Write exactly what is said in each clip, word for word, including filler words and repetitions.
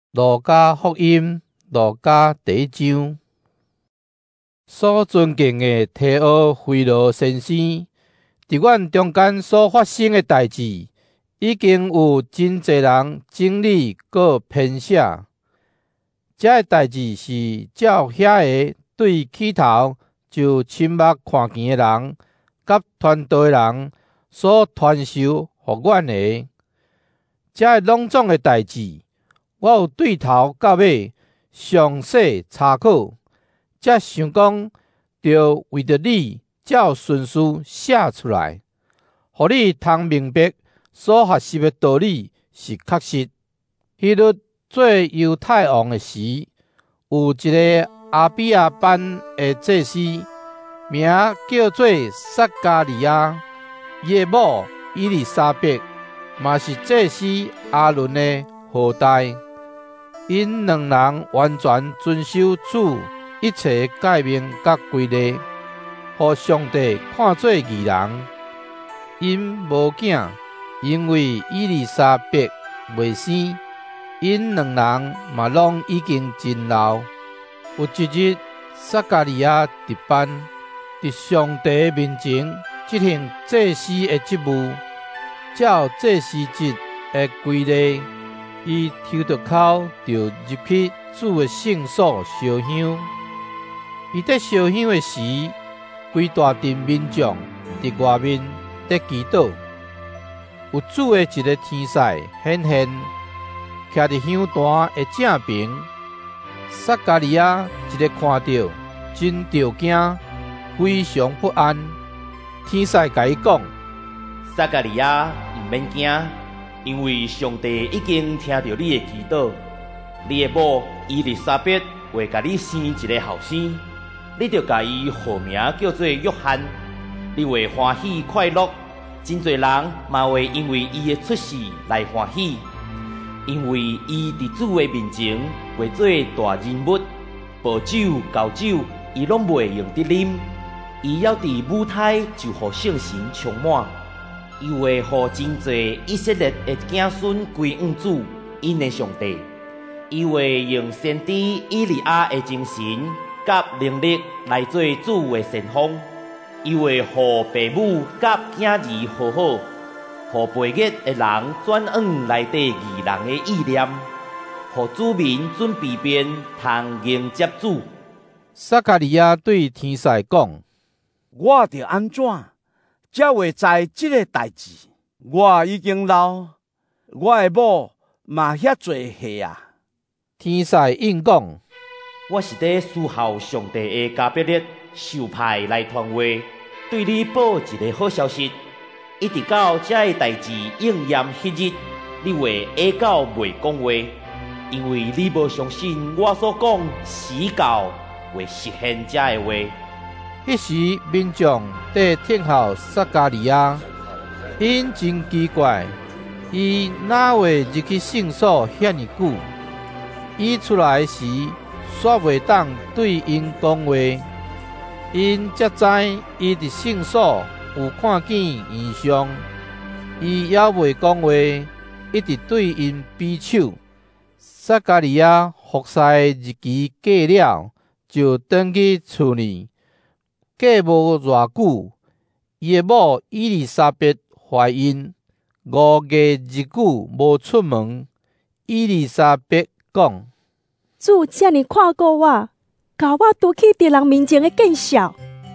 路加福音路加第一章，所尊敬的提奥菲罗先生，伫阮中间所发生的代志，已经有真侪人整理佮编写。这个代志是照遐个对起头就亲目看见的人，甲团队的人所传授互阮的。这个隆重的代志，我有对头到尾详细查考，才想讲，着为着你，才有顺序写出来，互你通明白所学习的道理是确实。迄日做犹太王的时，有一个阿比亚班的祭司，名叫做撒加利亚，伊的某伊丽莎白，嘛是祭司阿伦的后代。因两人完全遵守主一切诫命甲规例，互上帝看做义人。因无囝，因为伊丽莎白未生，因两人嘛拢已经真老。有一日，撒加利亚值班，伫上帝面前执行祭司的职务，照祭司职的规例。伊抽着口就入去主的圣所烧香。伊在烧香的时，规大阵民众伫外面在祈祷。有主的一个天使显现，徛伫香坛的正边。撒加利亚一个看到，真着惊，非常不安。天使甲伊讲： 撒加利亚，毋免惊。因为上帝已经听到你的祈祷，你的某伊丽莎白会甲你生一个后生，你就甲伊号名叫做约翰。你会欢喜快乐，真侪人嘛会因为伊的出世来欢喜，因为伊伫主的面前会做大人物，薄酒高酒伊拢袂用得啉，伊要伫舞台就互圣神充满。伊会互真侪以色列的子孙归向主，因的上帝。伊会用先知以利亚的精神甲能力来做主的先锋。伊会互父母甲囝儿好好，互背逆的人转往内底义人的意念，互子民准备便通迎接主。 撒加利亚对天使讲： 我着安怎？才会知这个代志？我已经老，我的某嘛遐侪岁啊。 天使应讲： 我是伫侍候上帝的加百列受派来传话，对你报一个好消息。一直到这个代志应验迄日，你会下到袂讲话，因为你无相信我所讲时到会实现这个话。 迄时，民众在听候撒加利亚，因真奇怪，伊哪会入去圣所遐尼久？伊出来时，煞袂当对因讲话。因才知伊伫圣所有看见异象，伊也袂讲话，一直对因比手。撒加利亚服侍日期过了，就转去厝里。过无偌久，伊的某伊丽莎白怀孕，五月日久无出门。伊丽莎白讲： 主遮尔看顾我，教我拄起伫人面前的见笑。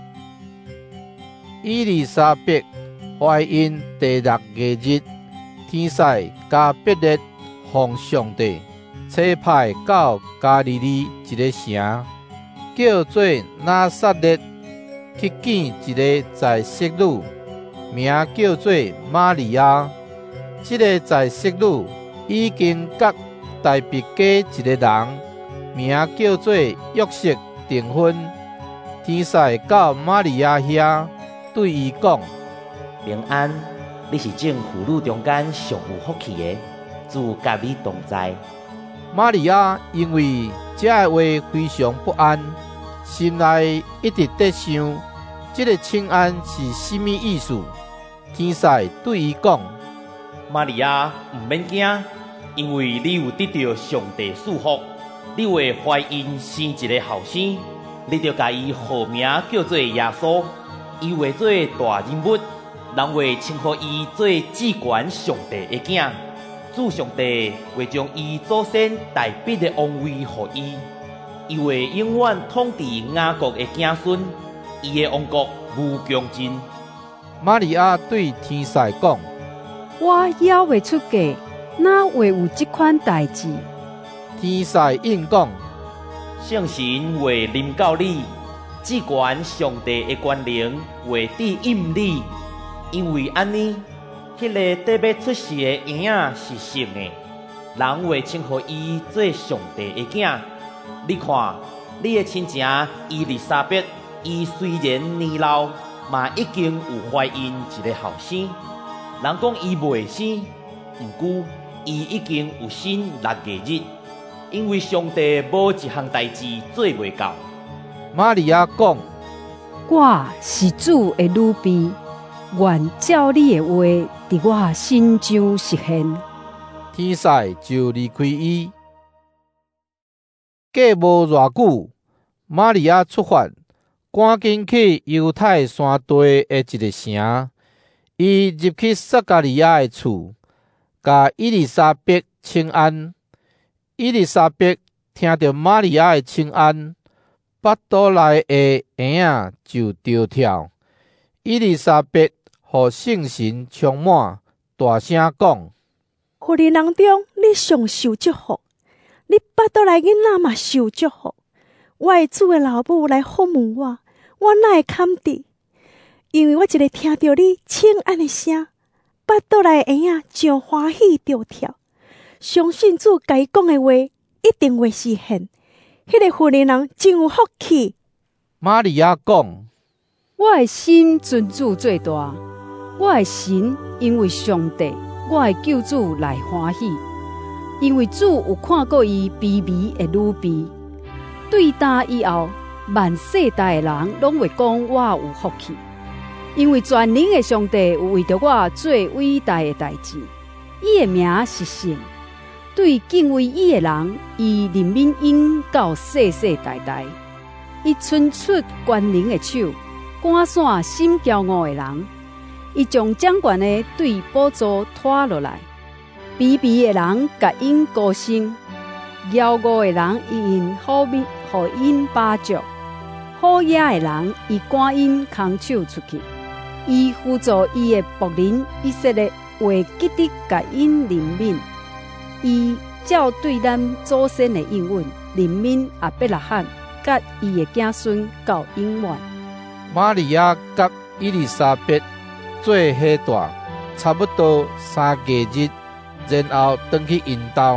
伊丽莎白怀孕第六个日，天使加百列奉上帝差派到加利利一个城，叫做拿撒勒。去见一个在色女，名叫做玛利亚。这个在色女已经甲大别家一个人，名叫做约瑟订婚。天使到玛利亚遐，对伊讲： 平安，你是众妇女中间上有福气的，主甲你同在。 玛利亚因为这个话非常不安。心内一直在想，这个请安是什么意思？天使对伊讲： 玛利亚，毋免惊， 因为你有得到上帝祝福，你会怀孕生一个后生，你就甲伊号名叫做耶稣，伊会做大人物，人会称呼伊做至高上帝的囝。主上帝会将伊祖先大笔的王位予伊，伊会永远统治雅各的子孙，伊的王国无穷尽。 玛利亚对天使讲： 我还未出嫁，哪会有这款代志？ 天使应讲： 圣神会临到你，至高上帝的权能会庇荫你，因为安尼。迄个得要出世的婴仔是圣的，人会称呼伊做上帝的囝。你看，你的亲情伊丽莎白，伊虽然年老，嘛已经有怀孕一个后生。人讲伊未生，毋过伊已经有生六个日，因为上帝无一项代志做袂到。 玛利亚讲： 我是主的女婢。愿照你的话，伫我身上实现。 天使就离开伊。过无偌久，玛利亚出发，赶紧去犹太山地的一个城。伊入去撒加利亚的厝，甲伊丽莎白请安。伊丽莎白听到玛利亚的请安，腹肚内的婴仔就着跳。伊丽莎白互圣神充满，大声讲： 互人人中，你上受祝福，你腹肚内囡仔嘛受祝福。我的主的老母来访问我，我哪会堪伫？因为我一个听到你请安的声，腹肚内的婴仔上欢喜着跳。相信主甲伊讲的话一定会实现。迄、那个妇人人真有福气。 玛利亚讲： 我的心尊主最大。我的神因为上帝，我的救主来欢喜，因为主有看过伊卑微的女婢。对答以后，万世代的人拢会讲我有福气，因为全能的上帝有为着我做伟大的代志。伊的名是圣，对敬畏伊的人，伊怜悯因到世世代代。伊伸出权能的手，赶散心骄傲的人。伊将掌权的对宝座拖落来，卑微的人甲因高升，骄傲的人伊因好面，互因巴掌；好野的人伊赶因空手出去。伊辅助伊的仆人以色列，为积得甲因怜悯。伊照对咱祖先的应允，怜悯亚伯拉罕甲伊的子孙到永远。 玛利亚甲伊丽莎白做下大，差不多三个日，然后回去因兜。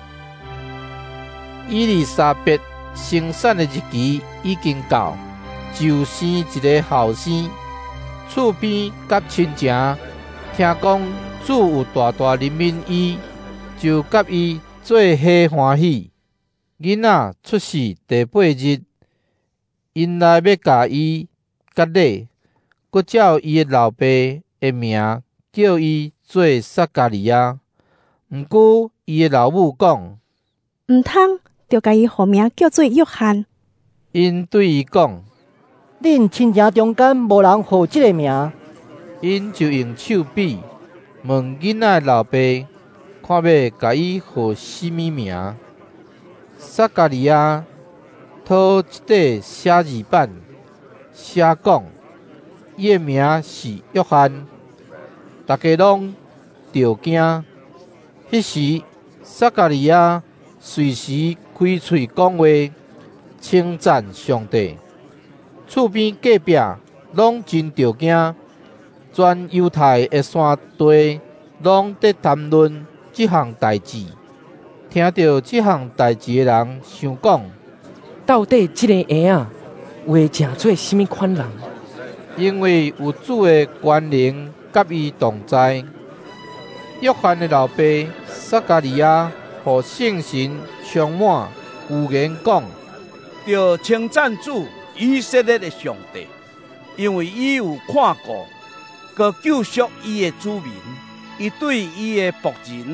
伊丽莎白生产的日期已经到，就生一个后生。厝边甲亲情听讲主有大大怜悯伊，就甲伊做下欢喜。囡仔出世第八日，因来要甲伊割礼。佮照伊的老爸的名叫伊做撒加利亚，毋过伊的老母讲， 毋通就甲伊号名叫做约翰。 因对伊讲， 恁亲情中间无人号即个名。 因就用手笔问囡仔的老爸，看要甲伊号什么名。撒加利亚讨一块写字板，写讲。伊的名是约翰，大家拢着惊。迄时，撒加利亚随时开喙讲话，称赞上帝。厝边隔壁拢真着惊，全犹太的山地拢在谈论即项代志。听到即项代志的人想讲， 到底即个婴仔会成做什么款人？ 因为有主的权能甲伊同在。约翰的老爸撒加利亚互圣神充满，有言讲： 要称赞主以色列的上帝，因为伊有看过，佮救赎伊的子民，伊对伊的仆人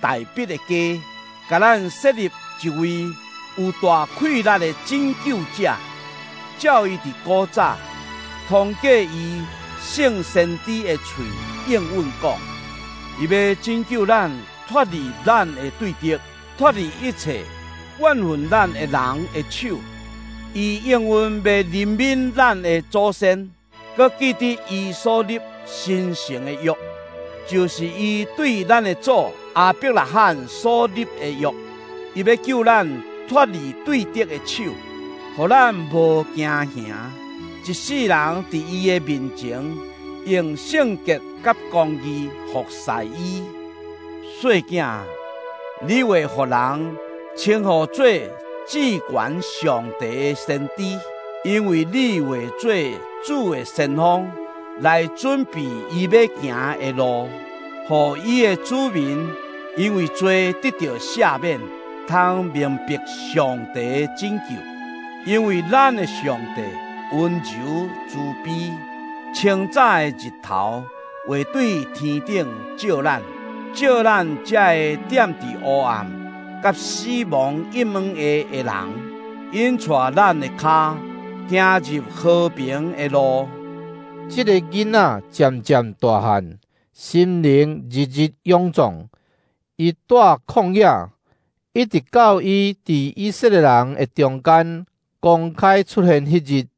大笔的家，甲咱设立一位有大气力的拯救者，照伊伫古早通过伊圣先知的嘴应允讲，伊要拯救咱脱离咱的对敌，脱离一切怨恨咱的人的手。伊应允要怜悯咱的祖先，佮记得伊所立神圣的约，就是伊对咱的祖亚伯拉罕所立的约。伊要救咱脱离对敌的手，互咱无惊吓，一世人伫伊的面前用圣洁甲公义服侍伊。细囝，你为互人称呼做至高上帝的先知，因为你为做主的先锋，来准备伊要行的路，互伊的子民因为罪得到赦免，通明白上帝的拯救。因为咱的上帝温柔慈悲，清早的日头会对天顶照咱，照咱才会点伫黑暗甲死亡一门下的人，引带咱的脚行入和平的路。 这个囡仔渐渐大汉，心灵日日勇壮。伊住旷野，一直到伊伫以色列人的中间公开出现迄日。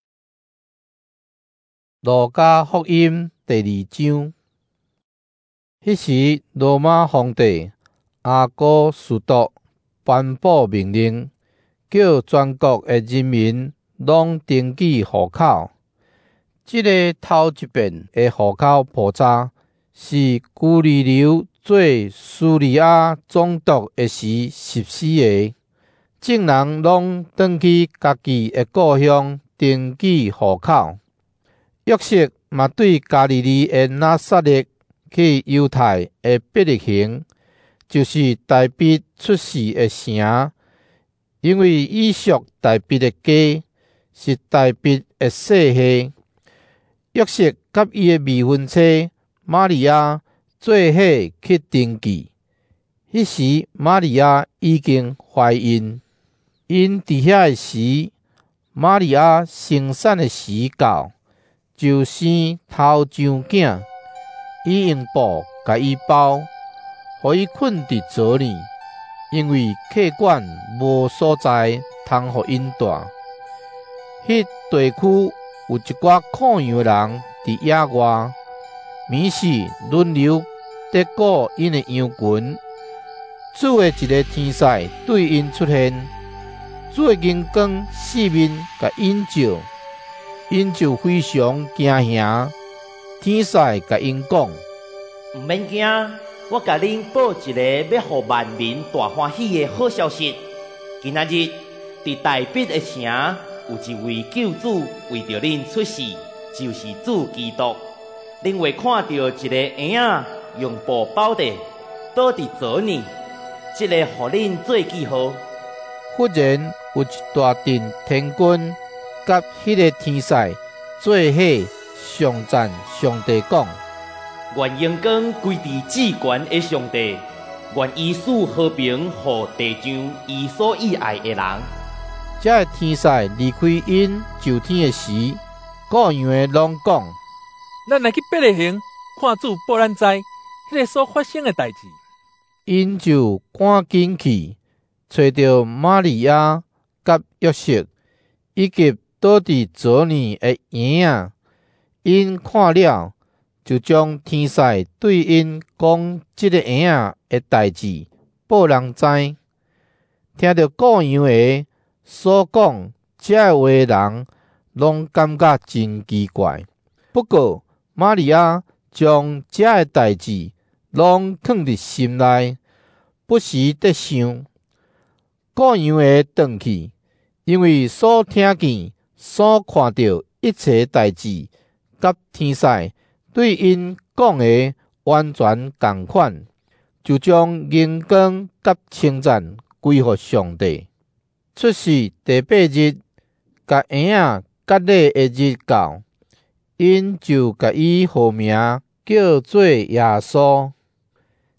路加福音第二章。迄时，罗马皇帝阿古斯都颁布命令，叫全国的人民拢登记户口。这个头一遍的户口普查，是古利流做叙利亚总督的时实施的。众人拢返去家己的故乡登记户口。约瑟嘛对加利利的拿撒勒去犹太的伯利恒，就是大卫出世的城，因为以属大卫的家是大卫的世系。约瑟甲伊的未婚妻玛利亚做伙去登记。迄时玛利亚已经怀孕，因伫遐时，玛利亚生产的时到，就生头上囝。伊用布甲伊包，互伊困伫槽里，因为客馆无所在通互因住。迄地区有一寡靠洋的人伫野外，每时轮流得顾因的羊群。主的一个天使对因出现，主的银光四面甲因照，因就非常惊吓。天使甲因讲： 毋免惊，我甲恁报一个要互万民大欢喜的好消息。今仔日伫大卫的城有一位救主为着恁出世，就是主基督。恁会看到一个婴仔用布包的，倒伫槽里，这个互恁做记号。 忽然有一大阵天军甲迄个天使做伙上赞上帝讲： 愿荣光归伫至高的上帝，愿伊赐和平予地上伊所喜爱的人。 这个天使离开因就天的时，各样的拢讲： 咱来去伯利恒看主报咱知迄个所发生的代志。 因就赶紧去，找到玛利亚甲约瑟，以及倒伫槽里的婴仔。因看了，就将天使对因讲这个婴仔的代志报人知。听到各样的所讲这个话的人，拢感觉真奇怪。不过玛利亚将这个代志拢藏伫心内，不时在想。各样的转去，因为所听见、所看到一切代志，甲天使对因讲的完全同款，就将荣光甲称赞归乎上帝。出世第八日，甲婴仔割礼的日到，因就甲伊号名叫做耶稣。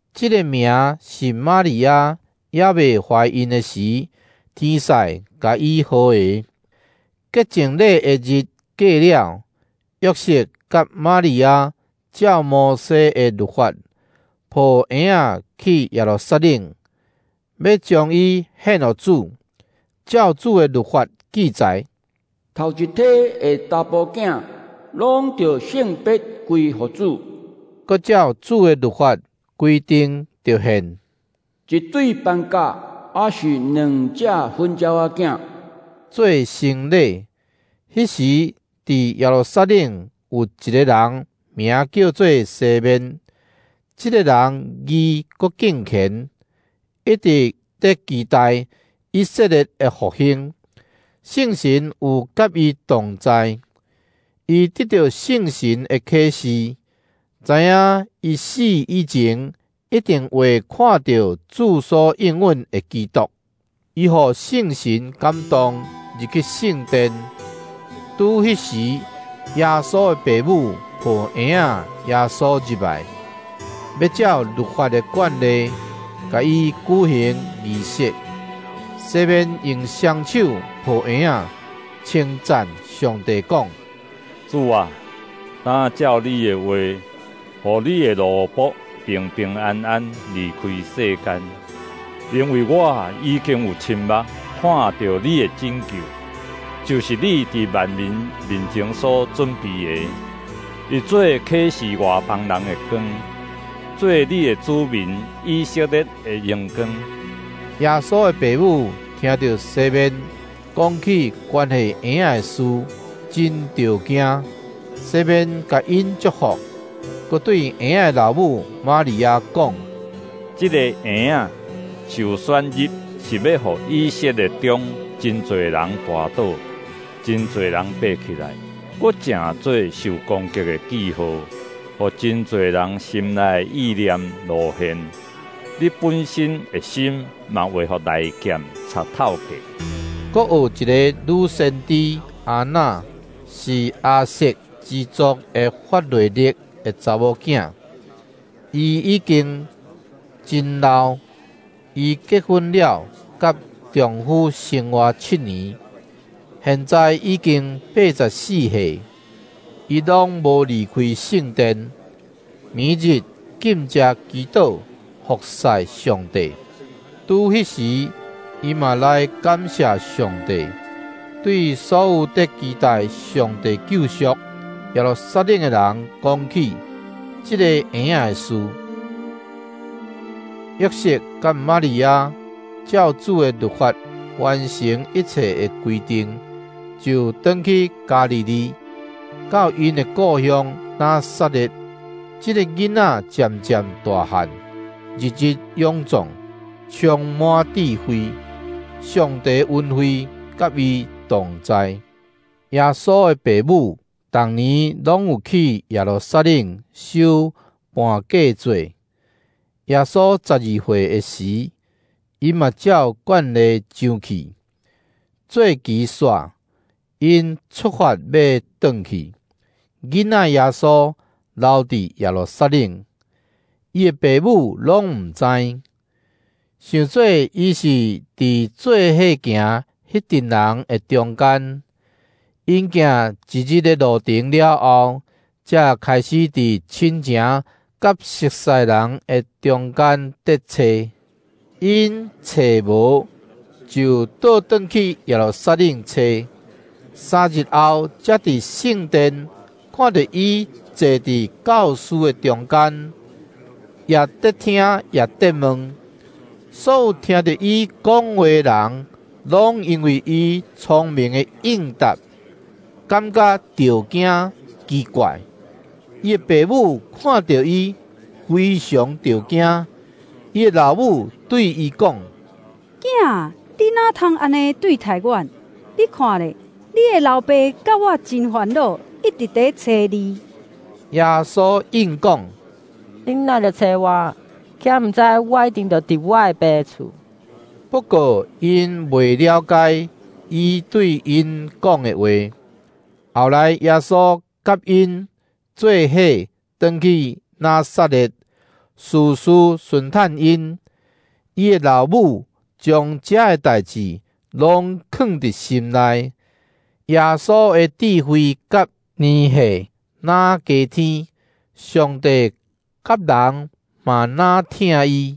这个名是玛利亚也未怀孕的时，天使甲伊好的。结情礼的日过了，约瑟甲玛利亚照摩西的律法，抱婴仔去耶路撒冷，要将伊献予主。照主的律法记载， 头一体的查甫囝，拢着性别归予主。 搁照主的律法规定着献一对班甲，也是两只分鸟仔囝做生礼。迄时，伫耶路撒冷有一个人，名叫做西面。这个人义搁敬虔，一直在期待以色列的复兴。圣神有甲伊同在，伊得到圣神的启示，知影伊死以前一定会看到主所应允的基督。伊互圣神感动，入去圣殿。拄迄时，耶稣的爸母抱婴仔耶稣入来，要照律法的惯例，甲伊举行仪式。西面用双手抱婴仔，称赞上帝讲： 主啊，当照你的话，互你的奴仆平平安安离开世间，因为我已经有亲目看到你的拯救。就是你伫万民面前所准备的，伊做启示外邦人的光，做你的子民以色列的阳光。 耶稣的爸母听到西面讲起关系婴仔的事，真着惊。西面甲因祝福，佮对婴仔的老母玛利亚讲： 这个婴仔受选入是要互以色列中真侪人跋倒。真侪人爬起来，我正做受攻击的记号，互真侪人心内意念露现。你本身的心嘛会互来剑插透过。 阁有一个女先知阿娜，是亚瑟之族的法律力的查某囝，伊已经真老，伊结婚了，甲丈夫生活七年。现在已经八十四岁，伊拢无离开圣殿，每日禁食祈祷，服侍上帝。拄迄时，伊嘛来感谢上帝，对所有在期待上帝救赎耶路撒冷的人讲起这个婴仔的事。约瑟甲玛利亚照主的律法完成一切的规定。就转去加利利，到因的故乡拿撒勒。这个囡仔渐渐大汉，日日勇壮，充满智慧。上帝恩惠甲伊同在。耶稣的爸母逐年拢有去耶路撒冷守半假节。耶稣十二岁的时，伊嘛照惯例上去。做期煞。因出发要转去，囡仔耶稣留伫耶路撒冷，伊的爸母拢毋知，想做伊是伫做伙行迄群人的中间。因行一日的路程了后，才开始伫亲情甲熟悉人的中间得找，因找无，就倒转去耶路撒冷找。三日后，才伫圣殿看到伊坐伫教师的中间，也得听，也得问。所有听到伊讲话的人，拢因为伊聪明的应答，感觉着惊奇怪。伊的爸母看到伊，非常着惊。伊的老母对伊讲： 囝，你哪通安尼对待阮？你看咧。你的老爸甲我真烦恼，一直在找你。 耶稣应讲： 恁若着找我，却毋知我一定着伫我的爸厝。 不过因未了解伊对因讲的话。后来耶稣甲因做伙转去拿撒勒， 事事顺坦因。伊诶老母将遮诶代志拢藏伫心内。耶稣诶智慧甲年岁哪加天，上帝甲人嘛哪听伊。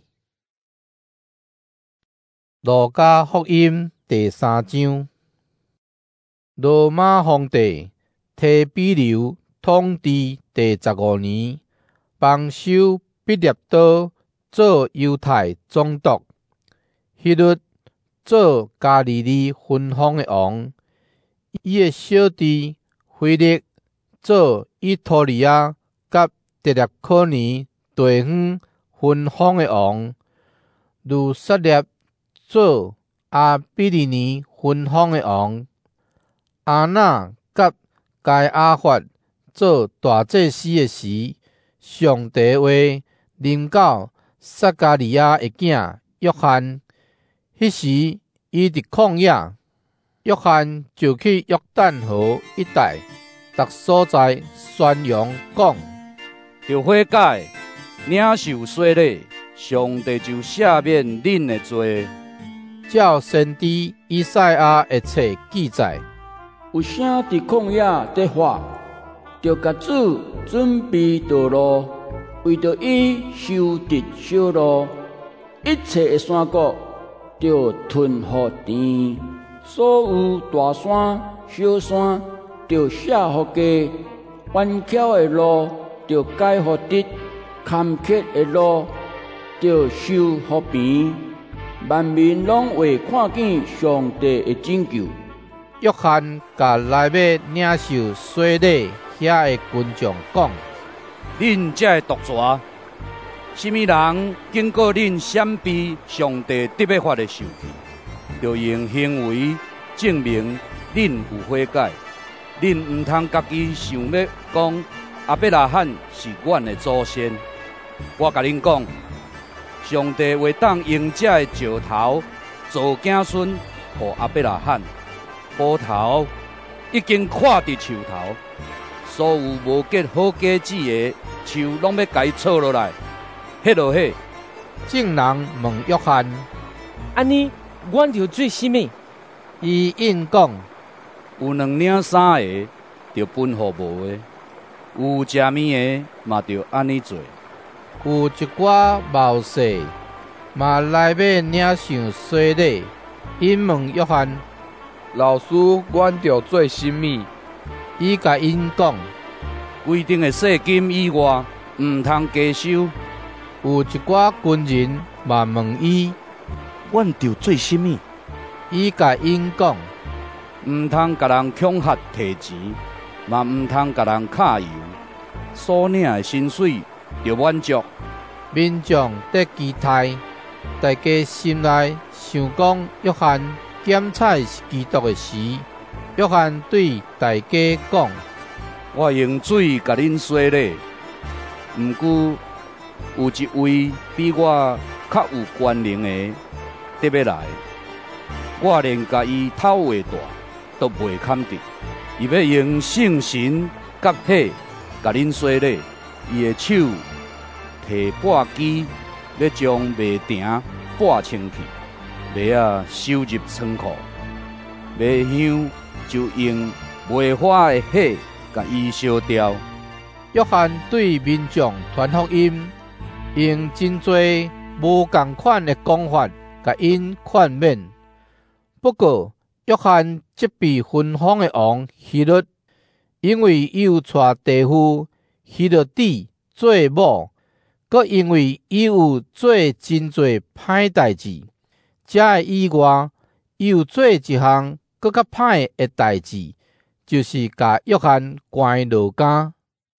路加福音第三章。罗马皇帝提比留统治第十五年，榜首毕列多做犹太总督，希律做加利利分封的王，伊的小弟腓力做以托利亚甲特列科尼地方分封的王，卢撒列做阿比利尼分封的王，阿那甲该亚法做大祭司的时，上帝话临到撒加利亚的囝约翰。迄时伊伫旷野，约翰就去约旦河一带，逐所在宣扬讲： 着悔改，领受洗礼，上帝就赦免恁的罪。 照先知以赛亚的册记载， 有啥伫旷野伫发，着甲主准备道路，为着伊修直小路，一切的山谷着吞互田，所有大山小山着写互家，弯巧的路着改互直，坎坷的路着修互平。万民拢会看见上帝的拯救。 约翰甲来要领受洗礼遐的群众讲： 恁这个毒蛇，什么人经过恁闪避上帝特别法的受气，就用行为证明恁有悔改。恁唔通家己想要讲阿伯拉罕是阮的祖先。我甲恁讲，上帝会当用这个石头做子孙，给阿伯拉罕。波头已经看伫树头，所有无结好果子的树拢要甲伊错落来，迄落迄。 众人问约翰： 安尼，阮着做甚物？ 伊应讲： 有两领衫的，着分互无的；有食面的，嘛着安尼做。 有一寡冒失，嘛来要领受洗礼。因问约翰： 老师，阮着做甚物？ 伊甲因讲： 规定的税金以外，毋通加收。 有一寡军人嘛问伊： 阮着做甚物？ 伊甲因讲： 毋通甲人恐吓摕钱，嘛毋通甲人敲油。所领的薪水着满足。 民众得期待，大家心内想讲约翰检采是基督的时，约翰对大家讲： 我用水甲恁洗礼，毋过有一位比我较有权能的得要来，我连甲伊头话大都袂堪得。伊要用圣神甲火甲恁洗礼，伊的手提簸箕，要将麦埕簸清去。麦啊收入仓库，麦香就用卖花的火甲伊烧掉。 约翰对民众传福音，用真侪无共款的讲法甲因劝勉。不过，约翰即被分封的王希律，因为伊有带弟妇希罗底做某，阁因为伊有做真侪歹代志。这以外，伊有做一项更较歹的代志，就是甲约翰关落监。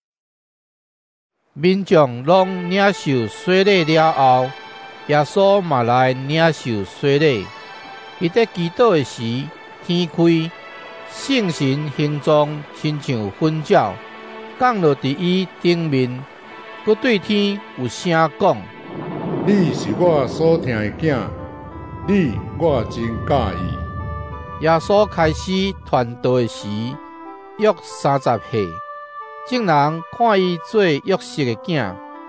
民众拢领受洗礼了后，耶稣嘛来领受洗礼。伊在祈祷的时，天开，圣神形状亲像粉鸟，降落伫伊顶面，佮对天有声讲： 你是我所听的囝。你我真介意。 耶稣开始传道的时，约三十岁。众人看伊做约瑟的囝，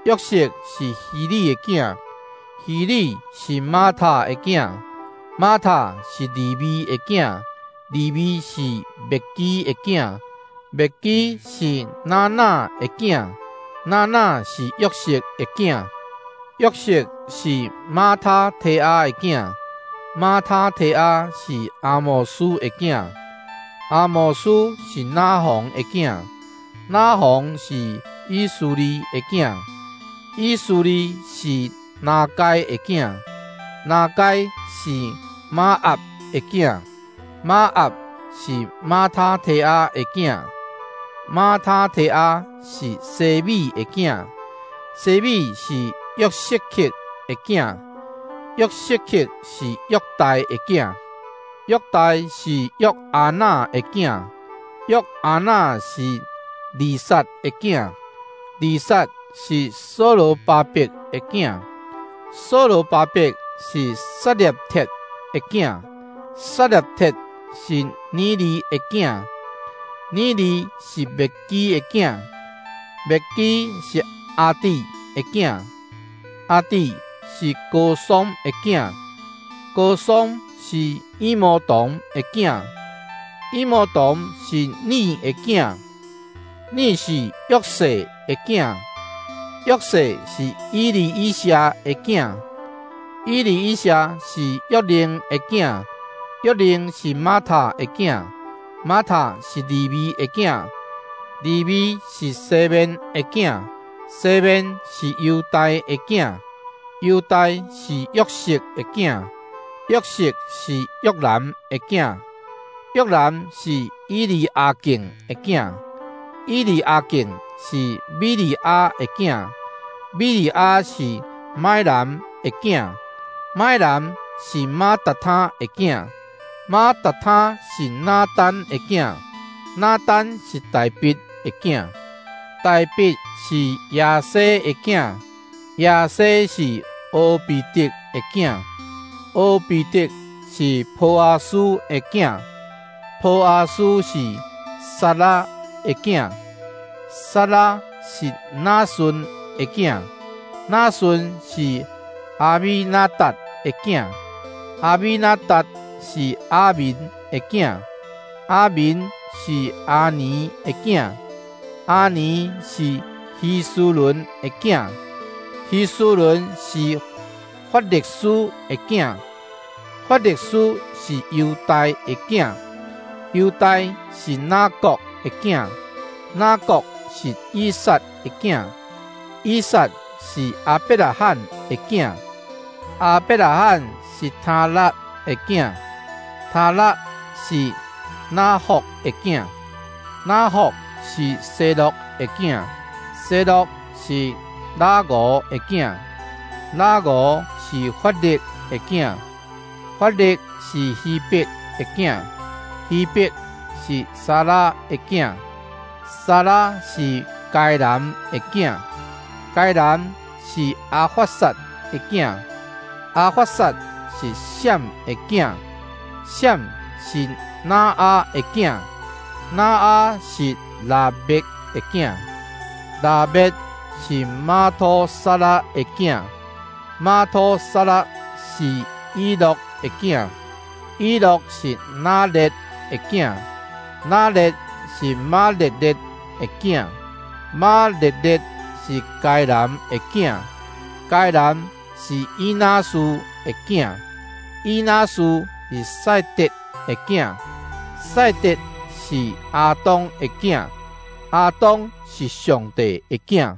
约瑟是希利的囝，希利是马塔的囝，马塔是利未的囝，利未是麦基的囝，麦基是拿纳的囝，拿纳是约瑟的囝，约瑟是马他提亚的囝，马他提亚是阿摩斯的囝，阿摩斯是拿红的囝，拿红是以苏利的囝，以苏利是拿该的囝，拿该是马押的囝，马押是马他提亚的囝，马他提亚是西米的囝，西米是约瑟克的囝，约瑟克是约大的囝，约大是约阿那的囝，约阿那是利撒的囝，利撒是所罗巴伯的囝，所罗巴伯是撒列特的囝，撒列特是尼利的囝，尼利是麦基的囝，麦基是阿弟的囝，阿弟是高松的囝，高松是以摩童的囝，以摩童是尼的囝，尼是约瑟的囝，约瑟是以利以下的囝，以利以下是约灵的囝，约灵是马塔的囝，马塔是利未的囝，利未是西面的囝，西面是犹大的囝，犹大是约瑟的囝，约瑟是约兰的囝，约兰是以利亚敬的囝，以利亚敬是米利亚的囝，米利亚是麦兰的囝，麦兰是马达他的囝，马达他是拿单的囝，拿单是大毕的囝，大毕是亚西的囝，亚西是俄比德的囝，俄比德是波阿斯的囝，波阿斯是撒拉的囝，撒拉是拿顺的囝，拿顺是阿米纳达的囝，阿米纳达是阿民的囝，阿民是阿尼的囝，阿尼是希苏伦的囝，希苏伦是法勒斯的囝，法勒斯是犹大的囝，犹大是拿国的囝，拿国是以撒的囝，以撒是阿伯拉罕的囝，阿伯拉罕是他拉的囝，他拉是拿霍的囝，拿霍是西洛的囝，西洛是拉俄的囝，拉俄是法勒的囝，法勒是希伯的囝，希伯是撒拉的囝，撒拉是该南的囝，该南是阿法萨的囝，阿法萨是闪的囝，闪是拿阿的囝，拿阿是拉别的囝，拉别是马托萨拉的囝，马托萨拉是以诺的囝，以诺是拿列的囝，拿列是马列列的囝，马列列是该南的囝，该南是以拿苏的囝，以拿苏是赛德的囝，赛德是阿当的囝，阿当是上帝的囝。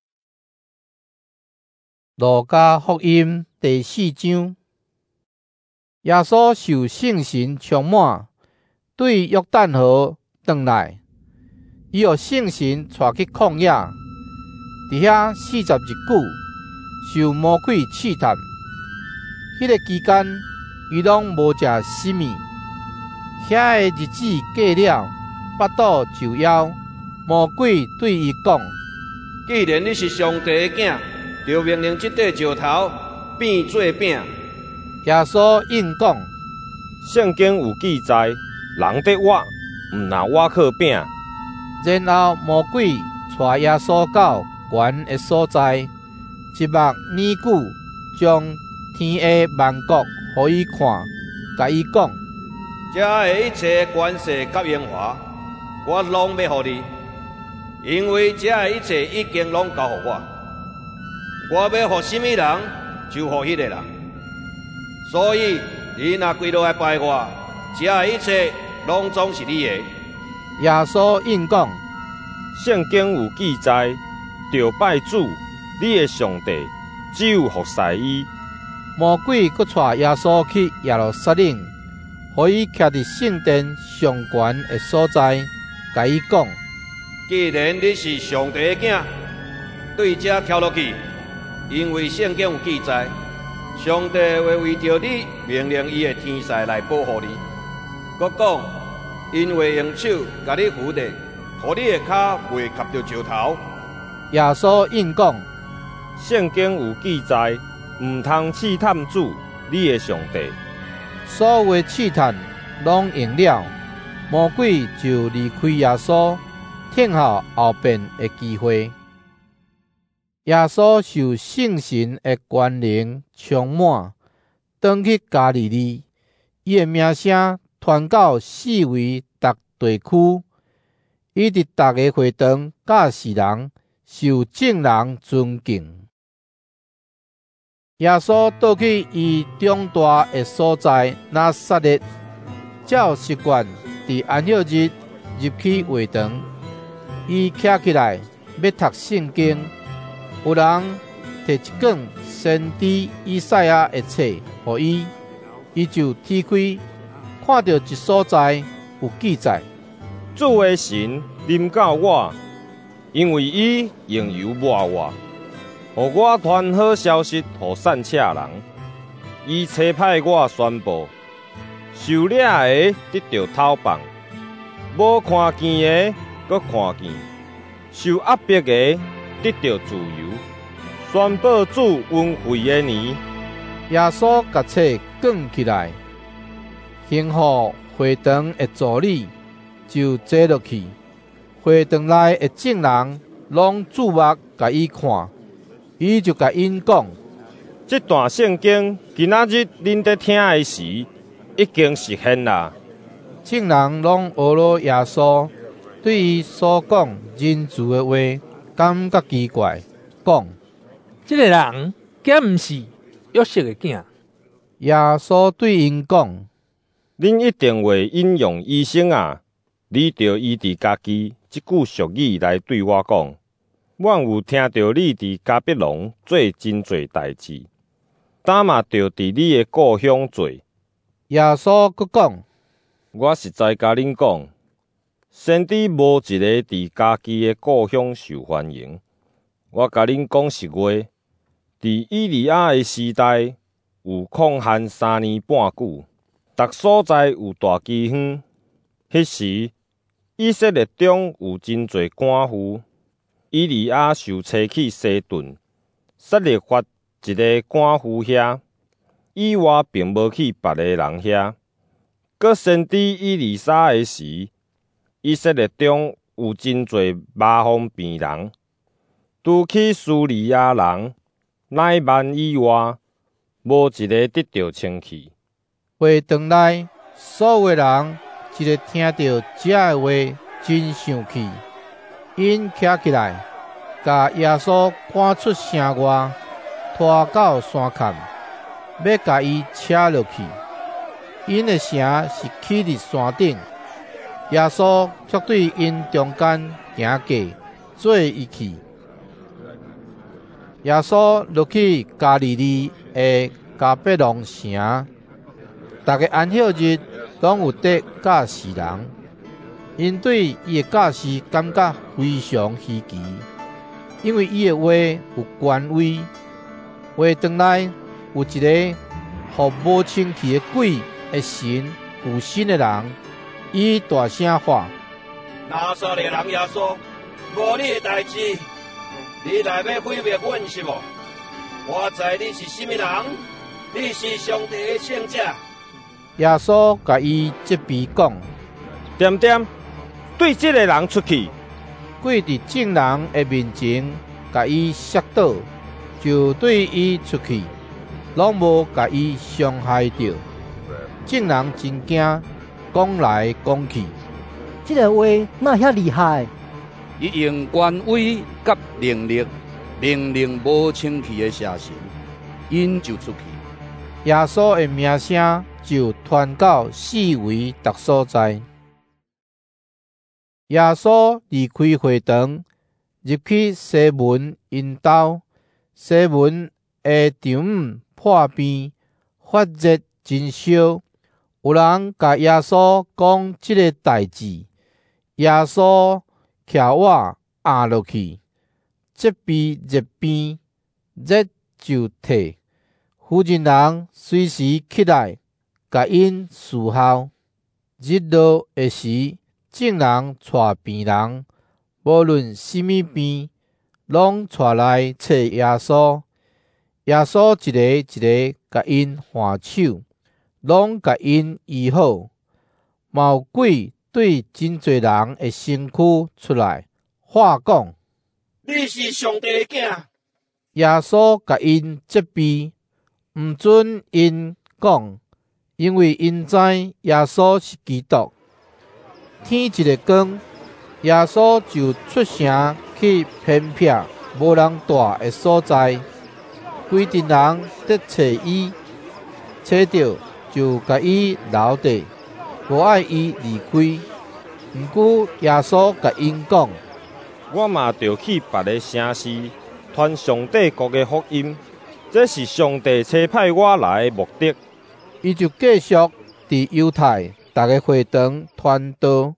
路加福音第四章，耶稣受圣神充满，对约旦河转来，伊予圣神带去旷野，伫遐四十日久，受魔鬼试探。迄、那个期间，伊拢无食什物。遐个日子过了，腹肚就枵。魔鬼对伊讲： 既然你是上帝的囝，就命令这块石头变做饼。 耶稣应讲： 圣经有记载，人得活，毋拿瓦靠饼。 然后魔鬼带耶稣到悬的所在，一目年久，将天下万国互伊看，甲伊讲： 这的一切权势甲荣华，我拢要互你，因为这的一切已经拢交互我。我要互什么人，就互迄个人。所以你若跪落来拜我，这的一切拢总是你的。 耶稣应讲： 圣经有记载，着拜主，你的上帝，只有服侍伊。 魔鬼佫带耶稣去耶路撒冷，互伊徛伫圣殿上悬的所在，甲伊讲： 既然你是上帝的囝，对这跳落去，因为圣经有记载，上帝会为着你命令伊的天使来保护你。佮讲，因为用手甲你扶着，互你的脚袂磕着石头。 耶稣应讲： 圣经有记载，毋通试探主，你的上帝。 所有的试探拢用了，魔鬼就离开耶稣，听候后边的机会。耶稣受圣神的权能充满，转去加利利，伊的名声传到四围各地区，伊伫逐个会堂教世人，受众人尊敬。耶稣倒去伊长大的所在拿撒勒，照习惯伫安息日入去会堂，伊徛起来要读圣经。有人摕一卷先知以赛亚的册予伊，伊就踢开，看到一所在有记载： 主的神临到我，因为伊用油抹我，互我传好消息予散车人。伊差派我宣布，受掠的得到讨放，无看见的搁看见，受压迫的得到自由，宣布主恩惠的年。 耶稣甲册卷起来，行互会堂的助理，就坐落去。会堂内的众人拢注目甲伊看，伊就甲因讲： 这段圣经今仔日恁在听的时，已经实现啦。 众人拢学了耶稣对伊所讲仁慈的话，感觉奇怪，讲： 这个人敢毋是约瑟的囝？ 耶稣对因讲： 恁一定会引用医生啊，你着医治家己这句俗语来对我讲。阮有听到你伫迦百农做真侪代志，胆嘛着伫你的故乡做。 耶稣佫讲： 我实在甲恁讲，先知无一个伫家己的故乡受欢迎。我甲恁讲实话，伫以利亚的时代，有抗旱三年半久，逐所在有大饥荒。迄时，以色列中有真侪官夫。以利亚受差去西顿，撒勒法一个官夫遐，以外并无去别个人遐。搁先知以利沙的时，以色列中有真侪麻风病人，拄去苏利亚人，乃万以外，无一个得到清气。 会堂内所有人一个听到这个话，真生气。因徛起来，甲耶稣赶出城外，拖到山坎，要甲伊车落去。因的城是起伫山顶，耶稣却对因中间行过，做伊去。耶稣落去加利利的迦百农城，逐个安息日拢有得教示人。因对伊的教示感觉非常稀奇，因为伊的话有权威。会堂内有一个互无清气的鬼的神附身的人，伊大声喊： 拿撒勒人耶稣，无你的代志，你来要毁灭阮是无？我知你是什么人，你是上帝的圣者。 耶稣甲伊责备讲： 点点。对这个人出去， 跪伫众人的面前， 甲伊摔倒，就对伊出去，拢无甲伊伤害着。众人真惊，讲来讲去， 这个话哪遐厉害？ 伊用权威甲能力命令无清气的邪神，因就出去。 耶稣的名声就传到四围逐所在。耶稣离开会堂，入去西门因兜。西门的场破边，发热真烧。有人甲耶稣讲这个代志，耶稣徛我压落去，这边热边，热就退。妇人人随时起来，甲因侍候。日落的时，众人带病人，无论什么病，拢带来找耶稣。耶稣一个一个甲因换手，拢甲因医好。毛鬼对真侪人的身躯出来，话讲： 你是上帝的囝。 耶稣甲因责备，毋准因讲，因为因知耶稣是基督。天一个光，耶稣就出城去偏僻无人住的所在，规阵人得找伊，找到就甲伊留地，无爱伊离开。毋过耶稣甲因讲： 我嘛着去别个城市，传上帝国的福音，这是上帝差派我来的目的。 伊就继续伫犹太逐个会堂传道。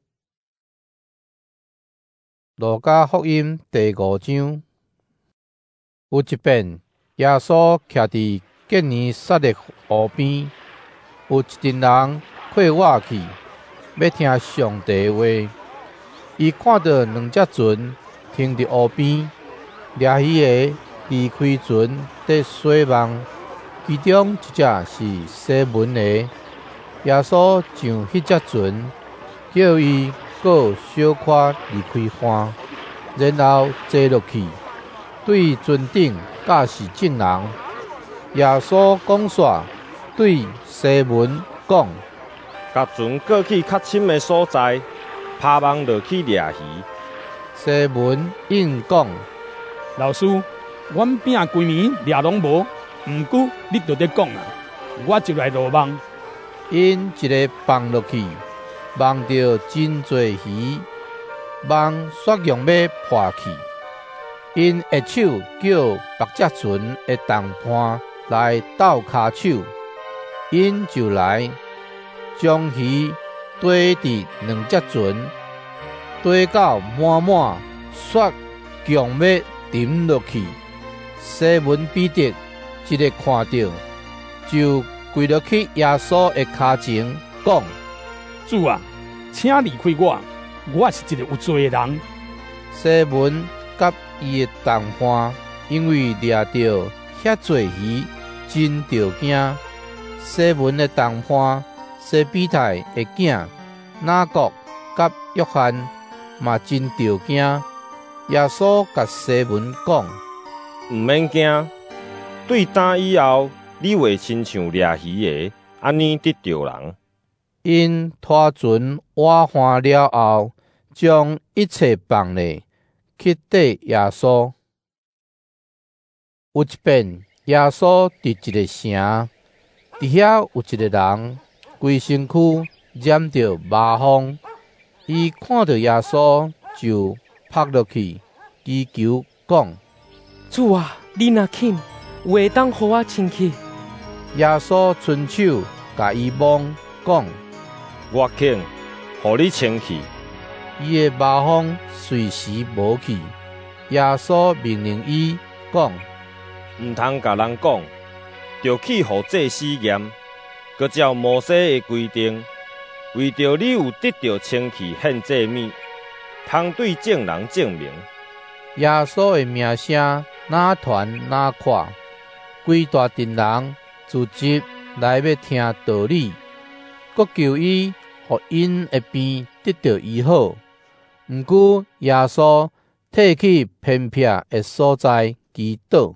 路加福音第五章，有一遍，耶稣徛伫革尼撒勒湖边，有一群人过watch去，要听上帝的话。伊看到两只船停伫湖边，掠鱼的离开船在洗网，其中一只是西门的。耶稣上迄只船，叫伊搁小可离开岸，然后坐落去，对船顶教示众人。耶稣讲煞，对西门讲： 甲船过去较深的所在，趴网落去掠鱼。 西门应讲： 老师，阮拼规暝掠拢无，毋过你就伫讲啊，我就来落网。 因一个放落去，网着真侪鱼，网煞用要破去。因下手叫别只船的同伴来斗骹手，因就来将鱼堆伫两只船，堆到满满，煞强要沉落去。西门彼得一个看到，就跪落去耶稣的脚前，讲： 主啊，请离开我，我是一个有罪的人。 西门甲伊的同伴因为掠到遐侪鱼，真着惊。西门的同伴西庇太的囝雅各甲约翰嘛真着惊。耶稣甲西门讲： 毋免惊，对打以后，你会亲像掠鱼的，安尼得着人。 因拖船挖翻了后，将一切放咧，去缀耶稣。有一遍，耶稣伫一个城，伫遐有一个人，规身躯染着麻风。伊看到耶稣，就趴落去，祈求讲： 主啊，你若肯，有会当互我清气。 耶稣伸手甲伊摸，讲： 我肯，互你清气。 伊的麻风随时无去。耶稣命令伊讲： 毋通甲人讲，着去互祭司验，佮照摩西的规定，为着你有得到清气献祭物，通对众人证明。 耶稣的名声哪传哪扩，规大群人聚集来要听道理，佮求伊，互因的病得到医好。毋过耶稣退去偏僻的所在祈祷。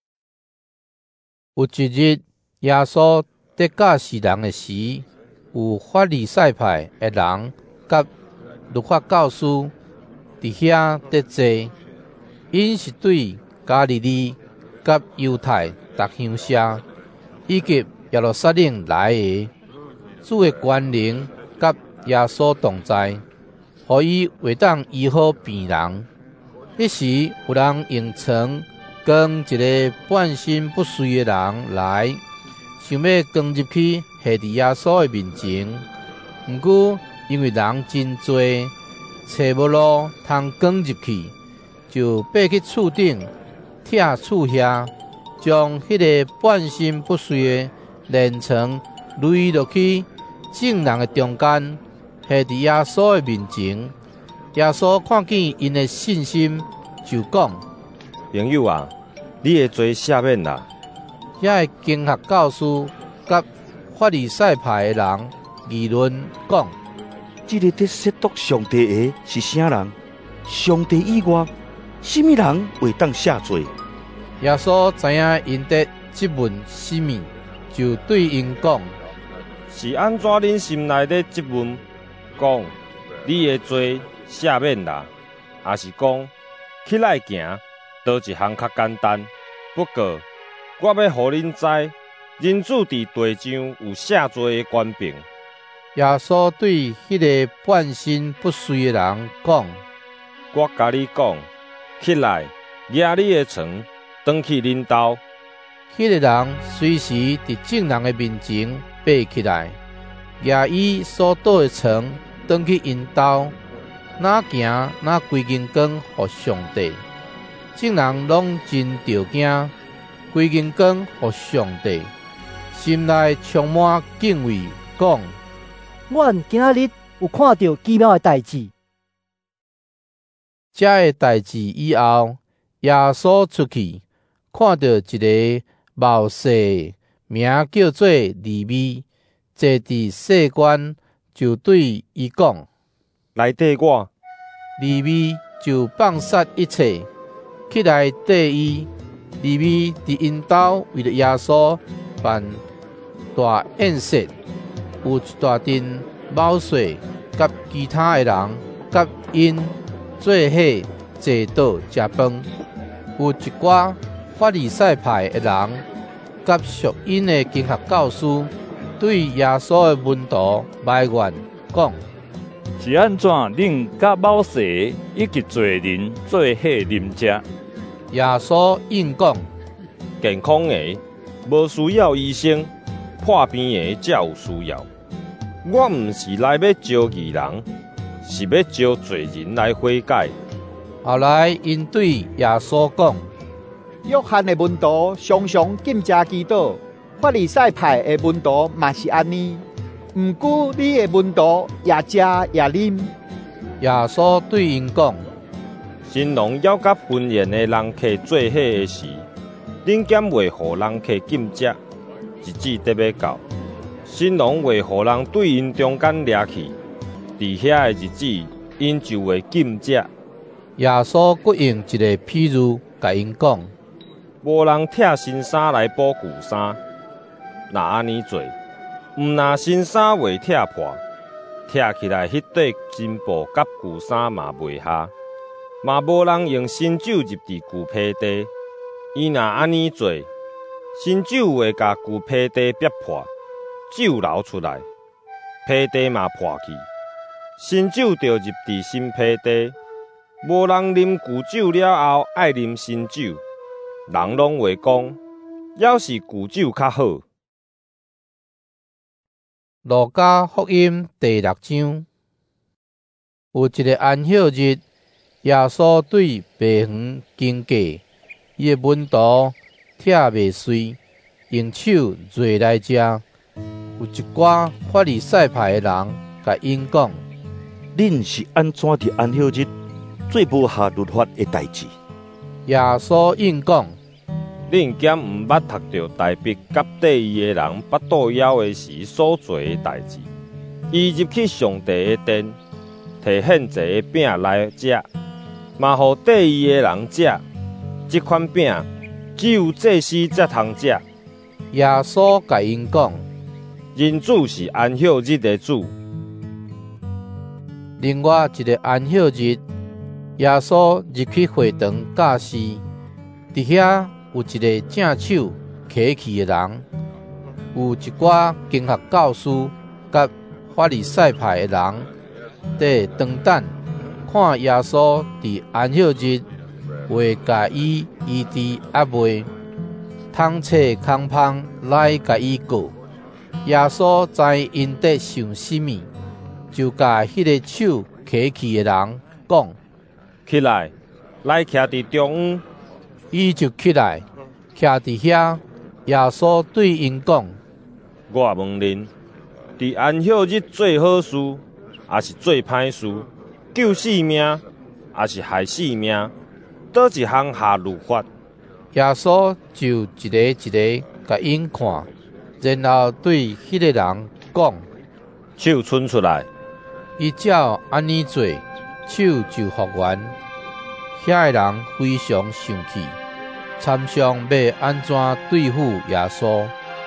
有一日，耶稣在教世人的时，有法利赛派的人甲律法教师伫遐在坐，因是对加利利、甲犹太逐乡社以及耶路撒冷来的。主的权能甲耶稣同在，互伊会当医好病人。迄时有人用床跟一个半身不遂的人来，想要扛入去下伫耶稣的面前。毋过因为人真多，找无路通扛入去，就爬去厝顶拆厝遐，将迄个半身不遂的连床垒落去众人的中间，下伫耶稣的面前。耶稣看见因的信心，就讲： 朋友啊，你的罪赦免啦。 遐个经学教师甲法利赛派的人议论讲： 这个在亵渎上帝的是啥人？上帝以外，什么人会当赦罪？ 耶稣知影因在质问什么，就对因讲： 是安怎恁心内的质问？讲你的罪赦免啦，还是讲起来行，倒一项较简单？不过我要互恁知，人子伫地上有赦罪的权柄。 耶稣对迄个半身不遂的人讲： 我甲你讲，起来，举你的床，转去恁兜。 迄个人随时伫众人的面前爬起来，举伊所倒的床，转去因兜，哪行哪归根光互上帝。众人拢真着惊，归根光互上帝，心内充满敬畏，讲： 阮今仔日有看到奇妙的代志。 这个代志以后，耶稣出去，看到一个冒失，名叫做利未，坐伫世关，就对伊讲： 来缀我。 利未就放下一切，起来缀伊。利未伫因兜为了耶稣办大宴席，有一大阵冒失，甲其他的人甲因做伙坐倒食饭。有一寡法利赛派的人甲属因的经学教师对耶稣的门徒埋怨讲： 是安怎恁甲某蛇以及罪人做伙啉食？ 耶稣应讲： 健康的无需要医生，破病的才有需要。我毋是来要招义人，是要招罪人来悔改。 后来因对耶稣讲： 约翰的门徒常常禁食祈祷，法利赛派的门徒嘛是安尼。毋过你的门徒也食也啉。 耶稣对因讲： 新郎要甲婚宴的人客做伙的时，恁减袂互人客禁食，日子得要到。新郎袂互人对因中间掠去，伫遐的日子，因就会禁食。 耶稣佫用一个譬喻，甲因讲： 无人拆新衫来补旧衫，若安尼做，毋若新衫袂拆破，拆起来迄块新布甲旧衫嘛袂合，嘛无人用新酒入伫旧被地。伊若安尼做，新酒会甲旧被地逼破，酒流出来，被地嘛破去，新酒就入伫新被地。无人啉旧酒了后爱啉新酒，人拢会讲，要是旧酒较好。 路加福音第六章，有一个安息日，耶稣对病房经过，伊的门徒拆未遂，用手做来食。有一寡法利赛派的人甲因讲： 恁是安怎伫安息日做无下律法的代志？ 耶稣应讲： 恁减毋捌读到大逼甲缀伊的人巴肚枵的时所做的代志。伊入去上帝的殿，摕献祭的饼来食， 嘛互缀伊的人食。即款饼只有祭司才通食。 耶稣甲因讲： 人子是安息日的主。 另外一个安息日，耶稣入去会堂教示，伫遐有一个正手摕去的人，有一寡经学教师甲法利赛派的人，伫长等看耶稣伫安息日会甲伊医治抑未，通找空芳来甲伊告。耶稣知因得想什么，就甲迄个手摕去的人讲： 起来，来徛伫中央。 伊就起来，徛伫遐。耶稣对因讲： 我问恁，伫安息日做好事，还是做歹事？救性命，还是害性命？倒一项下律法？ 耶稣就一个一个甲因看，然后对迄个人讲： 手伸出来。 伊照安尼做，手就复原。遐个人非常生气，参详要安怎对付耶稣。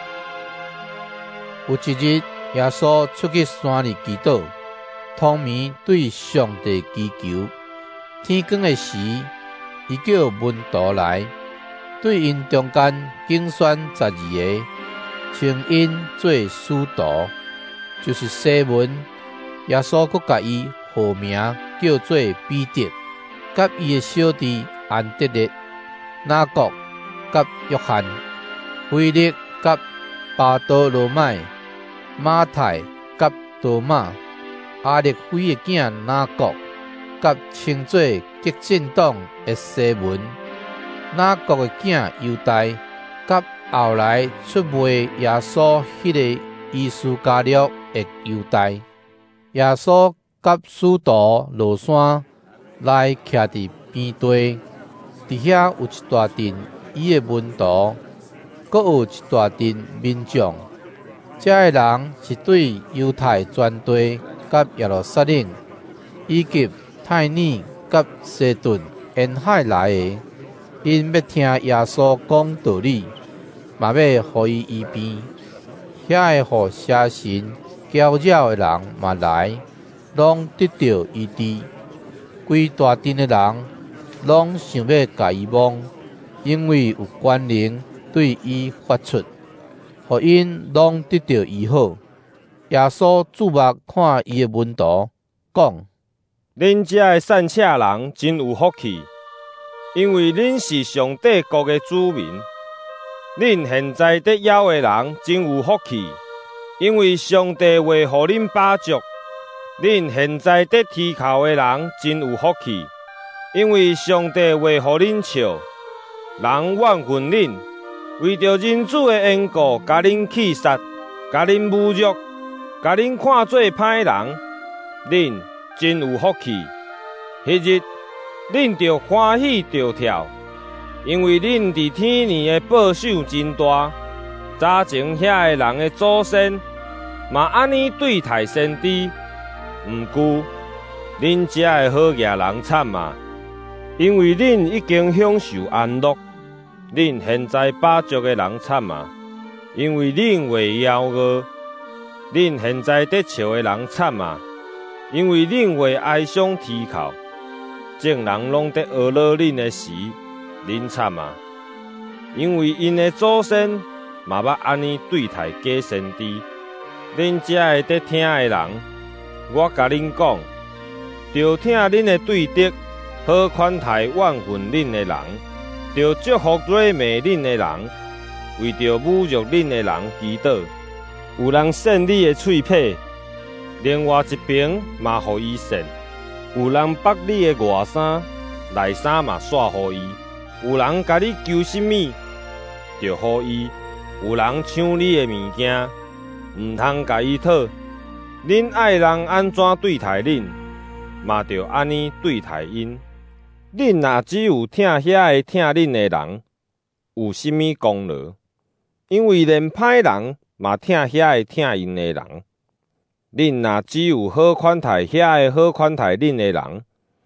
有一日，耶稣出去山里祈祷，通暝对上帝祈求。天光的时，伊叫门徒来，对因中间竞选十二个，称因做使徒，就是西门。耶稣阁甲伊号名叫做彼得，甲伊的小弟安德烈、雅各、甲约翰、腓力、甲巴多罗买、马太、甲多马、阿力菲的囝雅各，甲称做激进党的西门、雅各的囝犹大，甲后来出卖耶稣迄个伊斯加略的犹大。耶稣甲使徒落山来徛伫边地，伫遐有一大阵伊的门徒，阁有一大阵民众。这个人是对犹太全地、甲耶路撒冷、以及泰尼、甲西顿沿海来的，因要听耶稣讲道理，嘛要互伊医病。遐个互邪神搅扰的人嘛来，拢得到医治。规大阵的人拢想要甲伊摸，因为有权能对伊发出，互因拢得到医好。耶稣注目看伊的门徒，讲： 恁遮的善车人真有福气，因为恁是上帝国的子民。恁现在得枵的人真有福气，因为上帝会互恁饱足。恁现在得啼哭的人真有福气，因为上帝会互恁笑。人怨恨恁，为着人子的缘故，甲恁气杀，甲恁侮辱，甲恁看做歹人。恁真有福气，迄日恁着欢喜着跳，因为恁伫天年的报酬真大。早前遐个人的祖先嘛安尼对待先知。毋过，恁遮的好野人惨啊！因为恁已经享受安乐。恁现在饱足的人惨啊！因为恁会枵饿。恁现在得笑的人惨啊！因为恁会哀伤啼哭。众人拢得学乐恁的时，恁惨啊！因为因的祖先嘛捌安尼对待假先知。恁遮的得听的人。我甲恁讲，着听恁的对敌，好款待怨恨恁的人，着祝福谄媚恁的人，为着侮辱恁的人祈祷。有人扇你的喙皮，另外一边嘛互伊扇；有人剥你的外衫，内衫嘛甩互伊；有人甲你求什么，着互伊；有人抢你的物件，毋通甲伊讨。恁爱人安怎对待恁，嘛着安尼对待因。恁若只有听遐个听恁的人，有甚物功劳？因为连歹人嘛听遐个听因的人。恁若只有好款待遐个好款待恁的人，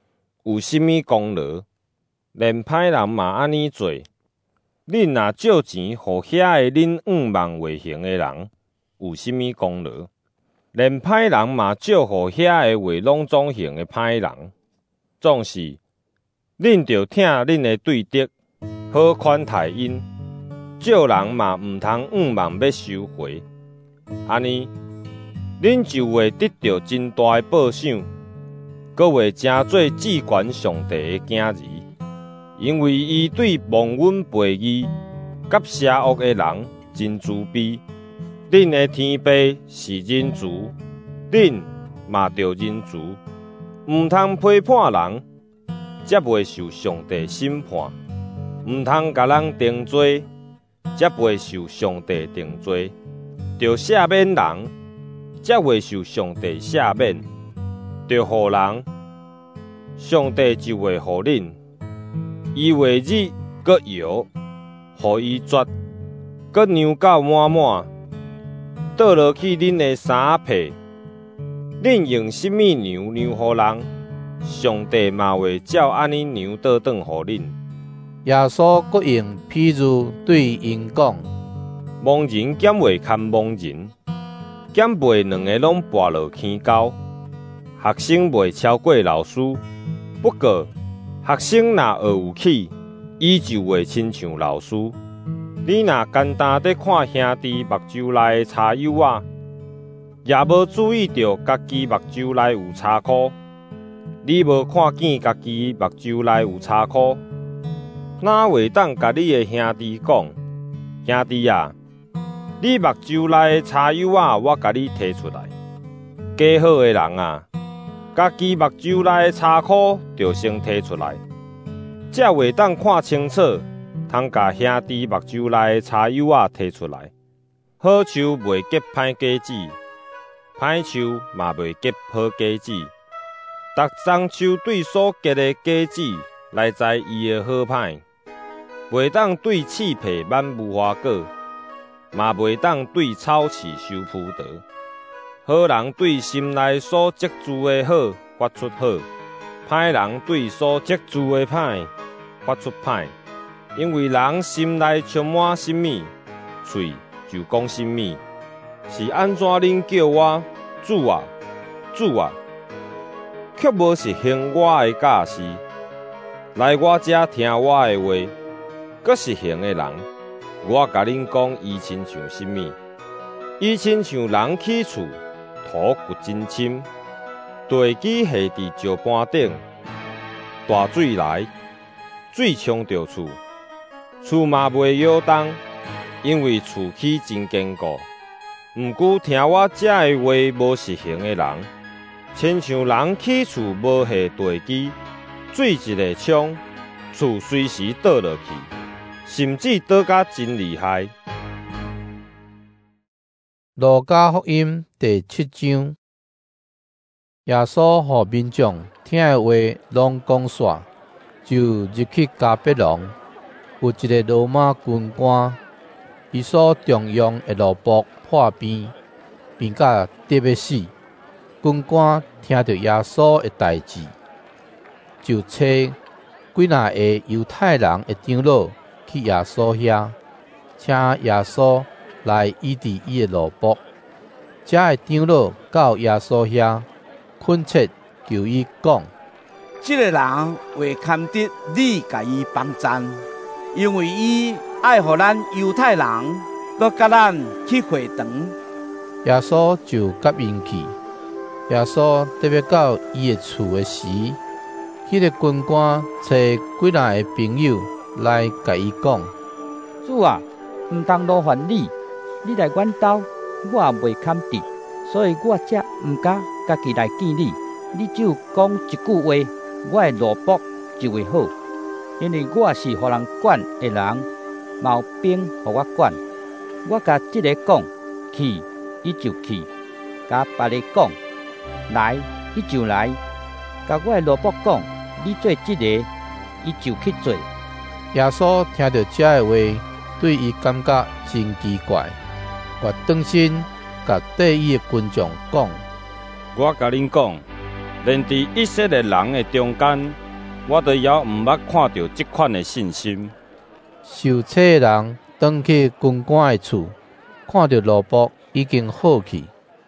有甚物功劳？连歹人嘛安尼做。恁若借钱互遐个恁五万未行的人，有甚物功劳？连歹人嘛借互遐个未拢总行的歹人。总是，恁着听恁的对德，好款待因。借人嘛毋通五万要收回，安尼，恁就会得到真大的报赏，阁会成做至高上帝的囝儿。因为伊对忘恩背义、甲邪恶的人真慈悲。恁的天父是仁慈，恁嘛着仁慈，毋通批判人，则袂受上帝审判；毋通甲人定罪，则袂受上帝定罪；着赦免人，则袂受上帝赦免；着互人，上帝就会互恁。伊为日搁摇，互伊绝，搁牛角满满，倒落去恁的衫被。恁用甚物牛牛互人，上帝嘛会照安尼牛倒转互恁。 耶稣搁用譬喻对因讲： 盲人兼会看盲人，兼袂两个拢跋落坑沟。学生袂超过老师，不过学生若学有起，伊就会亲像老师。你若简单地看兄弟目睭内的柴油仔，也无注意到家己目睭内有柴箍，你无看见家己目睭内有柴箍，哪会当甲你的兄弟讲：兄弟啊，你目睭内的柴油仔我甲你摕出来。假好的人啊，家己目睭内的柴箍就先摕出来，才会当看清楚，通甲兄弟目睭内的柴油仔摕出来。好树袂结歹果子，歹树嘛袂结好果子。逐丛树对所结的果子来知伊的好歹，袂当对刺皮挽无花果，嘛袂当对草刺收葡萄。好人对心内所积聚的好发出好，歹人对所积聚的歹发出歹。因为人心内充满甚物，嘴就讲甚物。是安怎恁叫我主啊主啊，却无是行我的教示，来我遮听我的话，阁是行的人。我甲恁讲，伊亲像甚物？伊亲像人起厝，土掘真深，地基下伫石板顶，大水来，水冲着厝。厝嘛袂摇动，因为厝起真坚固。毋过听我遮的话无实行的人，亲像人起厝无下地基，水一个冲，厝随时倒落去，甚至倒甲真厉害。 路加福音第七章，耶稣互民众听的话拢讲煞，就入去加百农。有一个罗马军官，伊所重用的奴仆破病，并甲得要死。军官听到耶稣的代志，就找几若个犹太人的长老去耶稣遐，请耶稣来医治伊的奴仆。这个长老到耶稣遐，恳切求伊讲： 这个人会堪得你甲伊帮赞。因为伊爱互咱犹太人，搁甲咱去会堂。 耶稣就答应去。耶稣特别到伊的厝的时，迄、那个军官找几若个朋友来甲伊讲： 主啊，毋通劳烦你，你来阮兜，我也袂堪得，所以我才毋敢家己来见你。你只有讲一句话，我的奴仆就会好。因为我是互人管的人，毛兵互我管。我甲即个讲去，伊就去；甲别个讲来，伊就来；甲我的奴仆讲你做即、这个，伊就去做。 耶稣听到这个话，对伊感觉真奇怪，我转身甲对伊的群众讲： 我甲恁讲，连伫以色列人的中间， 我都犹毋捌看到即款的信心。 受册的人转去军官的厝，看到罗卜已经好去。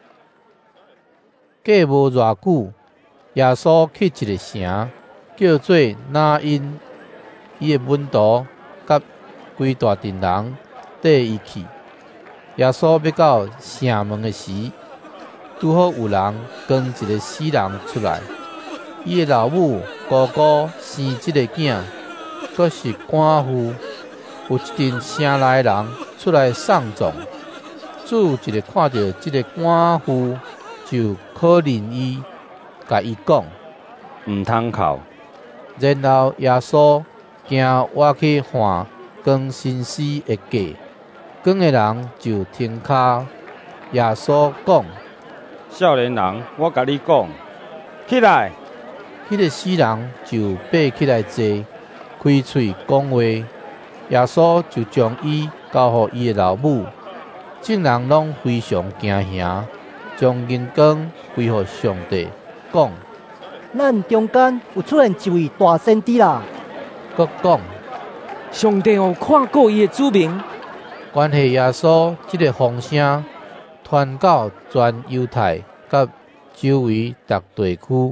过无偌久，耶稣去一个城，叫做拿因，伊的门徒甲规大群人缀伊去。耶稣要到城门的时，拄好有人跟一个死人出来。伊的老母姑姑生即个囝，阁是寡妇，有一阵城内人出来送葬。主一个看到即个寡妇，就可怜伊，甲伊讲： 毋通哭。 然后耶稣行我去还光新司的价，光的人就停骹。耶稣讲： 少年人，我甲你讲，起来！ 迄个死人就爬起来坐，开喙讲话。耶稣就将伊交互伊的老母，众人拢非常惊吓，将眼光归互上帝，讲： 咱中间有出现一位大先知啦！ 佮讲： 上帝有看过伊的子民。 关系耶稣即个风声传到全犹太甲周围各地区。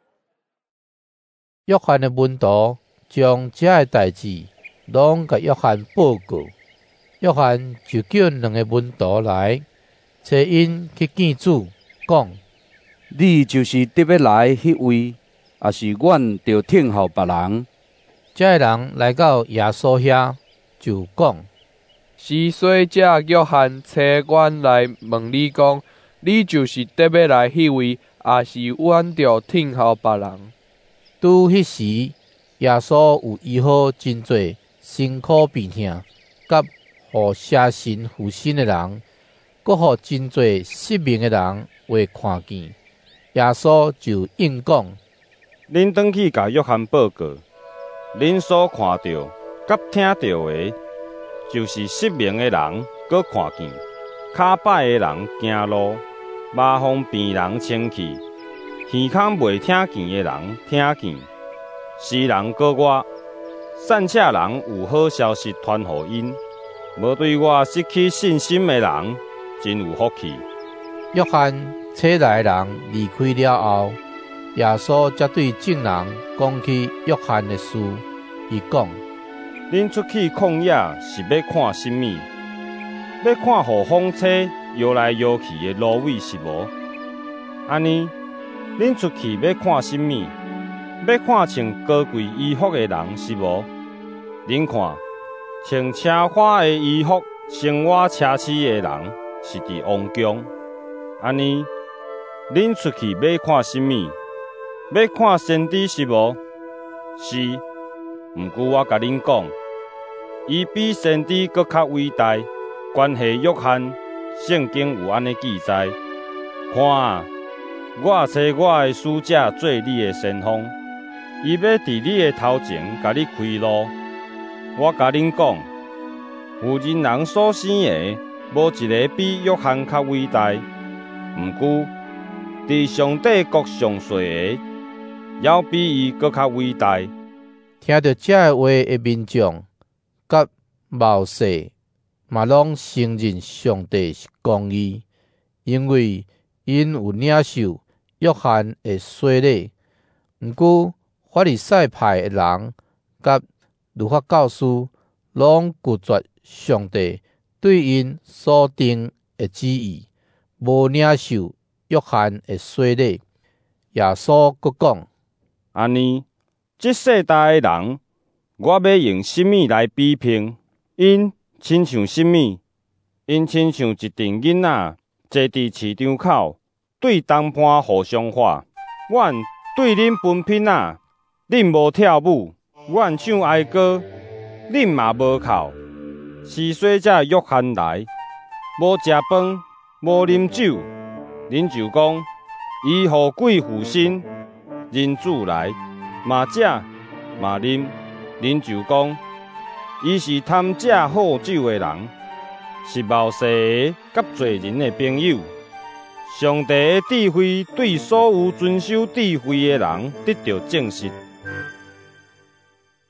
约翰的门徒将这个代志拢甲约翰报告，约翰就叫两个门徒来，找因去见主，讲： 你就是得要来迄位，还是阮着听候别人？ 这个人来到耶稣遐，就讲： 是说这约翰找阮来问你讲，你就是得要来迄位，还是阮着听候别人？ 拄迄时，耶稣有医好真侪辛苦病痛，甲互邪神附身的人，阁互真侪失明的人会看见。耶稣就应讲： 恁转去甲约翰报告，恁所看到、甲听到的，就是失明的人阁看见，骹歹的人行路，麻风病人清气。耳孔袂听见的人听见，死人告我，散车人有好消息传互因，无对我失去信心的人真有福气。 约翰车内人离开了后，耶稣才对众人讲起约翰的事。伊讲： 恁出去旷野是要看甚物？要看互风车摇来摇去的芦苇是无？安尼。恁出去要看甚物？要看穿高贵衣服的人是无？恁看，穿车花的衣服、生活奢侈的人是伫王宫。安尼，恁出去要看甚物？要看先知是无？是，毋过我甲恁讲，伊比先知搁较伟大。关系约翰，圣经有安尼记载。看啊！我找我的使者做你的先锋，伊要伫你的头前甲你开路。我甲恁讲，有人人所生的，无一个比约翰较伟大。毋过，伫上帝国上岁的，要比伊搁较伟大。 听到这话的民众，甲冒失，嘛拢承认上帝是公义，因为因有领受约翰的洗礼。毋过法利赛派的人甲律法教师拢拒绝上帝对因所定的旨意，无领受约翰的洗礼。耶稣阁讲： 安尼，这世代的人，我要用什么来比拼？因亲像什么？因亲像一群囡仔坐伫市场口，对东盘互相喊：阮对恁分品仔，恁无跳舞；阮唱哀歌，恁嘛无哭。是说这约翰来，无食饭，无啉酒，恁就讲伊互鬼附身；人子来，嘛食嘛啉，恁就讲伊是贪食好酒的人，是冒失的甲罪人的朋友。上帝的智慧对所有遵守智慧的人得到证实。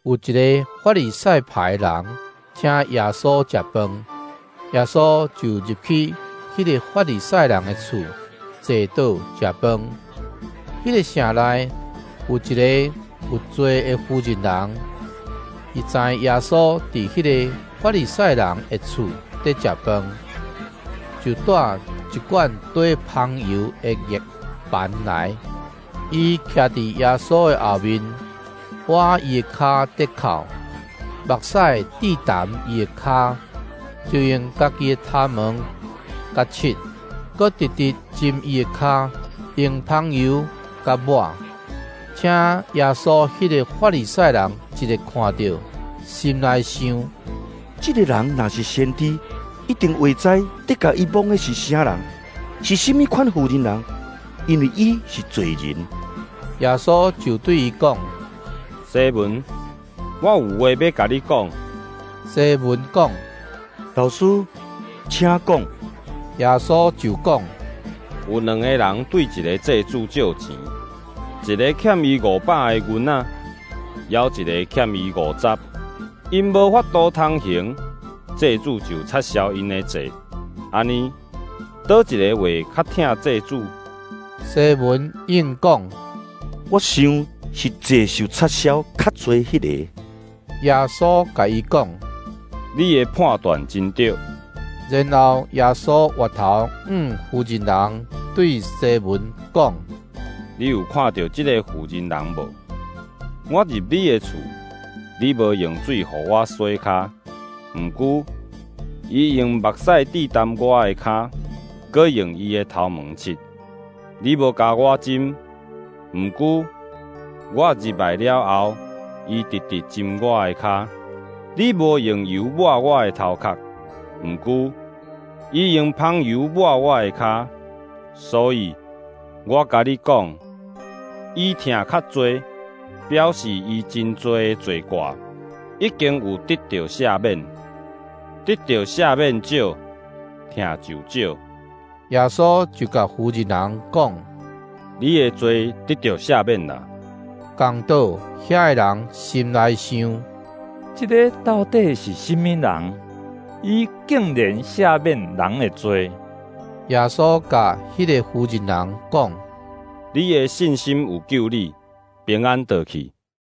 有一个法利赛派人请耶稣食饭，耶稣就入去迄个法利赛人的厝，坐倒食饭。迄个城内有一个有罪的妇人人，伊知耶稣伫迄个法利赛人的厝伫食饭，就带一罐缀香油的液盘来，伊徛伫耶稣的后面，挖伊的骹得靠，目屎滴淡伊的骹，就用家己的头毛甲拭，搁直直浸伊的骹，用香油甲抹。请耶稣迄个法利赛人一个看到，心内想： 这个人若是先知，一定会知得甲伊摸的是啥人，是甚物款妇人人，因为伊是罪人。 耶稣就对伊讲： 西门，我有话要甲你讲。 西门讲： 老师，请讲。 耶稣就讲： 有两个人对一个债主借钱，一个欠伊五百个银仔，还一个欠伊五十。因无法度通行，债主就撤销因的债。安尼，倒一个话较疼债主？ 西门应讲： 我想是债受撤销较多迄个。 耶稣甲伊讲： 你的判断真对。 然后耶稣回头向妇人人对西门讲： 你有看到这个妇人人无？我入你的厝，你无用水互我洗骹，毋过伊用目屎滴淡我的骹，搁用伊的头毛拭。你无甲我浸，毋过我入来了后，伊直直浸我的骹。你无用油抹我的头壳，毋过伊用香油抹我的骹。所以我甲你讲，伊听较多，表示伊真多的罪过已经有得到赦免，得到赦免少，听就少。 耶稣就甲妇人人讲： 你的罪得到赦免啦。 讲到遐个人心内想： 这个到底是甚物人？伊竟然赦免人的罪。 耶稣甲迄个妇人人讲： 你的信心有救你，平安倒去。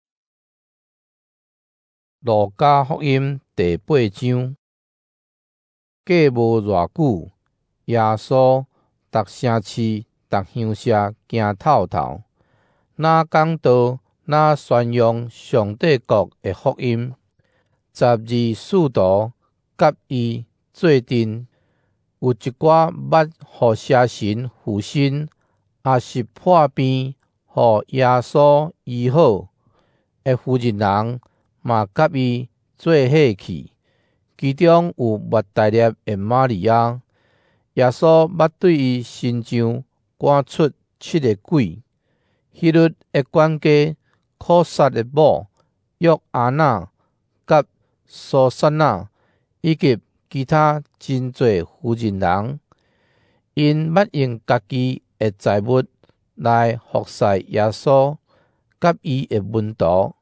路加福音第八章。过无偌久，耶稣逐城市、逐乡舍行透透，哪讲道，哪宣扬上帝国的福音。十二使徒甲伊做阵，有一寡捌互邪神附身，也是破病，互耶稣医好的妇人人，嘛甲伊做伙去。其中有抹大粒的玛利亚，耶稣捌对伊身上赶出七个鬼。迄日的管家可撒的某约阿娜，甲苏珊娜，以及其他真侪妇人人，因捌用家己的财物来服侍耶稣，甲伊的门徒。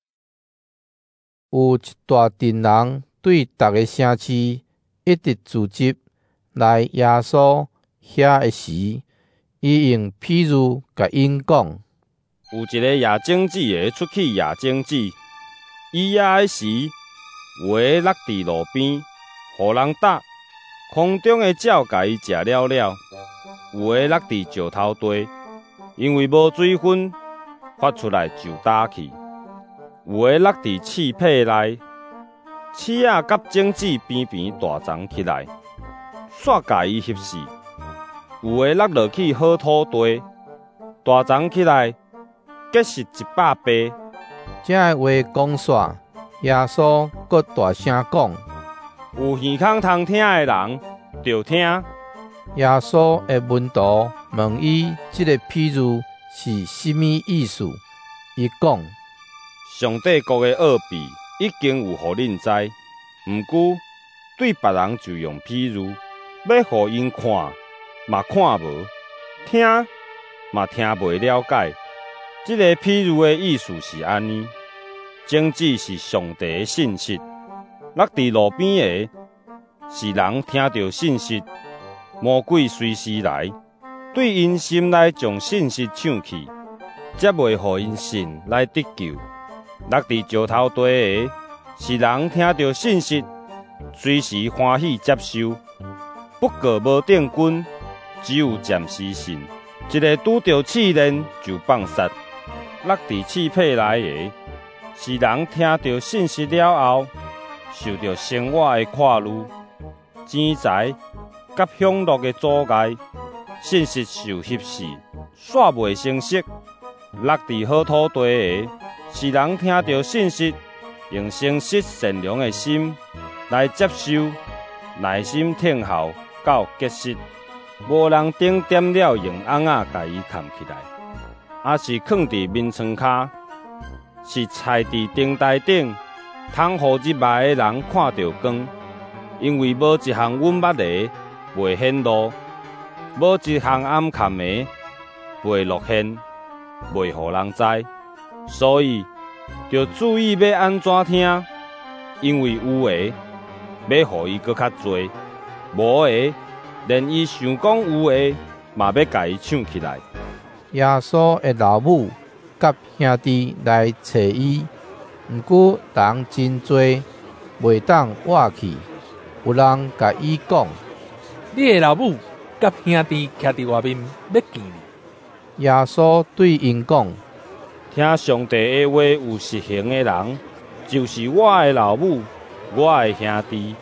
有一大群人对逐个城市一直聚集来耶稣遐的时，伊用譬喻甲因讲： 有一个夜经子的出去夜经子，伊夜的时，有个落伫路边，互人打。空中的鸟甲伊食了了，有个落伫石头地，因为无水分，发出来就打去。有个落伫刺被内，刺仔甲种子边边大长起来，煞甲伊吸死。有个落落去好土地，大长起来，结实一百倍。 这话讲煞，耶稣搁大声讲： 有耳孔通听的人，就听。 耶稣的门徒问伊这个譬喻是甚物意思？伊讲： 上帝国的奥秘已经有互恁知，毋过对别人就用譬喻，要互因看，嘛看无；听，嘛听袂了解。这个譬喻的意思是安尼： 种子是上帝的信息。落伫路边的，是人听到信息，魔鬼随时来，对因心内将信息抢去，则袂互因信来得救。落伫石头地的，是人听到信息，随时欢喜接受，不过无定根，只有暂时信。一个拄着试炼就放杀。落伫刺配内的，是人听到信息了后，受到生活的看路、钱财、甲享乐的阻碍，信息受稀释，煞袂成熟。落伫好土地的，是人听到信息，用诚实善良的心来接受，耐心听候到结实。无人顶点了用红仔甲伊扛起来，也是放伫面床骹，是菜伫灯台顶，通互入夜的人看到光。因为无一项阮捌的袂显露，无一项暗藏的袂露现，袂互人知。所以，着注意要安怎听，因为有的要互伊搁较侪，无的连伊想讲有的嘛要甲伊抢起来。 耶稣的老母甲兄弟来找伊，毋过人真多，袂当活去。有人甲伊讲：“ 你的老母甲兄弟徛伫外面要见你。” 耶稣对因讲：“ 听上帝的话有实行的人，就是我的老母，我的兄弟。”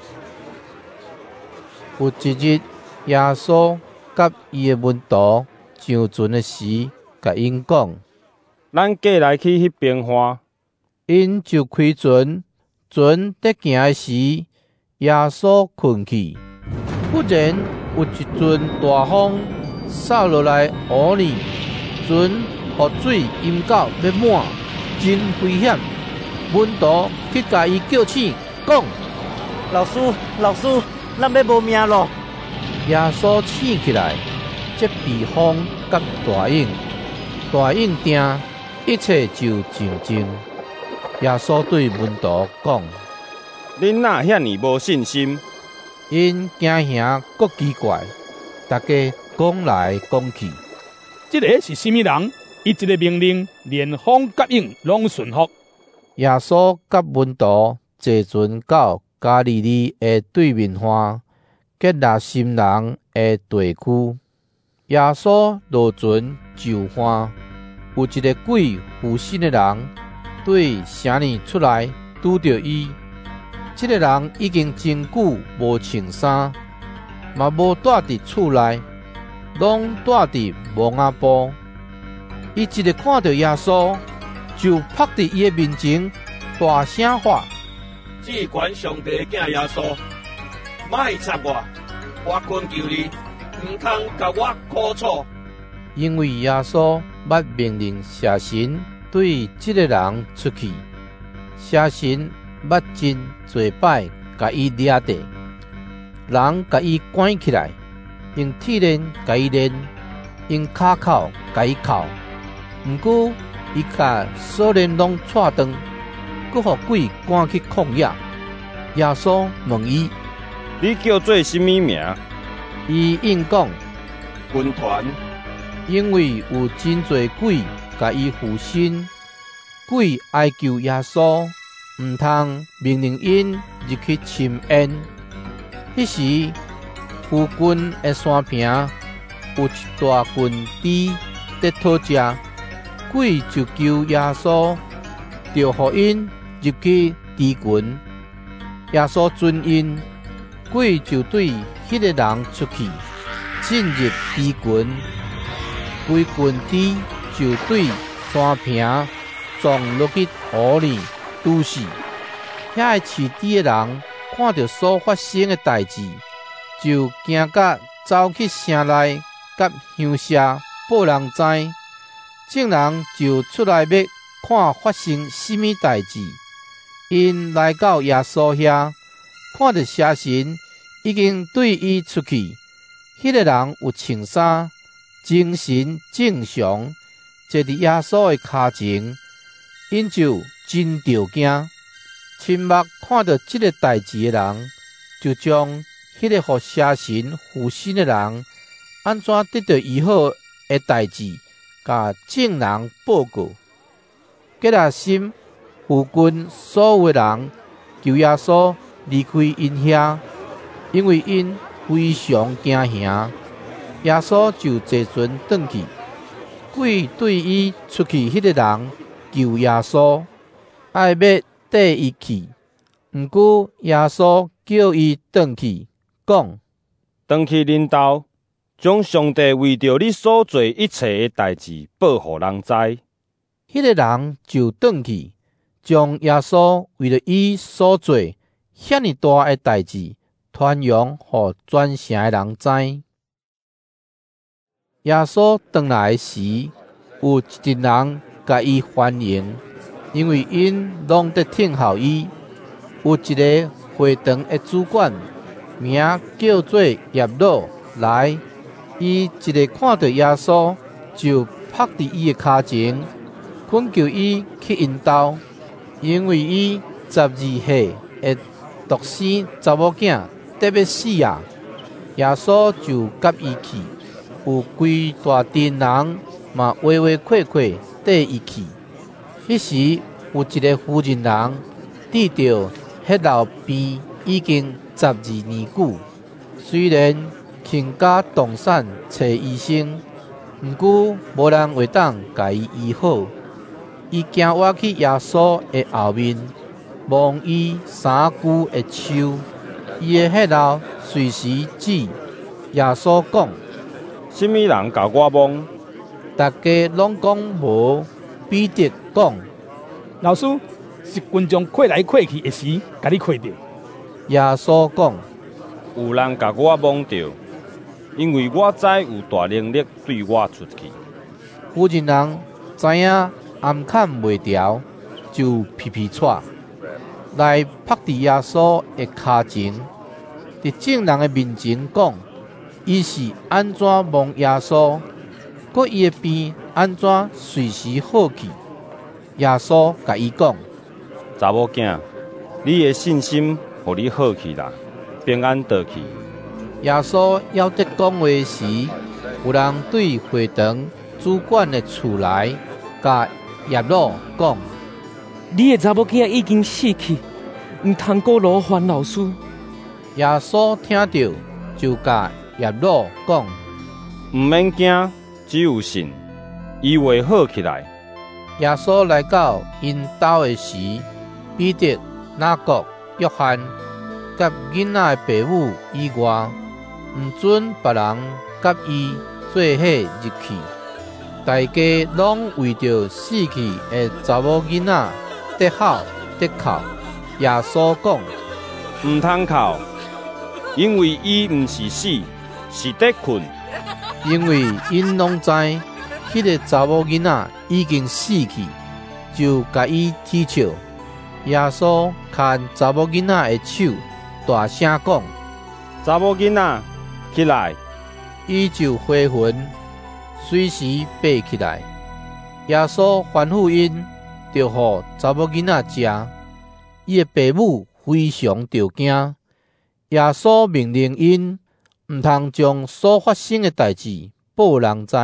有一日，耶稣甲伊的门徒上船的时，甲因讲：“ 咱过来去迄边花。” 因就开船，船在行的时，耶稣困去。忽然有一阵大风扫落来湖里，船河水淹到要满，真危险。门徒去甲伊叫醒，讲：“ 老师，老师，咱要无命咯！” 耶稣醒起来，即避风甲大影，大影定，一切就静静。耶稣对门徒讲：“ 恁哪遐尼无信心？” 因惊吓阁奇怪，大家讲来讲去。 这个是什么人？伊一个命令，连风甲影拢顺服。 耶稣甲门徒坐船到加利利的对面岸，吉拿心人的地区。耶稣落船就岸，有一个鬼附身的人对城里出来拄着伊。这个人已经真久无穿衫，嘛无住伫厝内，拢住伫木仔埔。伊一日看到耶稣，就趴伫伊的面前，大声喊：“ 只管上帝的囝耶稣，莫插我！我恳求你，唔通甲我苦楚。” 因为耶稣捌命令邪神对这个人出去，邪神捌真多摆甲伊掠地，人甲伊关起来，用铁链甲伊链，用骹铐甲伊铐。毋过伊甲锁链拢扯断，佫互鬼赶去旷野。耶稣问伊：“ 你叫做什么名？” 伊应讲：“ 军团。” 因为有真多鬼甲伊附身，鬼哀求耶稣。毋通命令因入去深渊。迄时，附近的山坪有一大群猪在讨食，鬼就求耶稣，就互因入去猪群。耶稣准因，鬼就对迄个人出去，进入猪群，规群猪就对山坪撞落去湖里。拄死，遐个饲猪的人看到所发生的代志，就惊甲走去城内，甲乡社报人知。众人就出来要看发生什么代志。因来到耶稣遐，看到邪神已经对伊出去。迄、那个人有穿衫，精神正常，坐伫耶稣的骹前。 因就真着惊。亲目看到这个代志的人，就将迄个互邪神附身的人安怎得到医好的代志，甲众人报告。吉拉心附近所有的人求耶稣离开因遐，因为因非常惊吓。耶稣就坐船转去，鬼对伊出去迄个人求耶稣，爱要缀伊去。毋过耶稣叫伊转去，讲： 转去恁兜，将上帝为着你所做一切的代志报互人知。 迄个人就转去，将耶稣为了伊所做遐尼大的代志传扬互全城的人知。耶稣回来时，有一群人甲伊欢迎，因为因拢得听候伊。有一个会堂的主管，名叫做叶老来，伊一个看到耶稣，就拍伫伊的骹前，恳求伊去因兜，因为伊十二岁的独生查某囝得要死啊！耶稣就甲伊去。有规大阵人嘛，话话快快缀伊去。迄时有一个妇人人，治着迄老病已经十二年久，虽然倾家动产找医生，毋过无人会当甲伊医好。伊行活去耶稣的后面，望伊三句的手，伊的迄老随时指耶稣讲。 什么人甲我摸？ 大家拢讲无。彼得讲： 老师，是群众快来快去的时，甲你看到。 耶稣讲： 有人甲我摸着，因为我知有大能力对我出去。 妇人人知影暗砍袂牢，就皮皮喘来拍伫耶稣的骹前，伫众人的面前讲。伊是安怎望耶稣，搁伊的病安怎随时好去？耶稣甲伊讲： 查某囝，你的信心互你好去啦，平安倒去。 耶稣要得讲话时，有人对会堂主管的厝来，甲叶老讲： 你的查某囝已经死去，毋通过劳烦老师。 耶稣听到，就甲叶老讲： 毋免惊，只有信，伊会好起来。 耶稣来到因兜的时，彼得、雅各、约翰，甲囡仔的爸母以外，毋准别人甲伊做伙入去。大家拢为着死去的查某囡仔得哭得哭。耶稣讲： 毋通哭，因为伊毋是死。是得困， 因为因拢知迄个查某囡仔已经死去，就甲伊踢笑。耶稣牵查某囡仔的手，大声讲： 查某囡仔，起来！ 伊就回魂，随时爬起来。耶稣吩咐因，就互查某囡仔食。伊的爸母非常着惊。耶稣命令因。毋通将所发生的代志报人知。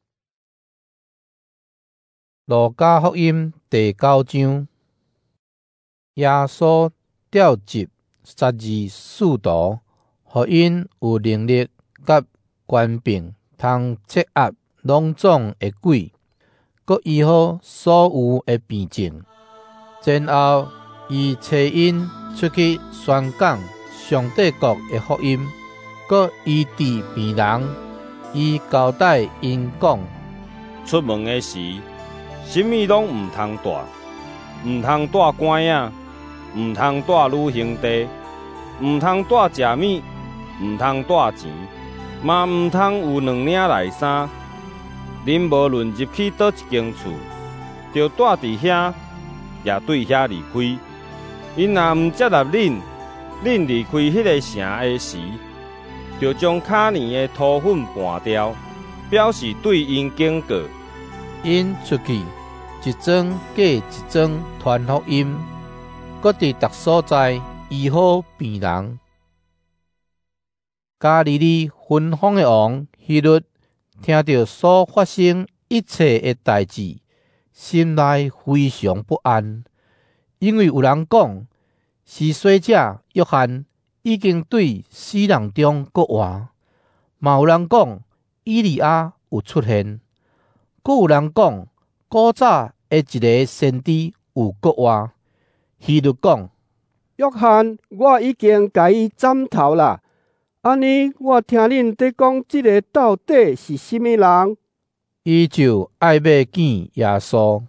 路加福音第九章，耶稣召集十二使徒，互因有能力甲权柄，通制压拢总的鬼，佮医好所有的病症。然后，伊找因出去宣讲上帝国的福音。佮医治病人，伊交代因讲： 出门的时，什么拢毋通带，毋通带拐仔，毋通带旅行地，毋通带食物，毋通带钱，嘛毋通有两领内衫。恁无论入去倒一间厝，就带伫遐，也对遐离开。因若毋接纳恁，恁离开迄个城的时，就将卡年的土粉拌掉，表示对因警告。 因出去， 一桩过一桩传福音，各伫逐所在医好病人。加利利分封的王希律听到所发生一切的代志，心内非常不安，因为有人讲，施洗者约翰已经对死人中国活，嘛有人讲以利亚有出现，阁有人讲古早的一个先知有国活。希律讲： 约翰，我已经甲伊斩头啦。安尼，我听恁在讲，这个到底是什么人？ 伊就爱要见耶稣。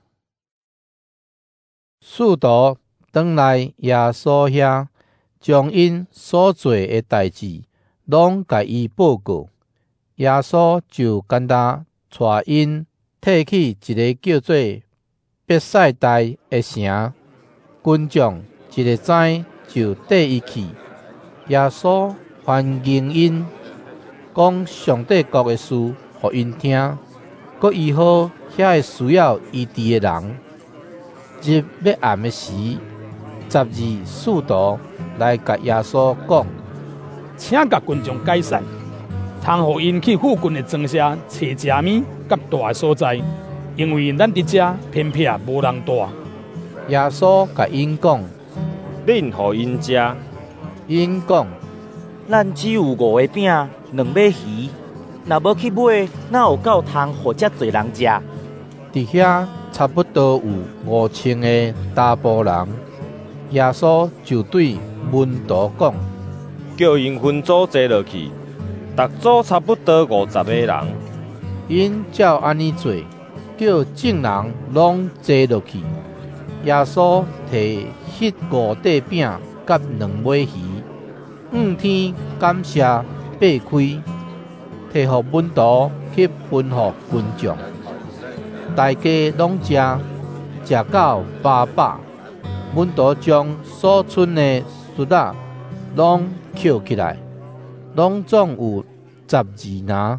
使徒转来耶稣遐，将因所做的代志，拢甲伊报告。耶稣就简单带因退去一个叫做伯赛大的城，群众一个知就缀伊去。耶稣欢迎因，讲上帝国的事，互因听，佮医好遐个需要医治的人。入要暗的时，十二使徒来甲耶稣讲， 请甲群众解散，通互因去附近的庄舍找食物甲大的所在，因为咱伫遮偏僻无人住。 耶稣甲因讲， 恁互因食。 因讲， 咱只有五个饼，两尾鱼，若要去买，哪有够通互遮侪人食？ 伫遐差不多有五千个大部人。耶稣就对门徒讲， 叫因分组坐落去，逐组差不多五十个人。 因照安尼做，叫众人拢坐落去。耶稣摕迄五块饼甲两尾鱼，仰天感谢，擘开，摕互门徒去分互群众。大家拢食，食到饱饱。门徒将所剩的食仔拢捡起来，拢总有十二拿。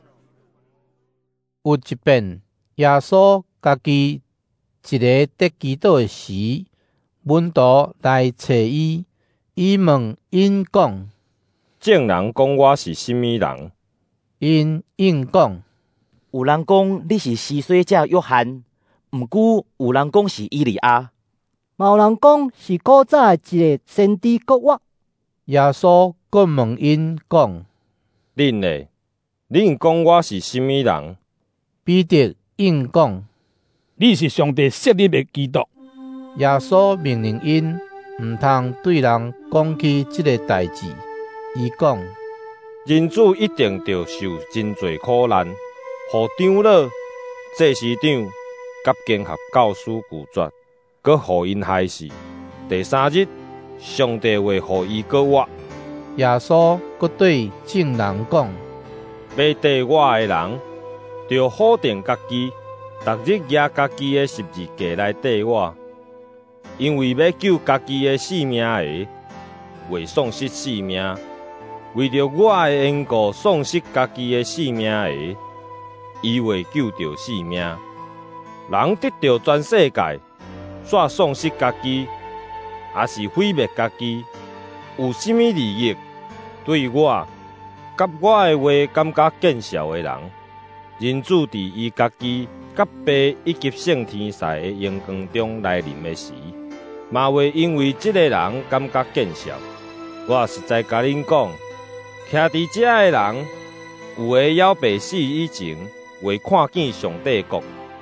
有一遍，耶稣家己一个在祈祷的时，门徒来找伊，伊问因讲： 众人讲我是甚物人？ 因应讲： 有人讲你是施洗者约翰，毋过有人讲是以利亚， 嘛有人讲是古早的一个先知国活。 耶稣佫问因讲： 恁呢？恁讲我是甚物人？ 彼得应讲： 你是上帝设立的基督。 耶稣命令因毋通对人讲起这个代志。伊讲： 人子一定要受真侪苦难，互长老、祭司长、甲经学教师拒绝，佮互因害死。第三日，上帝会互伊搁活。 耶稣佮对众人讲： 要缀我的人，着否定家己，逐日举家己的十字架来缀我，因为要救家己的性命的，袂丧失性命；为着我的缘故丧失家己的性命的，伊会救着性命。人得到全世界，煞丧失家己，也是毁灭家己，有甚物利益？对我，甲我的话感觉见笑的人，人子伫伊家己甲爸以及圣天使的荣光中来临的时，嘛会因为这个人感觉见笑。我实在甲恁讲，徛伫遮的人，有的要被死以前，会看见上帝国。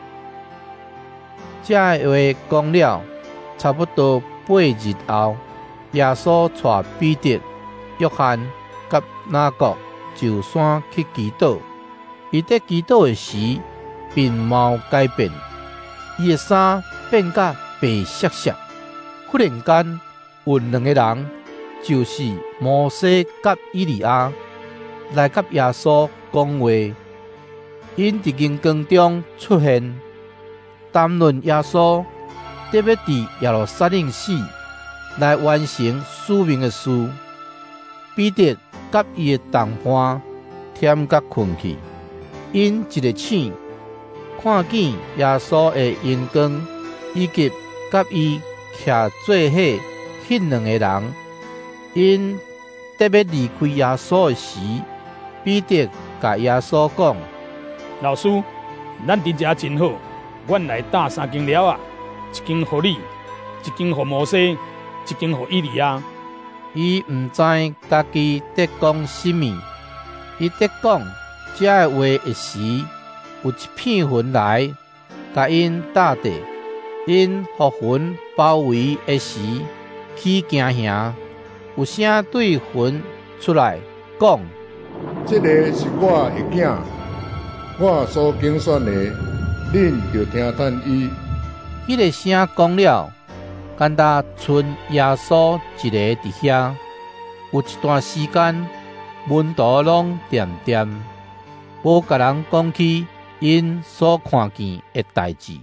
这话讲了，差不多八日后，耶稣带彼得、约翰、甲雅各就山去祈祷。伊在祈祷的时，面貌改变，伊的衫变甲白色色。忽然间，有两个人，就是摩西甲以利亚，来甲耶稣讲话。因伫银光中出现，谈论耶稣得要伫耶路撒冷死，来完成使命的事。彼得甲伊的同伴忝甲困去，因一个醒， 看见耶稣的阳光，以及甲伊徛做伙迄两个人，因得要离开耶稣的时，彼得甲耶稣讲：“ 老师，咱伫遮真好，阮来搭三间了啊，一间互你，一间互摩西，一间互以利亚。” 伊毋知家己在讲什么，伊在讲这个话的时，有一片云来，甲因搭地。因互云包围的时，去行行，有声对云出来讲：“ 这个是我的囝，我所拣选的，恁就听等伊。” 迄个声讲了，干焦剩耶稣一个伫遐。有一段时间，门徒拢惦惦，无甲人讲起因所看见的代志。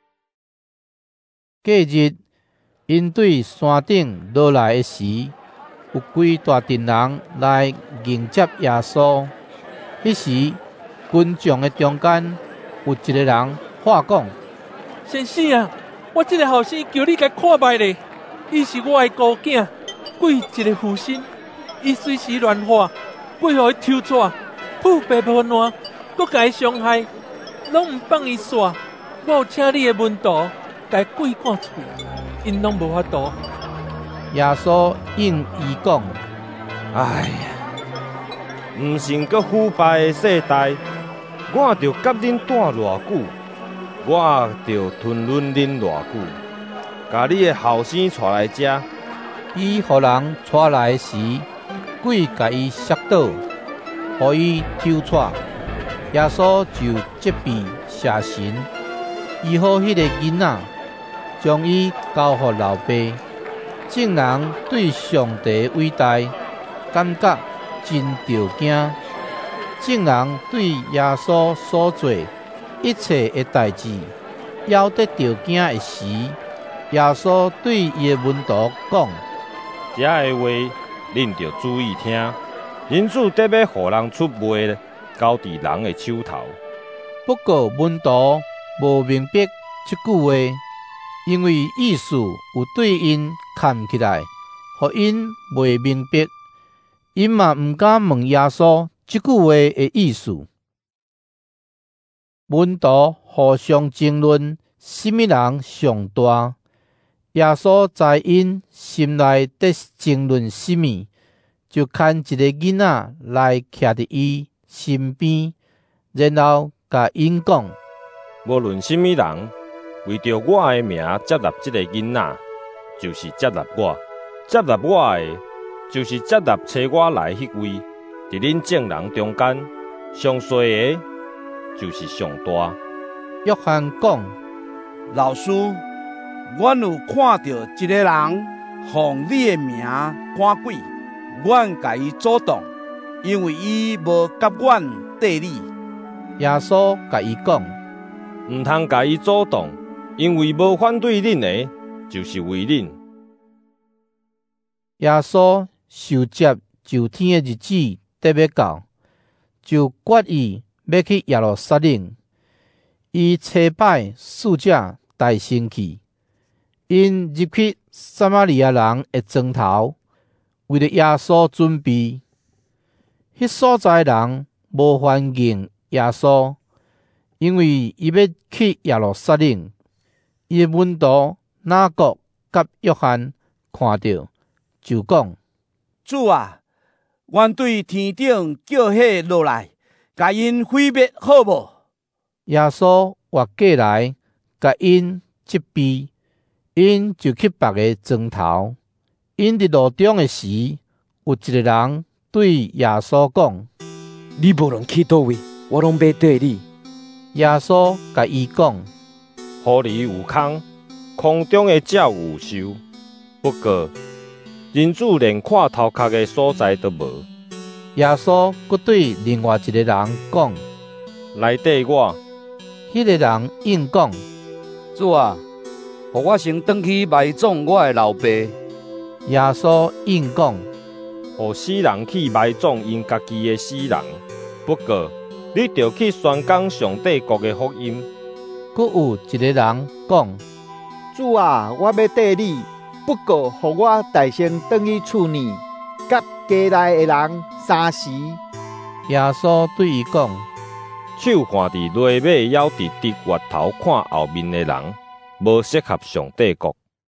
隔日，因对山顶落来的时，有规大群人来迎接耶稣。迄时，群众的中间有一个人话讲：“ 先生啊，我这个后生叫你甲看卖咧，伊是我的孤囝，贵一个父亲，伊随时乱话，背后偷撮，不白不烂，搁甲伊伤害，拢毋放伊煞。我有请你的门徒。”该鬼赶出，因拢无法度。 耶稣应伊讲：“ 哎呀，毋信阁腐败的世代，我着甲恁待偌久，我着吞忍恁偌久，甲你的后生带来遮。” 伊互人带来时，鬼甲伊摔倒，互伊抽撮。耶稣就责备邪神，医好迄个囡仔。将伊交予老爸，众人对上帝伟大感觉真着惊。众人对耶稣所做一切的代志，要得着惊的时，耶稣对伊的门徒讲：“ 这个话恁着注意听，人子得要予人出卖，交伫人的手头。” 不过门徒无明白这句话。因为意思有对因看起来，互因未明白，因嘛毋敢问耶稣这句话的意思。门徒互相争论，什么人上大？耶稣知因心内在争论什么，就牵一个囡仔来徛伫伊身边，然后甲因讲：“ 无论什么人。”为着我的名接纳这个囡仔，就是接纳我；接纳我的，就是接纳找我来迄位。伫恁众人中间，上细的，就是上大。 约翰讲：“ 老师，阮有看到一个人奉你的名赶鬼，阮甲伊阻挡，因为伊无甲阮对理。” 耶稣甲伊讲：“ 毋通甲伊阻挡。”因为无反对恁的，就是为恁。 耶稣受接就天的日子得要到，就决意要去耶路撒冷。伊差派使者带先去，因入去撒玛利亚人的庄头，为了耶稣准备。迄所在人无欢迎耶稣，因为伊要去耶路撒冷。伊的门徒雅各甲约翰看到，就讲：“ 主啊，愿对天顶叫火落来，甲因毁灭好无？” 耶稣活过来，甲因责备，因就去别个庄头。因伫路中的时，有一个人对耶稣讲：“ 你无论去倒位，我拢要缀你。” 耶稣甲伊讲：“ 狐狸有空，空中的鸟有收，不过人子连看头壳的所在都无。” 耶稣佫对另外一个人讲：“ 来缀我。” 迄个人应讲：“ 主啊，互我先转去埋葬我的老爸。” 耶稣应讲：“ 互死人去埋葬因家己的死人，不过你着去宣讲上帝国的福音。 佫有一个人讲： 主啊，我要缀你，不过互我大先转去厝里，甲家内的人三时。 耶稣对伊讲： 手看伫犁尾，腰伫直月头看后面的人，无适合上帝国。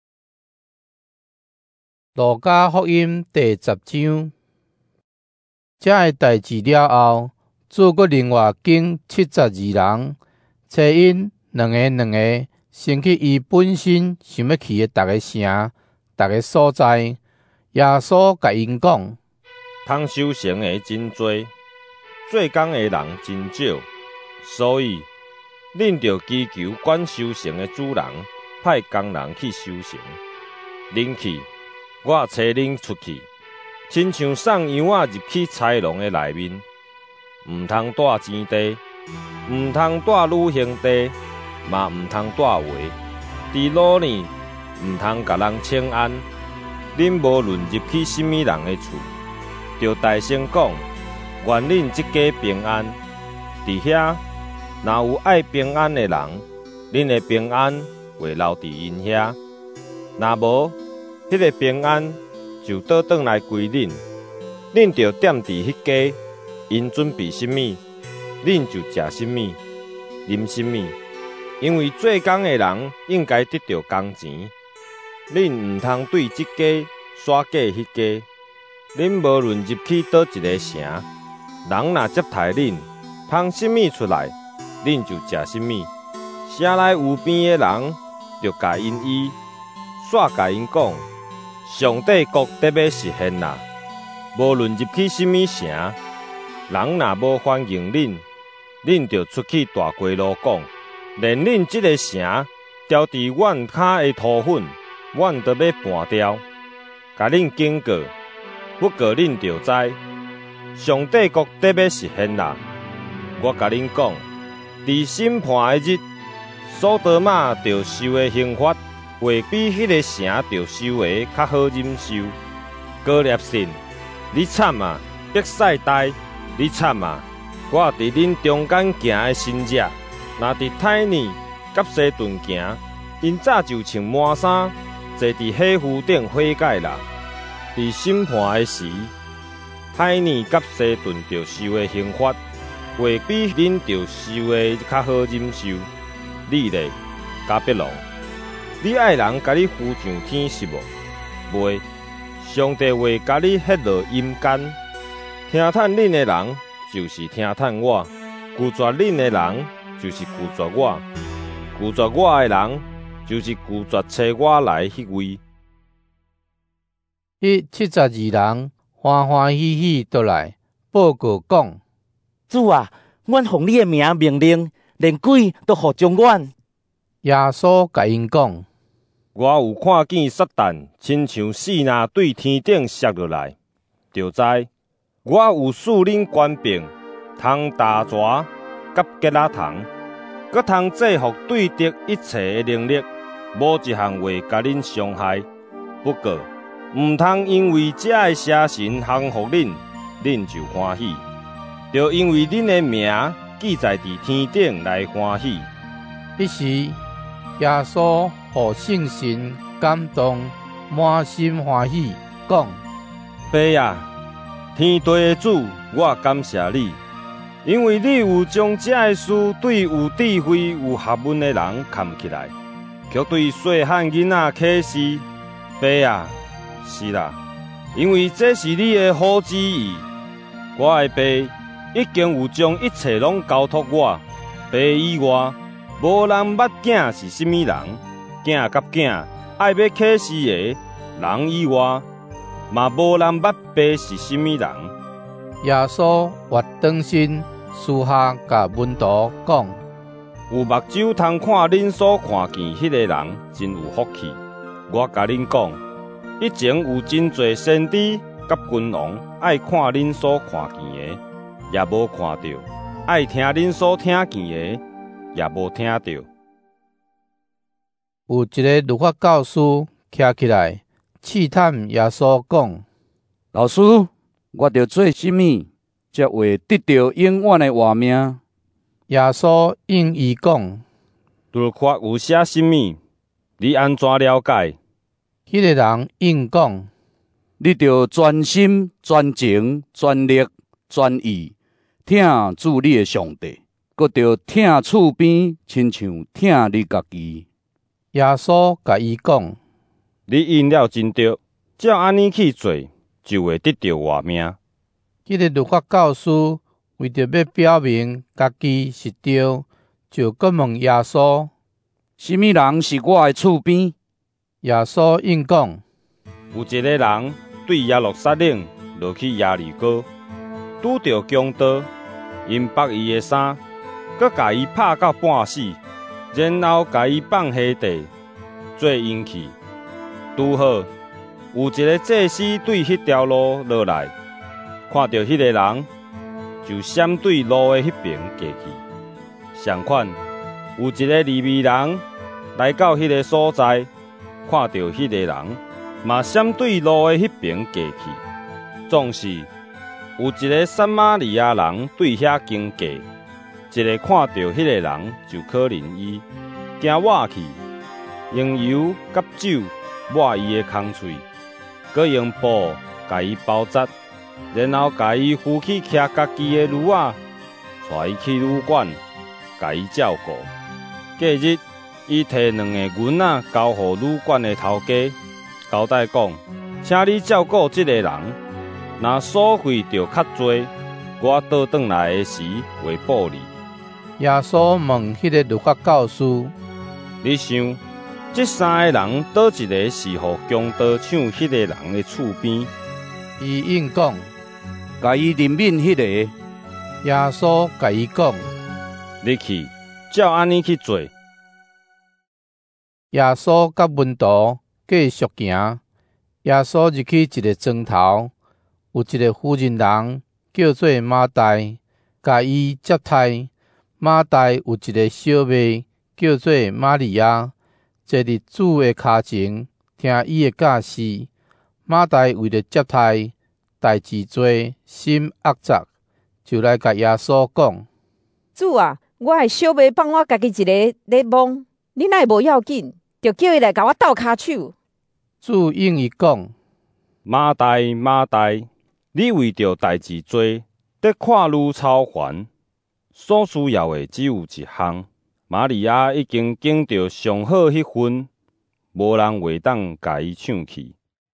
路加福音第十章，这个代志了后，主阁另外拣七十二人，找因两个两个，先去伊本身想要去的逐个城、逐个所在。耶稣甲因讲： 通修行的真多，做工的人真少，所以恁着祈求管修行的主人派工人去修行。恁去，我找恁出去，亲像送羊仔入去豺狼的内面，毋通带钱袋，毋通带旅行袋，嘛毋通带话。伫路呢，毋通甲人请安。恁无论入去什么人的厝，着大声讲：愿恁即家平安。伫遐，若有爱平安的人，恁的平安会留伫因遐；若无，迄个平安就倒转来归恁。恁着踮伫迄家，因准备什么，恁就食什么、啉什么。因为做工的人应该得到工钱。恁毋通对即家耍假迄家。恁无论入去倒一个城，人若接待恁，捧什么出来，恁就食什么。城内有边的人，就甲因医，煞甲因讲：上帝国得要实现啦！无论入去什么城，人若无欢迎恁，恁就出去大街路讲，连恁即个城掉伫阮骹的土粉，阮都要搬掉，甲恁警告。不过恁着知，上帝国得要实现啦！我甲恁讲，伫审判的日，索多玛着受的刑罚，会比迄个城着受的较好忍受。哥列信，你惨啊！伯赛大，你惨啊！我伫恁中间行的新者，若伫泰尼、甲西顿行，因早就穿满衫，坐伫火湖顶火解啦。伫审判的时，泰尼甲西顿着受的刑罚，会比恁着受的较好忍受。你咧，加别龙，你爱人甲你扶上天是无？袂，上帝会甲你迄落阴间。听叹恁的人，就是听叹我；拒绝恁的人，就是拒绝我；拒绝我的人，就是拒绝找我来迄位。 迄七十二人欢欢喜喜倒来报告讲： 主啊，阮奉你的名命令，连鬼都服从阮。 耶稣甲因讲： 我有看见撒旦亲像四若对天顶摔落来，就知我有赐恁权柄，通打蛇、甲吉拉虫，佮通制服对敌一切的能力，无一项会甲恁伤害。不过，毋通因为这个邪神降服恁，恁就欢喜；就因为恁的名记载伫天顶来欢喜。 彼时，耶稣互圣神感动，满心欢喜，讲： 爸啊，天地的主，我感谢你，因为你有将这个事对有智慧、有学问的人藏起来，却对细汉囡仔启示。爸啊！是啦，因为这是你的好旨意。我的爸已经有将一切拢交托我。爸以外，无人捌囝是什么人；囝甲囝爱要启示的人以外，嘛无人捌爸是什么人。 耶稣活转身，私下甲门徒讲： 有目睭通看恁所看见迄个人，真有福气。我甲恁讲。以前有真侪先知甲君王爱看恁所看见的，也无看到；爱听恁所听见的，也无听到。 有一个律法教师徛起来，试探耶稣讲： 老师，我着做什么，才会得到永远的活命？ 耶稣应伊讲： 律法有写甚物？你安怎了解？ 迄个人应讲： 你着专心、专情、专力、专意，听主你的上帝，搁着听厝边，亲像听你家己。 耶稣甲伊讲： 你应了真对，照安尼去做，就会得到活命。 迄个律法教师为着要表明家己是对，就搁问耶稣： 什么人是我的厝边？ 耶稣应讲： 有一个人对耶路撒冷落去耶利哥，拄着强盗，因剥伊的衫，搁甲伊拍到半死，然后甲伊放下地，做阴气。拄好有一个祭司对迄条路落来，看到迄个人，就闪对路的迄边过去。相反，有一个利未人来到迄个所在，看到迄个人，嘛闪对路的迄边过去。总是有一个撒玛利亚人对遐经过，一个看到迄个人就可怜伊，惊我去，用油甲酒抹伊的空喙，搁用布甲伊包扎，然后甲伊扶起骑家己的驴仔，带伊去旅馆，甲伊照顾。隔日，伊摕两个银仔交互旅馆的头家，交代讲：请你照顾即个人，若所费着较多，我倒转来的时会报你。 耶稣问迄个律法教师： 你想？这三个人，倒一个是互强盗抢迄个人的厝边？ 伊应讲： 甲伊任免迄个。 耶稣甲伊讲： 你去，照安尼去做。 耶稣甲门徒继续行。耶稣入去一个庄头，有一个妇人人叫做马代，甲伊接待。马代有一个小妹叫做玛利亚。坐伫主的脚前，听伊的教示。马代为了接待，代志多，心恶杂，就来甲耶稣讲： 主啊，我的小妹放我家己一个咧忙，你哪会无要紧，就叫伊来甲我斗骹手。 主应伊讲： 马代，马代，你为着代志多，得看愈操烦，所需要的只有一项。玛利亚已经拣着上好迄份，无人会当甲伊抢去。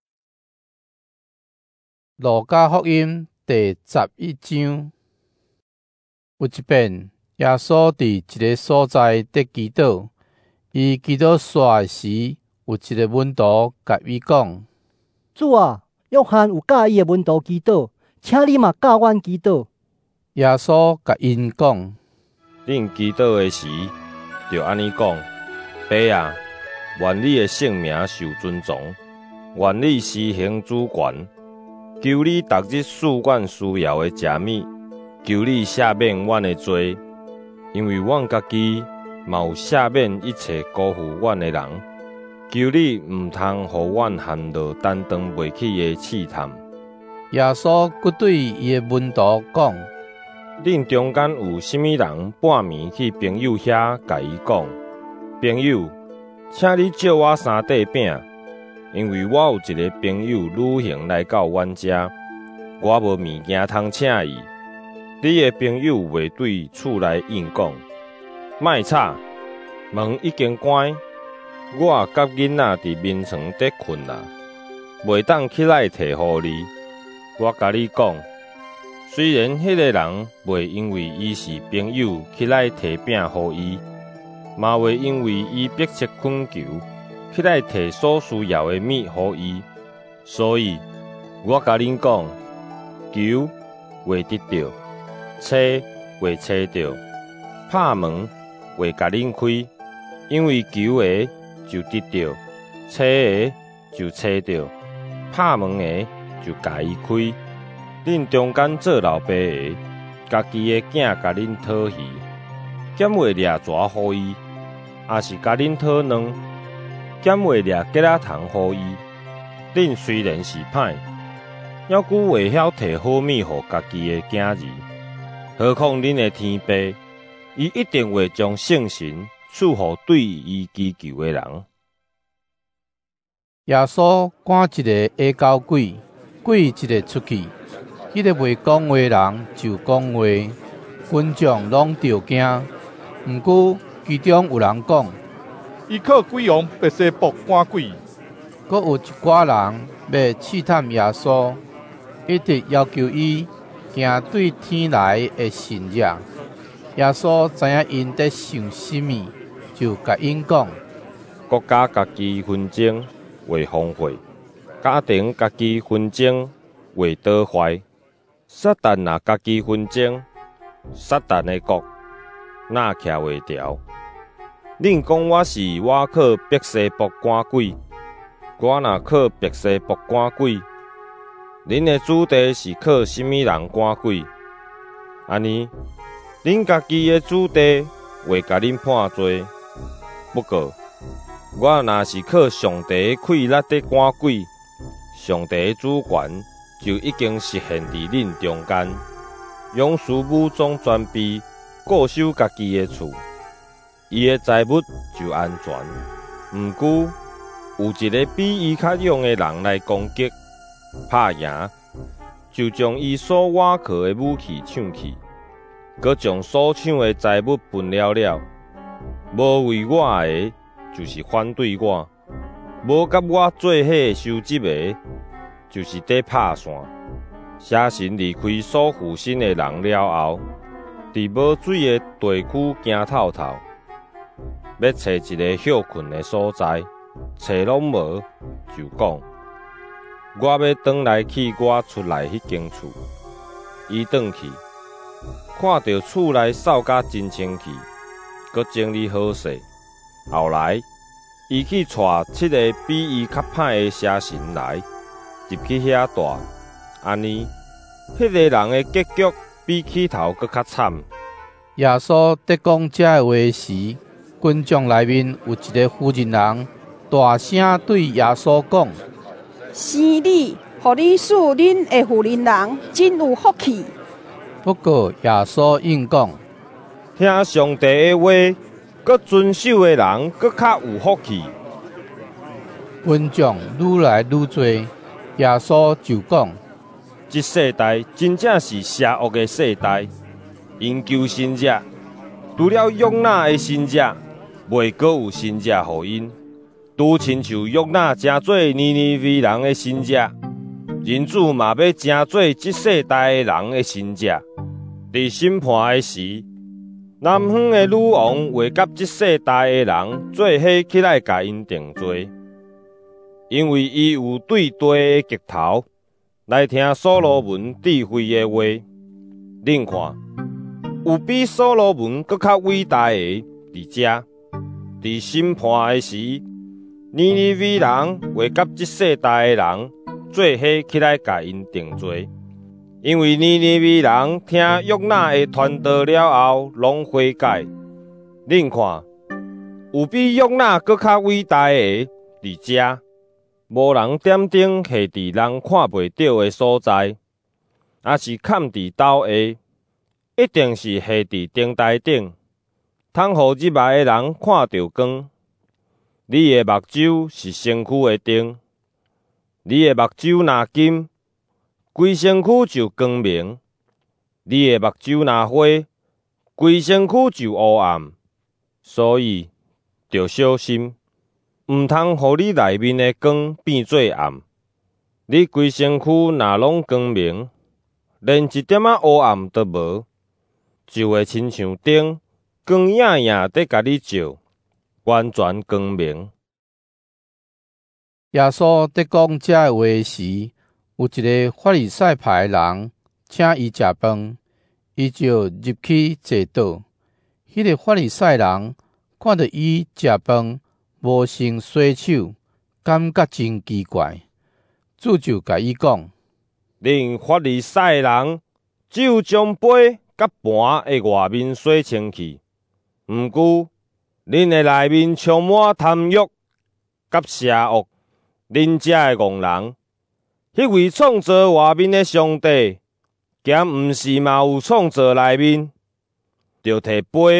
路加福音第十一章。有一遍，耶稣伫一个所在伫祈祷，伊祈祷煞的时，有一个门徒甲伊讲： 主啊，约翰有教伊的门徒祈祷，请你嘛教阮祈祷。 耶稣甲因讲： 恁祈祷的时，就安尼讲，爸啊，愿你的性命受尊重，愿你施行主权，求你逐日赐阮需要的食物，求你赦免阮的罪，因为阮家己嘛有赦免一切辜负阮的人。求你毋通互阮陷落担当袂起的试探。 耶稣佫对伊的门徒讲： 恁中间有甚物人半暝去朋友遐，甲伊讲：朋友，请你借我三块饼，因为我有一个朋友旅行来到阮遮，我无物件通请伊。你的朋友会对厝内应讲：莫吵，门已经关，我甲囡仔伫眠床伫困啦，袂当起来摕互你。我甲你讲。虽然迄个人袂因为伊是朋友起来摕饼互伊，嘛袂因为伊迫切恳求起来摕所需要的物互伊，所以我甲恁讲，求会得到，找会找到，拍门会甲恁开，因为求的就得到，找的就找到，拍门的就甲伊开。恁中间做老爸的，家己的囝甲恁讨鱼，减会掠蛇互伊，也是甲恁讨卵，减会掠吉仔虫互伊。恁虽然是歹，犹佫会晓摕好物互家己的囝儿，何况恁的天父，伊一定会将圣神赐予对伊祈求的人。 耶稣赶一个下交鬼，鬼一个出去，迄、那个袂讲话的人就讲话，群众拢着惊。毋过其中有人讲， 伊靠鬼王白西卜赶鬼。 阁有一寡人要试探耶稣，一直要求伊行对天来的神迹。耶稣知影因在想什么，就甲因讲： 国家家己纷争为荒废，家庭家己纷争为倒坏。撒旦若家己纷争，撒旦的国哪徛袂牢？恁讲我是我靠白西卜赶鬼，我若靠白西卜赶鬼，恁的主题是靠什么人赶鬼？安尼，恁家己的主题会甲恁判罪。不过，我若是靠上帝的气力在赶鬼，上帝的主权就已经实现伫恁中间。勇士武装全备，固守家己的厝，伊的财物就安全。毋过，有一个比伊较勇的人来攻击，拍赢，就将伊所挖靠的武器抢去，佮将所抢的财物分了了。无为我的，就是反对我；无甲我做伙收集的，就是在拍线。写神离开所附身的人了后，伫无水的地区行透透，要找一个休困的所在，找拢无，就讲：我要转来去我出来迄间厝。伊转去，看到厝内扫甲真清气，佮整理好势。后来，伊去带七个比伊较歹的写神来，入去遐住。安尼，迄个人的结局比起头搁较惨。 耶稣在讲这话时，群众内面有一个妇人人，大声对耶稣讲：“ 生你，互你使恁的妇人人真有福气。” 不过耶稣应讲：“ 听上帝的话，搁遵守的人，搁较有福气。” 群众愈来愈多，耶稣就讲： 这世代真正是邪恶的世代，因求神者，除了约拿的神者，袂阁有神者互因。拄亲像约拿诚做尼尼微人的神者，人子嘛要诚做这世代的人的神者。伫审判的时，南方的女王会甲这世代的人做伙起来，甲因定罪，因为伊有对地的骨头。来听所罗门智慧的话，恁看，有比所罗门搁较伟大的伫遮。伫审判的时，尼尼微人会甲这世代的人做伙起来，甲因定罪，因为尼尼微人听约拿的传道了后，拢悔改。恁看，有比约拿搁较伟大的伫遮。无人点灯下伫人看袂到的所在，也是嵌伫斗下，一定是下伫灯台顶，通互入来的人看到光。你的目睭是身躯的灯，你的目睭若金，规身躯就光明；你的目睭若灰，规身躯就黑暗。所以，着小心。毋通互你内面的光变做暗，你规身躯若拢光明，连一点仔黑暗都无，就会亲像灯光影影在甲你照，完全光明。 耶稣在讲这话时，有一个法利赛派的人请伊食饭，伊就入去坐倒。迄、那个法利赛人看到伊食饭，无先洗手，感觉真奇怪，主就甲伊讲： 恁法利赛人只有将杯甲盘的外面洗清气，毋过恁的内面充满贪欲甲邪恶。恁遮的戆人，迄位创造外面的上帝，兼毋是嘛有创造内面，就摕杯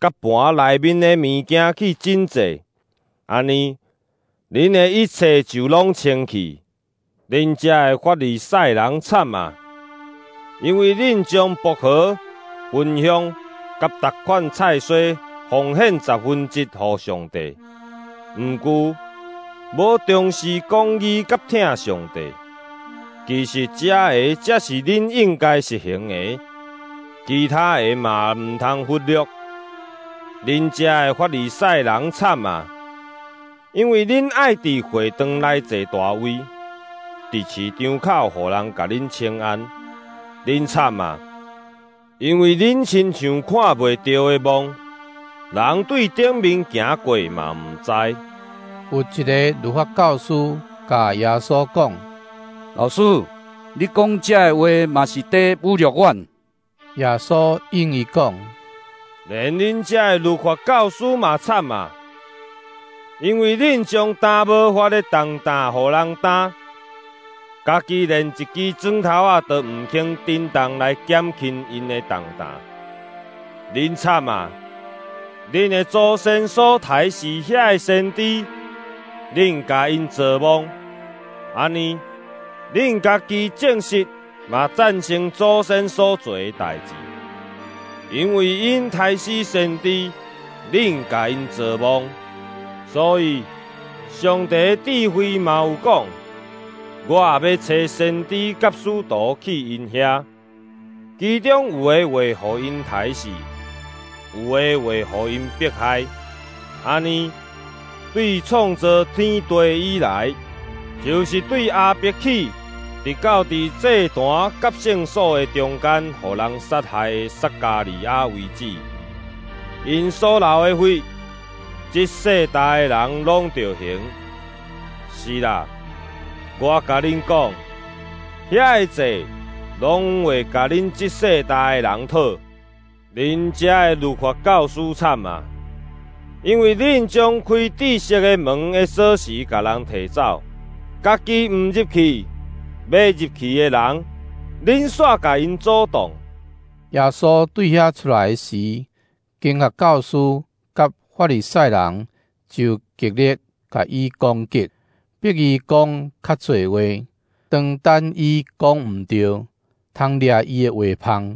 甲盘内面的物件去诊治，安尼，恁的一切就拢清去。恁遮的法利赛人惨啊！因为恁将薄荷、茴香甲逐款菜蔬奉献十分之互上帝，毋过无重视公义甲疼上帝。其实遮个才是恁应该实行的，其他的嘛毋通忽略。恁遮的法利赛人惨啊！因为恁爱伫会堂内坐大位，伫市场口互人甲恁请安。恁惨啊！因为恁亲像看袂到的梦，人对顶面行过嘛毋知。 有一个律法教师甲耶稣讲：“ 老师，你讲这的话嘛是在侮辱阮。” 耶稣应伊讲：“ 连恁这的律法教师嘛惨啊！因为恁将担无法的重担互人担，家己连一支砖头啊都毋肯振动来减轻因的重担。恁惨啊！恁的祖先所抬是遐的先知，恁甲因做梦，安尼，恁家己证实嘛赞成祖先所做的代志。因为因抬是先知，恁甲因做梦，所以上帝的智慧嘛有讲，我也要找先知甲使徒去因遐，其中有的话互因抬是，有的话互因迫害。安尼，对创造天地以来，就是对阿伯起，直到伫祭坛甲圣所的中间，互人杀害的撒加利亚为止，因所流的血，这世代的人拢着行。是啦，我甲恁讲，遐个罪，拢会甲恁这世代的人讨。恁遮的律法教师惨啊！因为恁将开知识的门的锁匙甲人摕走，家己毋入去，要入去的人，恁煞甲因阻挡。 耶稣对遐出来时，经学教师甲法利赛人就极力甲伊攻击，逼伊讲较侪话，当等伊讲毋对，通掠伊的话芳。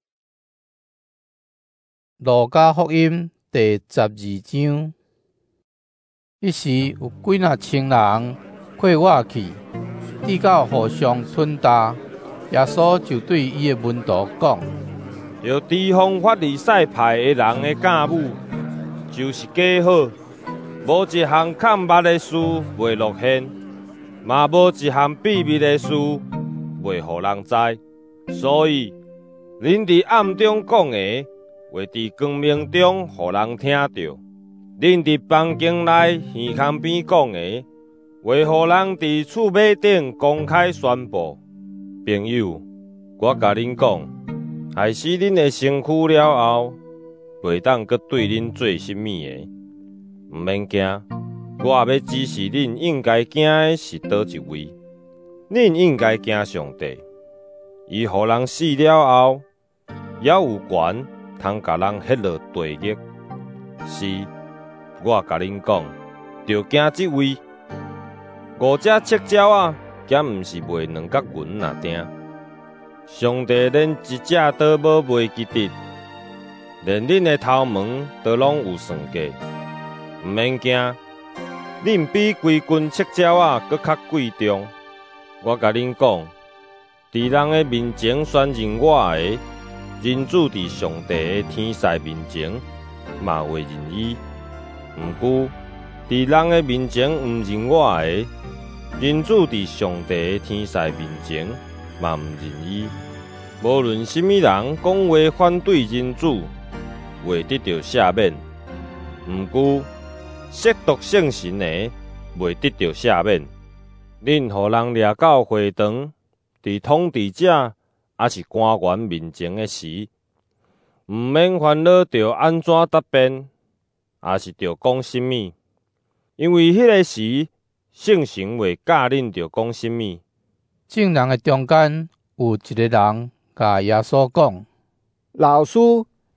路加福音第十二章，一时有几若千人过我去，直到互相吞踏。耶稣就对伊的门徒讲：“ 要提防法利赛派的人的假母，就是假好，无一项看捌的事袂露现，嘛无一项秘密的事袂互人知。所以，恁伫暗中讲的，会伫光明中互人听到；恁伫房间内耳孔边讲的，会互人伫厝尾顶公开宣布。朋友，我甲恁讲，害死恁的身躯了后，袂当阁对恁做甚物的，毋免惊。我也要指示恁应该惊的是倒一位。恁应该惊上帝，伊互人死了后，也有权通甲人迄落地狱。是，我甲恁讲，着惊即位。五只赤鸟啊，减毋是卖两角银若定。上帝连一只都无卖记得，连恁的头毛都拢有算计。毋免惊，恁比规群赤鸟啊搁较贵重。我甲恁讲，伫人的面前宣认我的，人子伫上帝的天使面前嘛会认伊。毋过，伫人的面前毋认我的，人子伫上帝的天使面前嘛毋认伊。无论什么人讲话反对人子，会得到赦免；毋过，亵渎圣神的，袂得到赦免。恁互人掠到会堂，伫统治者也是官员面前的时，毋免烦恼着安怎答辩，也是着讲什么，因为迄个时，圣神会教恁着讲什么。 众人的中间有一个人甲耶稣讲：“ 老师，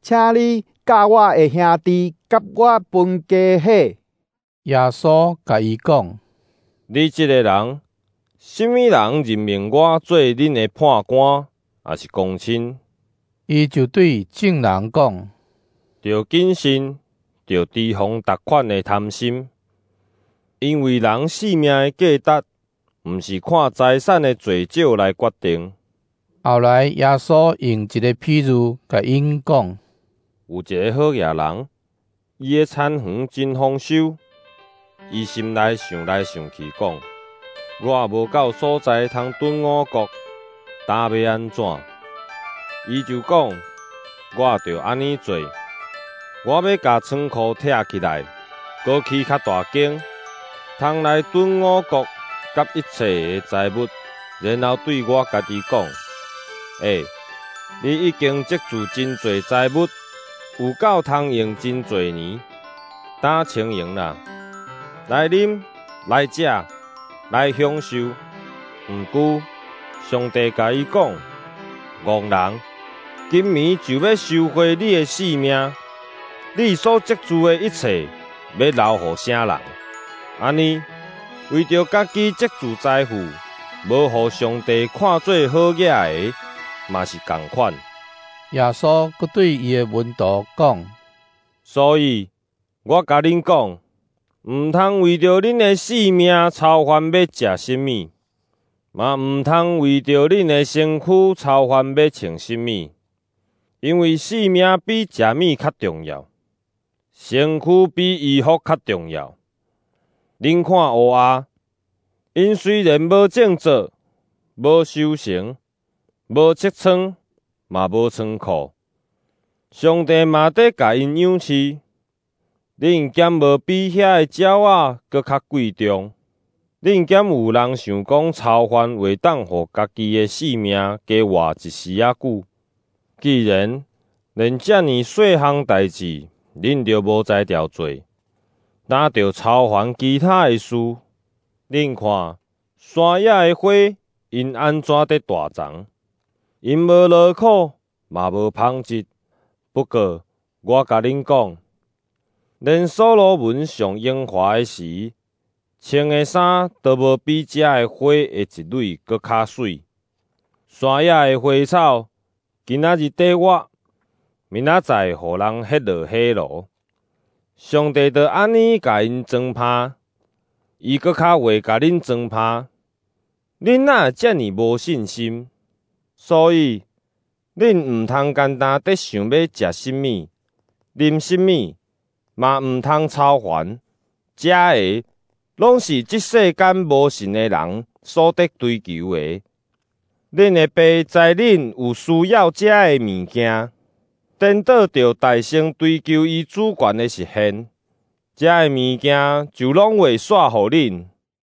请你教我的兄弟甲我分家伙。 耶稣甲伊讲： 你这个人，什么人任命我做恁的判官，还是公亲？ 伊就对众人讲： 要谨慎，要提防逐款的贪心，因为人性命的价值，毋是看财产的多少来决定。 后来耶稣用一个譬喻甲因讲： 有一个好野人，伊的产园真丰收，伊心内想来想去，讲：我无够所在通囤五谷，打要安怎？伊就讲：我着安尼做，我要甲仓库拆起来，搁起较大间，通来囤五谷甲一切的财物，然后对我家己讲：诶、欸，你已经积聚真侪财物，有够通用真侪年，打清闲啦，来啉，来食，来享受。毋久，上帝甲伊讲：戆人，今暝就要收回你的性命，你所积聚的一切，要留互啥人？安尼，为着家己积聚财富，无互上帝看做好野的，嘛是同款。 耶稣阁对伊的门徒讲： 所以，我甲恁讲，毋通为着恁的性命操烦要食什么，嘛毋通为着恁的身躯操烦要穿什么，因为性命比食物较重要，身躯比衣服较重要。恁看乌鸦，因虽然无种作，无收成，无측仓，嘛无仓库，上帝嘛得甲因养饲。恁减无比遐个鸟仔搁较贵重？恁减有人想讲操烦会当互家己的性命加活一时仔久？既然连遮尔细项代志，恁就无才调做，哪着操烦其他的事？恁看山野的花，因安怎得大长？因无劳苦，嘛无纺织。不过我甲恁讲，连所罗门上荣华的时，穿的衫都无比遮的花的一蕊搁较水。山野的花草，今仔日缀我，明仔载互人迄落火炉。上帝就安尼甲因装拍，伊搁较会甲恁装拍。恁哪会遮尔无信心？所以恁毋通简单得想要食什么、啉什么，嘛毋通操烦。遮个拢是即世间无信的人所得追求的。恁的爸知恁有需要遮个物件，颠倒着大声追求伊主权的实现，遮个物件就拢会煞互恁。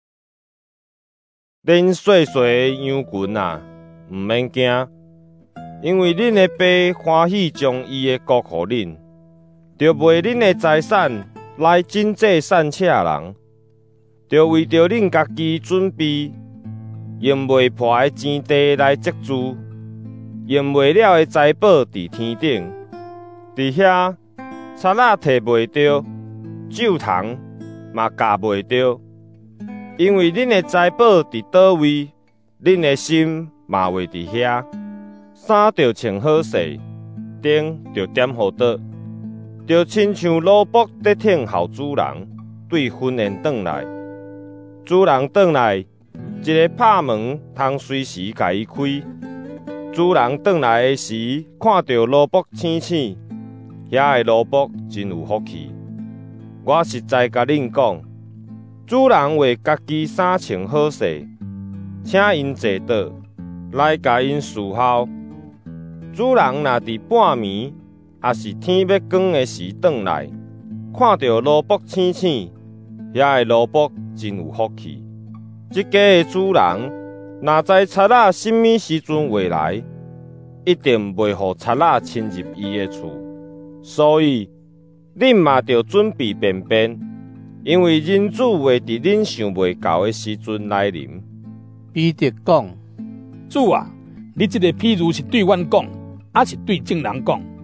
恁细细的羊群啊，毋免惊，因为恁的爸欢喜将伊的国互恁，着卖恁的财产来真济善车人，着为着恁家己准备用袂破的钱地来积聚，用袂了的财宝伫天顶。伫遐贼仔摕袂着，酒桶嘛夹袂着，因为恁的财宝伫倒位，恁的心嘛会伫遐。衫着穿好势，灯着点好倒，着亲像奴仆在听候主人对婚宴转来。主人转来，一个拍门，通随时甲伊开。主人转来的时，看到奴仆醒醒，遐个奴仆真有福气。我实在甲恁讲，主人为家己衫穿好势，请因坐倒来甲因侍候。主人若伫半暝，也是天要光的时转来，看到奴仆醒醒，遐个奴仆真有福气。即家的主人若知贼仔什么时阵会来，一定袂互贼仔侵入伊的厝。所以恁嘛着准备便便，因为人子会伫恁想袂到的时阵来临。 彼得讲： 主啊，你这个譬喻是对阮讲，还是对众人讲？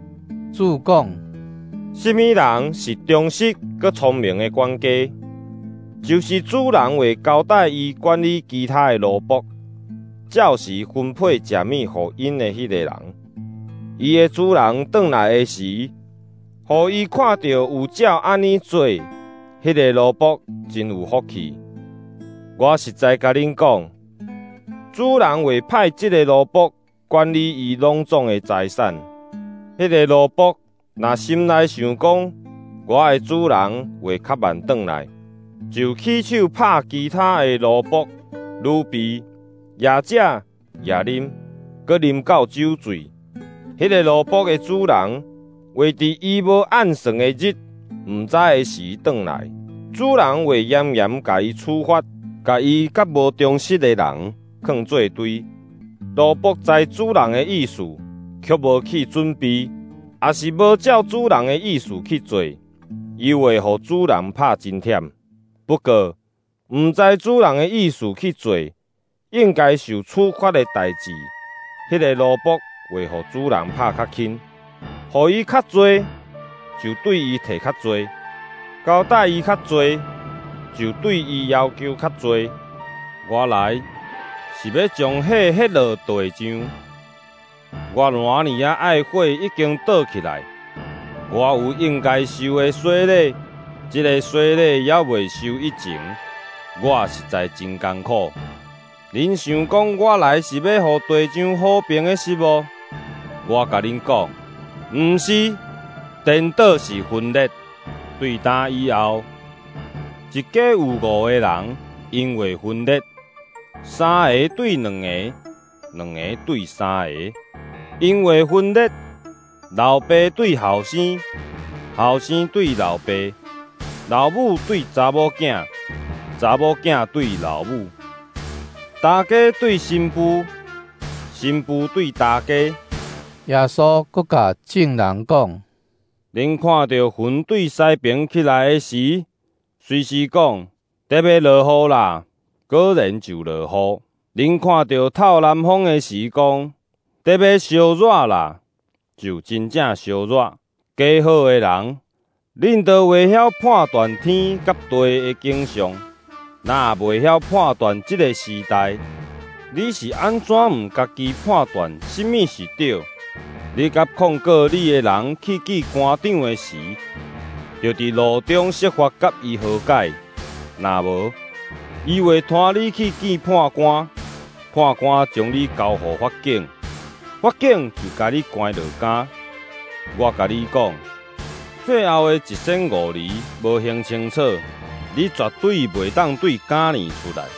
主讲： 什么人是忠实佮聪明的管家？就是主人会交代伊管理其他的奴仆，照时分配食物互因的迄个人。伊的主人转来的时，互伊看到有照安尼做，迄个奴仆真有福气。我实在甲恁讲，主人会派即个奴仆管理伊拢总的财产。迄个奴仆若心内想讲，我的主人会较慢转来，就起手拍其他的奴仆、女婢，也食也啉，佮啉到酒醉。迄个奴仆的主人会伫伊无按算的日，毋知的时转来，主人会严严甲伊处罚，甲伊甲无忠实的人囥做堆。奴仆知主人的意思，却无去准备，也是无照主人的意思去做，伊会互主人拍真忝。不过，毋知主人的意思去做，应该受处罚的代志，迄个奴仆会互主人拍较轻，互伊较多，就对伊摕较多；交代伊较多，就对伊要求较多。我来是要将火ฮ็落地上。我偌年啊爱火已经倒起来，我有应该受的洗礼，这个洗礼也未受以前，我实在真艰苦。恁想讲我来是要互地上好评的是无？我甲恁讲，毋是，颠倒是分裂。对打以后，一家有五个人，因为分裂，三个对两个，两个对三个，因为分裂，老爸对后生，后生对老爸，老母对查某囝，查某囝对老母，大家对新妇，新妇对大家。 耶稣阁甲众人讲： 恁看到云对西边起来的时，随时讲得要落雨啦，果然就落雨；恁看到透南风的时，讲得要烧热啦，就真正烧热。加好的人，恁都袂晓判断天甲地的景象，若袂晓判断这个时代，你是安怎毋家己判断什么是对？你甲控告你的人去见官长的时，就伫路中设法甲伊和解；若无，伊会拖你去见判官，判官将你交予法警，法警就甲你关落监。我甲你讲，最后的一身五厘无形清楚，你绝对袂当对监年出来。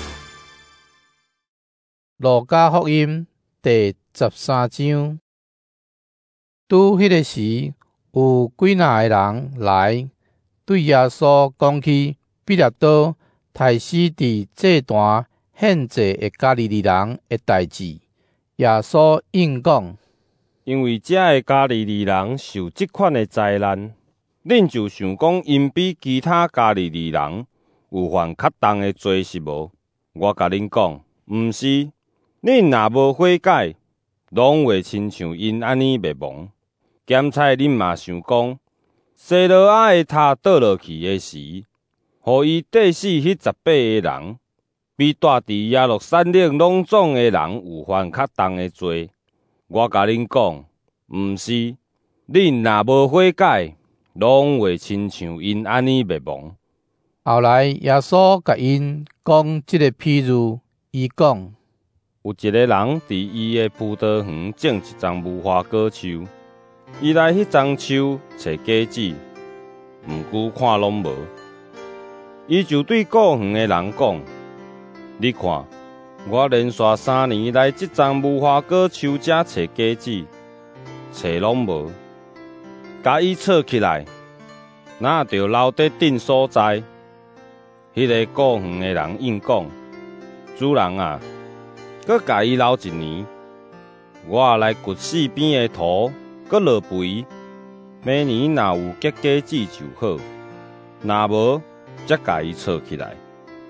路加福音第十三章。拄迄个时，有几若个人来对耶稣讲起彼拉多杀死伫祭坛献祭的加利利人的代志。耶稣应讲： 因为遮的加利利人受即款的灾难，恁就想讲因比其他加利利人有犯较重的罪是无？我甲恁讲，毋是。恁若无悔改，拢会亲像因安尼灭亡。咸菜恁嘛想讲，西罗亚的塔倒落去的时，互伊缀死迄十八个人，比住伫耶路撒冷拢总的人有犯较重的罪。我甲恁讲，毋是。恁若无悔改，拢会亲像因安尼灭亡。 后来耶稣甲因讲即个譬喻，伊讲： 有一个人伫伊的葡萄园种一丛无花果树。伊来迄丛树找果子，毋久看拢无。伊就对顾园的人讲：你看，我连续三年来即丛无花果树遮找果子，找拢无。甲伊撮起来，哪着留伫顶所在？迄、那个顾园的人应讲：主人啊，搁甲伊留一年，我来掘四边的土。搁落肥，明年若有结果子就好，若无则甲伊撮起来。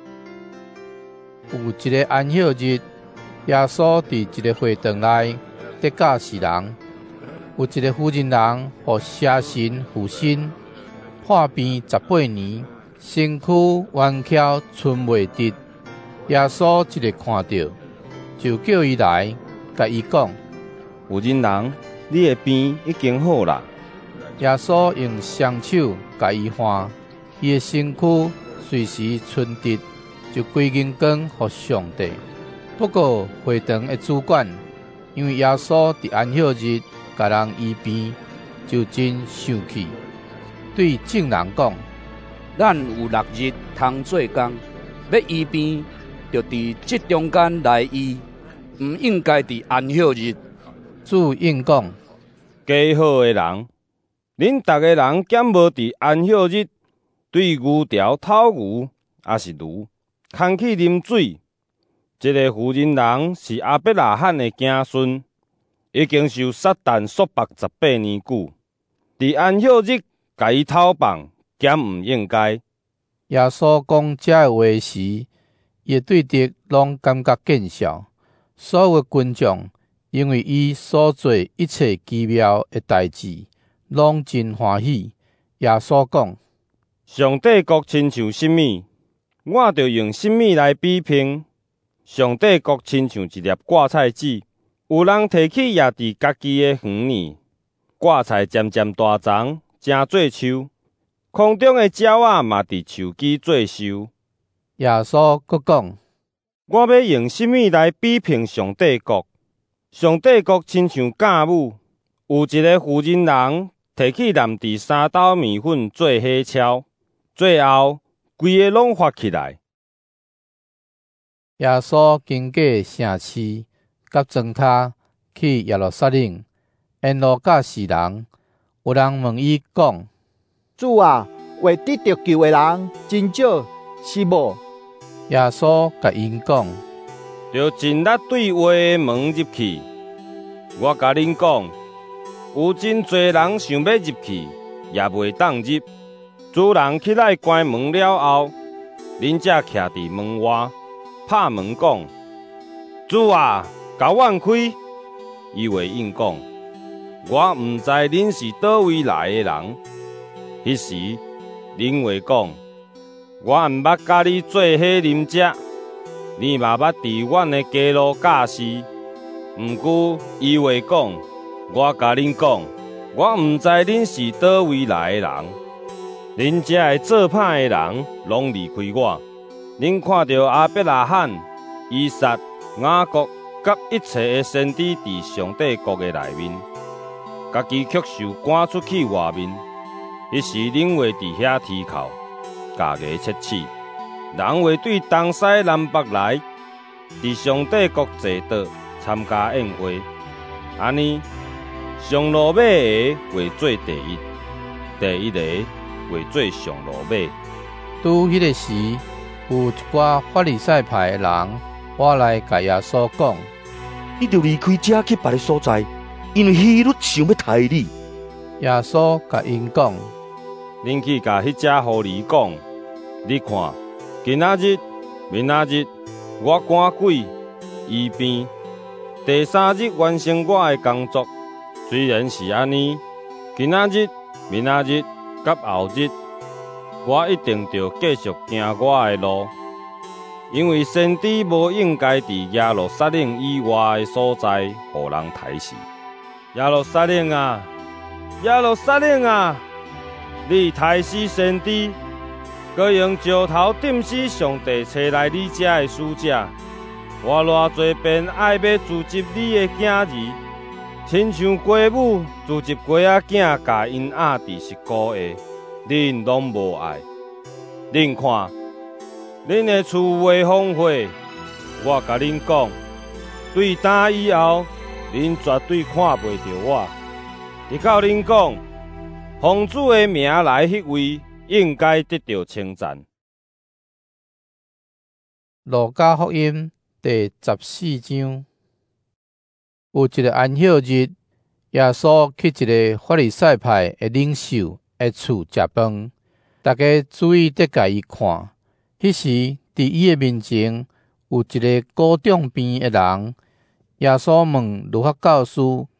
有一个安息日，耶稣伫一个会堂内得教示人， 有一个妇人人，互邪神附身，破病十八年，身躯弯翘，寸未直。耶稣一个看到，就叫伊来，甲伊讲： 妇人人，你的病已经好啦。 耶稣用双手甲伊看，伊的身躯随时寸直，就归荣光予上帝。不过会堂的主管，因为耶稣伫安息日甲人医病，就真生气，对众人讲： 咱有六日通做工，要医病，就伫这中间来医，唔应该伫安息日。 主应讲： 加好的人，恁逐个人兼无伫安息日对牛条偷牛，也是驴，空去啉水。这个妇人人是亚伯拉罕的子孙，已经受撒旦束缚十八年久。伫安息日甲伊偷放，兼唔应该。 耶稣讲这话时，伊对敌拢感觉见笑。所有的群众因为伊所做一切奇妙的代志，拢真欢喜。耶稣讲： 上帝国亲像什么？我着用什么来比拼？上帝国亲像一粒挂菜籽，有人摕去压伫家己的园里，挂菜渐渐大长，成做树。空中的鸟仔嘛伫树基做寿。 耶稣佫讲： 我要用什么来比拼上帝国？上帝国亲像酵母，有一个妇人人摕去淋伫三斗面粉做火烧，最后规个拢发起来。 耶稣经过城市，甲庄脚去耶路撒冷，沿路甲世人，有人问伊讲： 主啊，为得着救的人真少，是无？ 耶稣甲因讲： 着进那对话的门入去。我甲恁讲，有真侪人想要入去，也袂当入。主人起来关门了后，恁才徛伫门外。拍门讲：主啊，甲阮开！伊回应讲：我毋知恁是倒位来的人。迄时，恁话讲：我毋捌甲你做伙啉食，你嘛捌伫阮的街路教示。毋过，伊话讲：我甲恁讲，我毋知恁是倒位来的人。恁遮的做歹的人，拢离开我。恁看到亚伯拉罕、以撒、雅各，甲一切的先知伫上帝国的内面，家己却受赶出去外面。迄时恁会伫遐啼哭，家家切齿，人会对东西南北来，伫上帝国坐倒参加宴会。安尼，上落尾的会做第一，第一个会做上落尾。 拄迄个时，有一寡法利赛派的人，我来甲耶稣讲： 你着离开这去别个所在，因为希律想要杀你。 耶稣甲因讲： 恁去甲迄只狐狸讲，你看，今仔日、明仔日，我赶鬼、医病，第三日完成我的工作。虽然是安尼，今仔日、明仔日、甲后日，我一定着继续行我的路，因为先知无应该伫耶路撒冷以外的所在，互人抬视。耶路撒冷啊，耶路撒冷啊！你抬死先知，搁用石头钉死上帝找来你遮的使者。我偌侪遍爱要自集你的囝儿，亲像鸡母自集鸡仔囝，甲因压伫十股下，恁拢无爱。恁看，恁的厝未荒废。我甲恁讲，对打以后，恁绝对看袂到我。直到恁讲，奉主的名来迄位，应该得到称赞。 路加福音第十四章，有一个安息日，耶稣去一个法利赛派的领袖的厝食饭，大家注意得甲伊看。迄时，伫伊的面前有一个高中病的人。耶稣问律法教师甲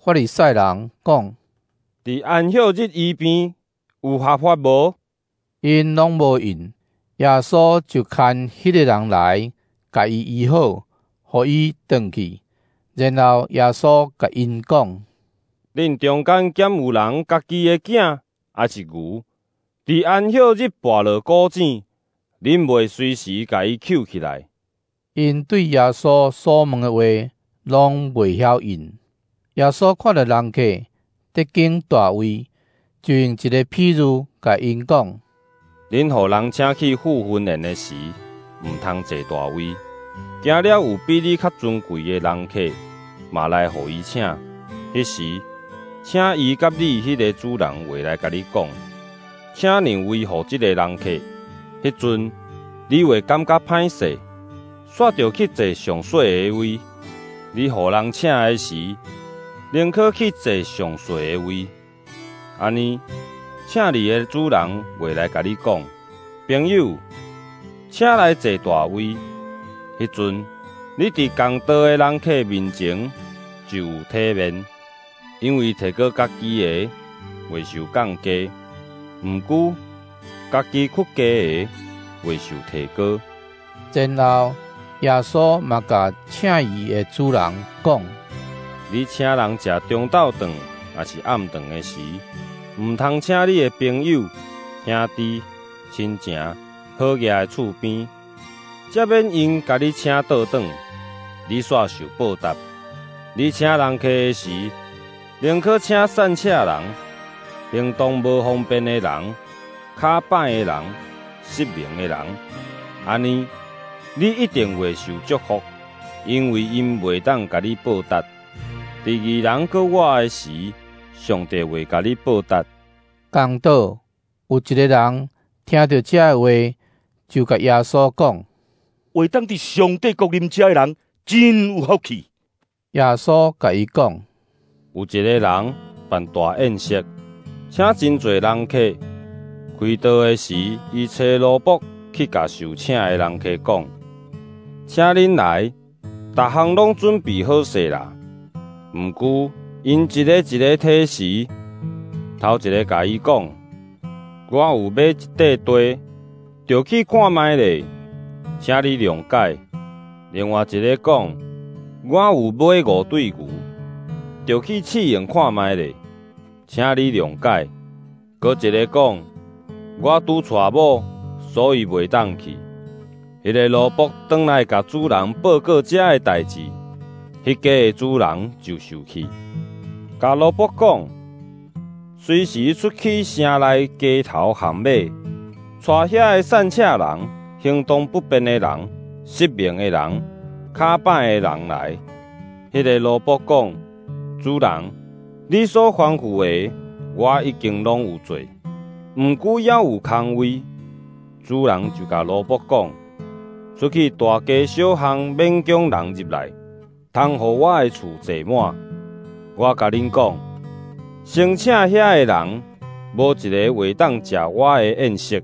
法利赛人讲： 伫安息日医病有合法无？ 因拢无应。耶稣就牵迄个人来，甲伊医好，互伊转去。然后耶稣甲因讲： 恁中间兼有人家己的囝还是牛，伫安息日跋落古井，恁袂随时甲伊捡起来？ 因对耶稣所问的话，拢袂晓应。耶稣看到人客得经大位，就用一个譬喻甲因讲： 恁互人请去赴婚宴的时，毋通坐大位，惊了有比你较尊贵的人客嘛来互伊请。迄时，请伊甲你迄个主人话来甲你讲，请让位互即个人客。迄阵，你会感觉歹势，煞着去坐上细的位。你互人请的时，宁可去坐上细的位。安尼，请你的主人会来甲你讲，朋友，请来坐大位。迄阵，你伫共道的人客面前就有体面，因为摕过家己的袂受降价，毋过家己缺价的袂受提高。 然后耶稣嘛甲请伊的主人讲： 你请人食中昼顿还是暗顿的时，毋通请你的朋友、兄弟、亲情、好业的厝边，则免因甲你请倒转，你煞受报答。你请人客的时，宁可请散车人、行动无方便的人、骹歹的人、失明的人，安尼你一定会受祝福，因为因袂当甲你报答。第二人搁活的时，上帝会甲你报答。 讲到有一个人听到这话，就甲耶稣讲： 会当伫上帝国啉食的人，真有福气。 耶稣甲伊讲： 有一个人办大宴席，请真侪人客。开道的时，伊找罗卜去甲受请的人客讲：请恁来，逐项拢准备好势啦。毋过因一个一个提时，头一个甲伊讲：我有买一块地，着去看卖咧，请你谅解。另外一个讲：我有买五对牛，着去试用看卖咧，请你谅解。搁一个讲：我拄娶某，所以袂当去。迄个萝卜转来甲主人报告这个代志，迄家的主人就受气，甲萝卜讲：随时出去城内街头巷尾，带遐个散车人、行动不便的人、失明的人、骹歹的人来。迄个萝卜讲：主人，你所吩咐的，我已经拢有做，毋过还有空位。主人就甲萝卜讲：出去大街小巷免强人入来，通互我的厝坐满。我甲恁讲，先请遐个人，无一个会当食我的宴席。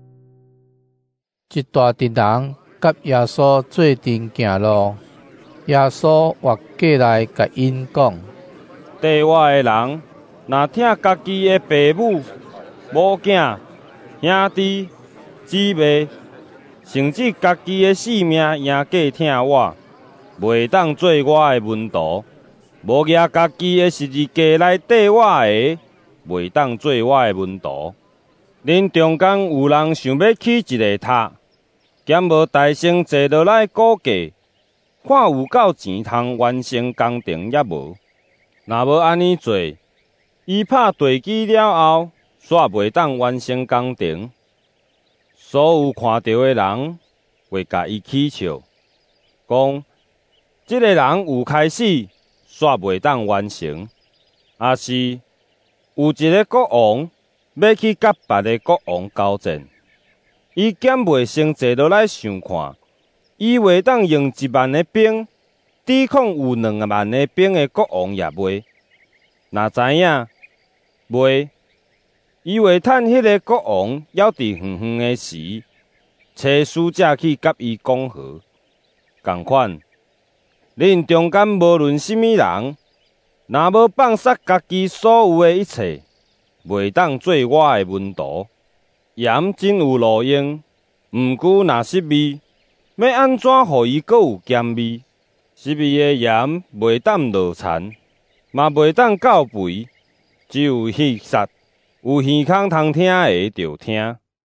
一大群人甲耶稣做阵行路，耶稣活过来甲因讲： 地外的人，若听家己的父母、某囝、兄弟、姊妹，甚至家己的性命赢价听我，袂当做我的门徒；无举家己的十字架来缀我的，袂当做我的门徒。恁中间有人想要起一个塔，兼无大声坐落来估价，看有够钱通完成工程也无。若无安尼做，伊拍地基了后，煞袂当完成工程。所有看到的人会甲伊起笑，讲即个人有开始，煞袂当完成。也是有一个国王要去甲别个国王交战，伊兼袂先坐落来想看，伊袂当用一万个兵抵抗有两万个兵的国王也袂。若知影袂，伊会趁迄个国王要伫远远的时，找使者去甲伊讲和。共款，恁中间无论什么人， 若要放杀家己所有的一切，袂当做我的门徒。盐真有路用，毋过若失味，要安怎互伊阁有咸味？失味的盐袂当落残，嘛袂当教肥，只有稀杀。有耳孔通听的就听。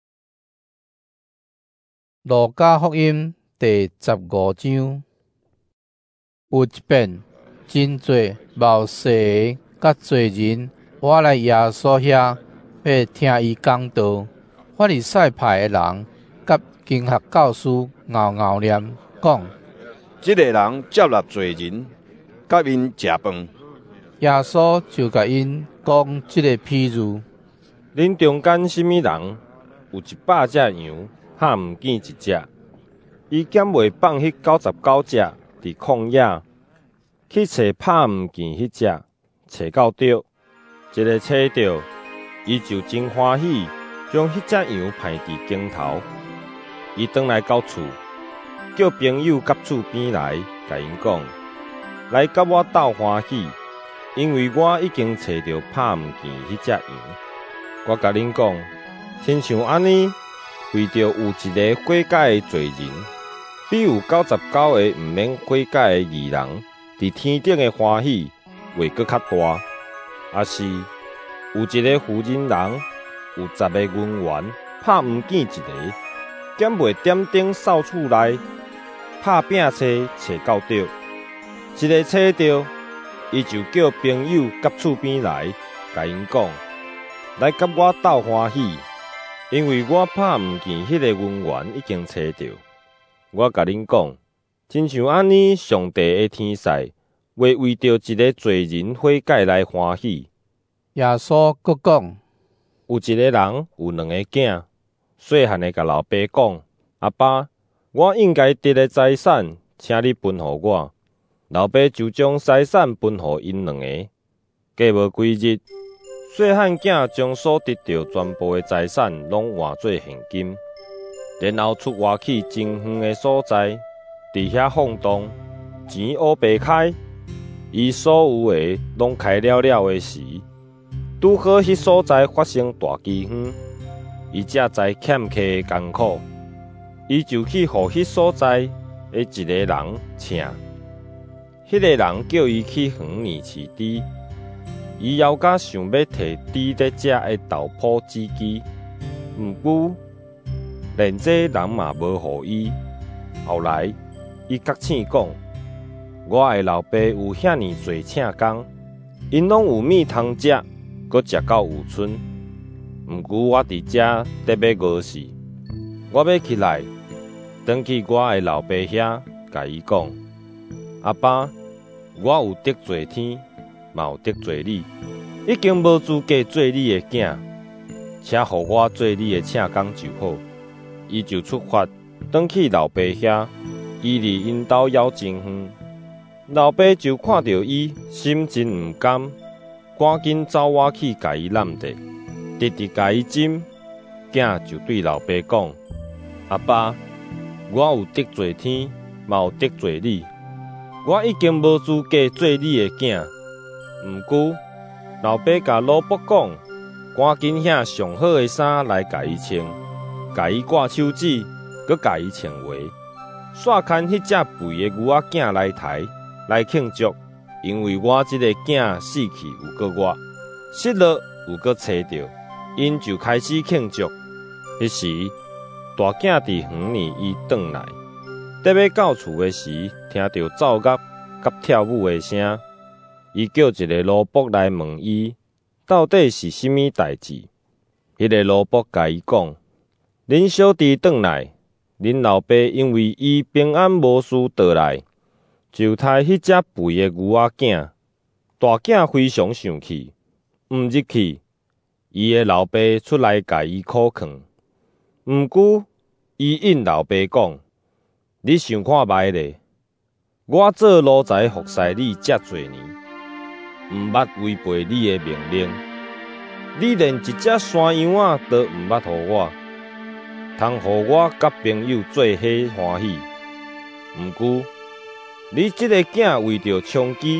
路加福音第十五章，有一遍，真侪冒失的甲侪人，我来耶稣遐要听伊讲道。法利赛派的人甲经学教师拗拗念，讲： 这个人接纳罪人，甲因食饭。 耶稣就甲因讲这个譬喻： 恁中间什么人有一百只羊，哈毋见一只？伊减袂放迄九十九只伫旷野，去找拍毋见迄只，找到着，一个找着，伊就真欢喜，将迄只羊排伫肩头。伊转来到厝，叫朋友甲厝边来，甲因讲：来甲我斗欢喜，因为我已经找着拍毋见迄只羊。我甲恁讲，亲像安尼，为着有一个悔改的罪人，比有九十九个毋免悔改的义人，伫天顶的欢喜会搁较大。也是有一个负人人，有十个银元，拍毋见一个，减袂点顶扫厝内，拍拼找找到着，一个找着，伊就叫朋友甲厝边来，甲因讲。来甲我斗欢喜，因为我拍毋见迄个银元已经找着。我甲恁讲，亲像安尼，上帝的天使会为着一个罪人悔改来欢喜。 耶稣阁讲， 有一个人有两个囝，细汉的甲老爸讲：阿爸，我应该得的财产，请你分互我。老爸就将财产分互因两个。过无几日，细汉囝将所得到全部的财产拢换做现金，然后出外去真远的所在，伫遐放荡，钱乌白开。伊所有的拢开了了的时，拄好迄所在发生大饥荒，伊才知欠客的艰苦，伊就去互迄所在的一个人请，迄个人叫伊去园里饲猪。伊犹甲想要摕猪在食的豆脯子机，毋过连这人嘛无互伊。后来伊觉醒讲：我的老爸有遐尼侪请工，因拢有米通食，阁食到有剩。毋过我伫遮得要饿死，我要起来，转去我的老爸遐，甲伊讲：阿爸，我有得罪天，嘛有得罪你，已经无资格做你的囝，请互我做你的请工就好。伊就出发，转去老爸遐，伊离因兜枵真远。老爸就看到伊，心真毋甘，赶紧走我去甲伊揽着，直直甲伊针。囝就对老爸讲：阿爸，我有得罪天，嘛有得罪你，我已经无资格做你的囝。毋过，老爸甲老伯讲，赶紧遐上好的衫来甲伊穿，甲伊挂手指，搁甲伊穿鞋，煞牵迄只肥的牛仔囝来抬来庆祝，因为我即个囝死去有个我，失落有个找着，因就开始庆祝。迄时，大囝伫园里伊转来，得要到厝的时，听到奏乐甲跳舞的声。伊叫一个奴仆来问伊，到底是甚物代志？迄个奴仆甲伊讲：恁小弟转来，恁老爸因为伊平安无事倒来，就杀迄只肥的牛仔囝。大囝非常生气，毋入去。伊的老爸出来甲伊苦劝，毋过伊应老爸讲：你想看觅咧？我做奴才服侍你遮多年，毋捌违背你的命令，你连一只山羊仔都毋捌互我，通互我甲朋友做伙欢喜。毋过，你即个囝为着娼妓，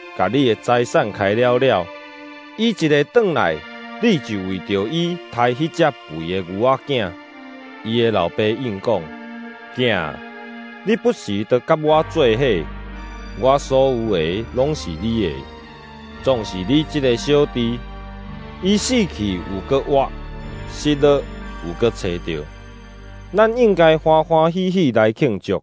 甲你的财产开了了，伊一个转来，你就为着伊杀迄只肥的牛仔囝。伊的老爸应讲：囝，你不时得甲我做伙，我所有的拢是你的，总是你这个小弟，伊死去有个活，失了有个找着，咱应该欢欢喜喜来庆祝。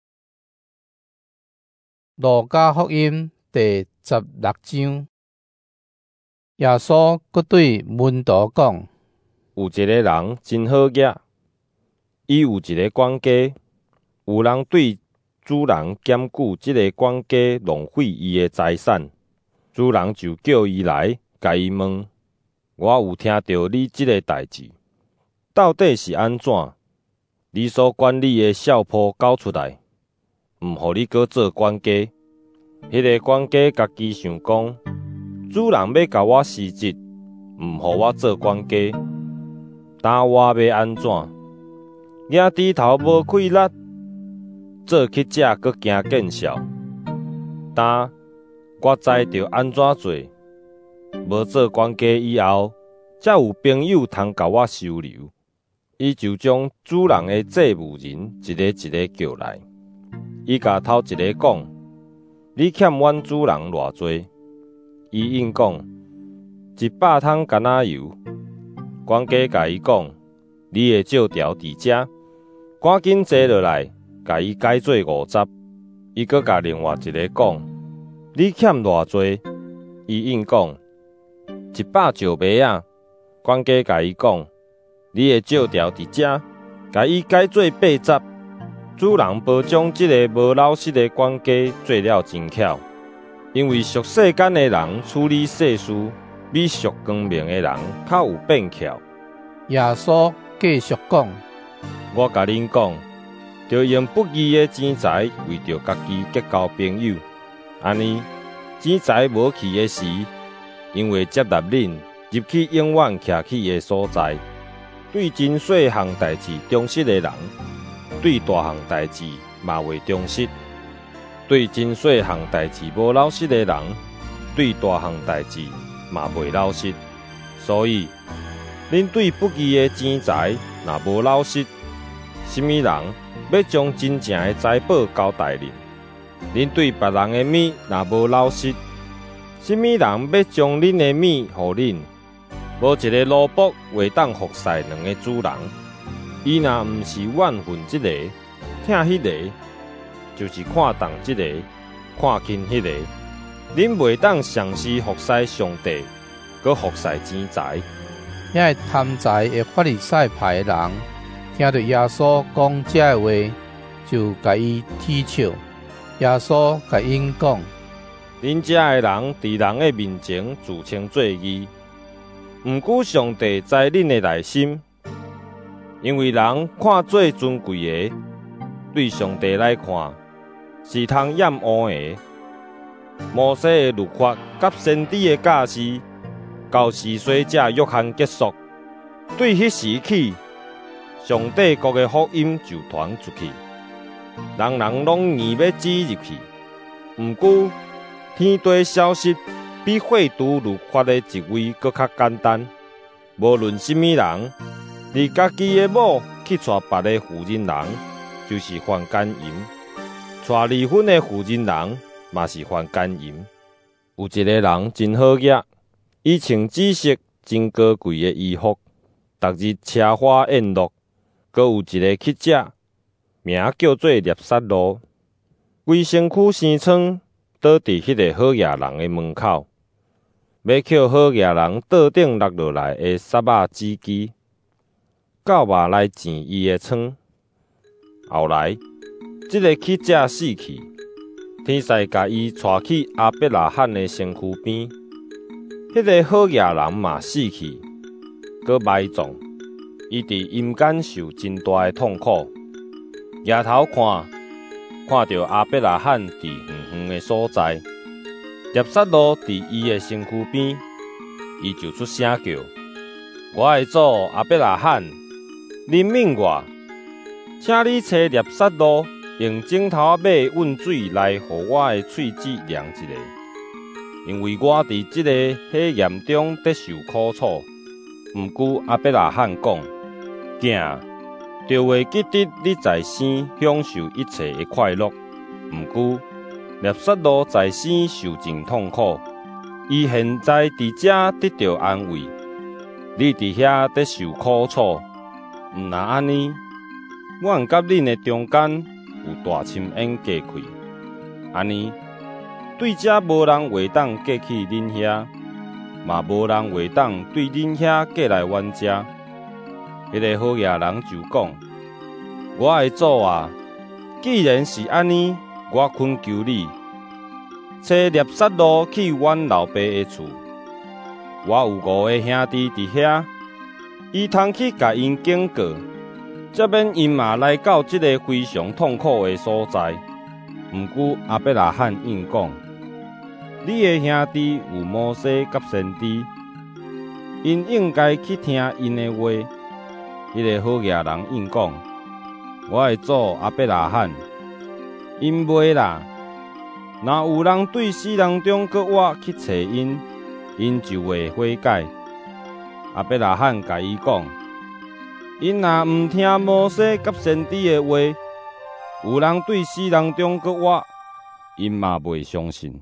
路加福音第十六章，耶稣佫对门徒讲： 有一个人真好业，伊有一个管家，有人对主人检举这个管家浪费伊的财产，主人就叫伊来，甲伊问：我有听到你这个代志，到底是安怎？你所管理的少仆交出来，毋互你搁做管家。迄个管家家己想讲，主人要甲我辞职，毋互我做管家，但我要安怎？额低头无气力，做乞食搁惊见笑。但我知着安怎做，无做管家以后，才有朋友通甲我收留。伊就将主人的债务人一个一个叫来，伊甲头一个讲：你欠阮主人偌济？伊应讲：一百桶橄榄油。管家甲伊讲：你的借条伫遮，赶紧坐落来，甲伊改做五十。伊阁甲另外一个讲：你欠偌济？伊应讲：一百石糜啊。管家甲伊讲：你的借条伫遮，甲伊改做八十。主人无将即个无老实的管家做了真巧，因为俗世间的人处理世事，比俗光明的人较有变巧。 耶稣继续讲： 我甲恁讲，着用不义的钱财为着家己结交朋友，安尼钱财无去的时，因为接纳恁入去永远徛起的所在。对真细项代志忠实的人，对大项代志嘛袂忠实；对真细项代志无老实的人，对大项代志嘛袂老实。所以，恁对不义的钱财若无老实，什么人要将真正的财宝交代恁？恁对别人的米若无老实，什么人要将恁的米互恁？无一个奴仆会当服侍两个主人，伊若毋是怨恨即个，疼迄个，就是看重即个，看轻迄个。恁袂当尝试服侍上帝，搁服侍钱财。 遐个贪财的法利赛派的人，听到耶稣讲这话，就甲伊踢笑。耶稣甲因讲： 恁遮的人伫人的面前自称做义。毋过上帝知恁的内心，因为人看最尊贵的，对上帝来看是通掩污的。摩西的律法甲先知的教示，到时衰者约翰结束，对迄时起，上帝国的福音就传出去，人人拢硬要挤入去。毋过天地消息比会读律法的一位搁较简单。无论什么人，你家己的某去娶别的妇人人，就是犯奸淫；娶离婚的妇人人，嘛是犯奸淫。有一个人真好业，伊穿紫色真高贵的衣服，逐日车花宴乐。阁有一个乞者，名叫做聂撒罗，规身躯生疮，倒伫迄个好业人的门口。要捡好业人桌顶落落来的沙仔纸机，到肉来治伊的疮。后来，这个乞者死去，天使甲伊带去阿伯拉罕的身躯边。迄、那个好业人嘛死去，搁埋葬，伊伫阴间受真大的痛苦。抬头看，看到阿伯拉罕伫远远的所在。聂撒罗伫伊的身躯边，伊就出声叫：“我的祖阿伯拉罕，怜悯我，请你找聂撒罗，用指头仔尾运水来，互我的喙齿凉一下。” 因为我伫即个火焰中得受苦楚。毋久阿伯拉罕讲：囝，就会记得你在生享受一切的快乐。毋久，列撒罗在生受尽痛苦，伊现在伫遮得到安慰。你伫遐得受苦楚，毋若安尼，阮甲恁的中间有大深渊隔开。安尼，对遮无人会当过去恁遐，嘛无人会当对恁遐过来阮遮。迄个好野人就讲：我的主啊，既然是安尼，我恳求你，找列撒罗去阮老爸的厝。我有五个兄弟伫遐，伊通去甲因警告，则免因嘛来到即个非常痛苦的所在。毋过阿伯拉罕应讲：你的兄弟有摩西甲先知，因应该去听因的话。迄个好野人应讲：我的主阿伯拉罕，因袂啦。若有人对死人中搁活去找因，因就会悔改。阿伯拉罕甲伊讲：因若毋听摩西甲先知的话，有人对死人中搁活，因嘛袂相信。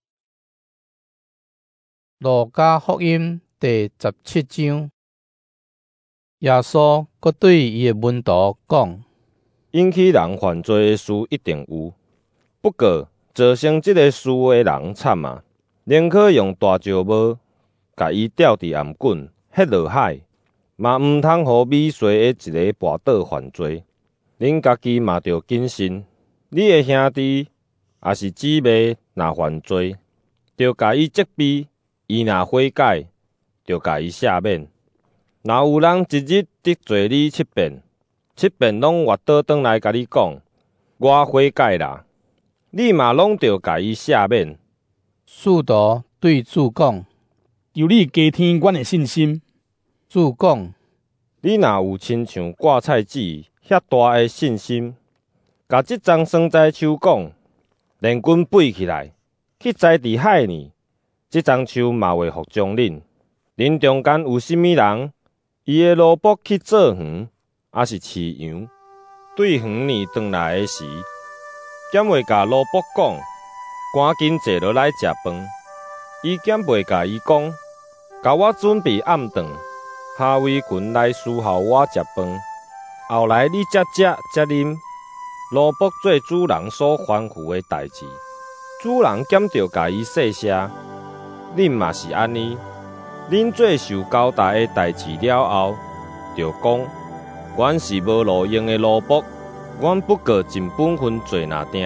路加福音第十七章，耶稣阁对伊的门徒讲： 引起人犯罪的事一定有，不过造成这个事的人惨啊！宁可用大石帽甲伊吊伫颔棍，ฮ็落海，嘛毋通互米碎的一个跋倒犯罪。恁家己嘛着谨慎，你的兄弟也是姊妹，若犯罪，着甲伊责备；伊若悔改，着甲伊赦免。若有人一日得罪你七遍，七遍拢活倒转来甲你讲：我悔改啦，你嘛拢着甲伊赦免。 使徒对主讲： 求你加添阮的信心。 主讲： 你若有亲像芥菜籽遐大的信心，甲即丛酸栽树讲，连根飞起来，去栽伫海呢，即丛树嘛会服从恁。恁中间有甚物人，伊的萝卜去做园，还是饲羊，对园呢转来的时，减会甲萝卜讲，赶紧坐落来食饭。伊减袂甲伊讲，甲我准备暗顿，下围裙来伺候我食饭。后来你才食才啉，萝卜做主人所吩咐的代志，主人减着甲伊细声。恁嘛是安尼，恁做受交代的代志了后，就讲，阮是无路用的萝卜，阮不过尽本分做哪定。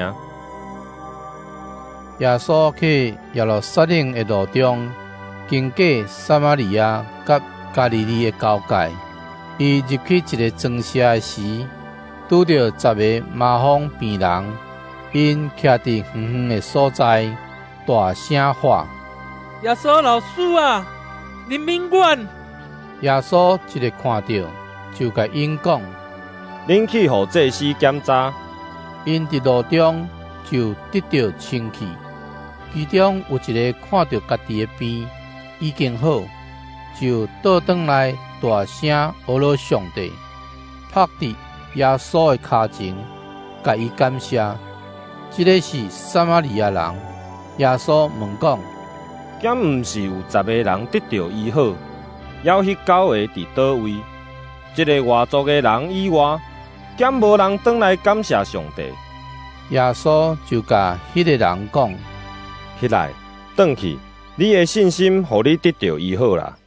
耶稣去耶路撒冷的路中，经过撒玛利亚甲加利利的交界。伊入去一个庄舍的时，拄到十个麻风病人，因徛伫远远的所在，大声喊： 耶稣老师啊，怜悯阮！ 耶稣一个看到，就甲因讲： 恁去互祭司检查。 因伫路中就得到清气。其中有一个看到家己的病已经好，就倒转来大声阿罗上帝，拍伫耶稣的骹前，甲伊感谢。这个是撒玛利亚人。耶稣问讲： 敢毋是有十个人得到医好，要迄九个伫倒位？这个外族的人以外，敢无人转来感谢上帝？ 耶稣就甲迄个人讲： 起来，转去，你的信心，互你得到医好啦。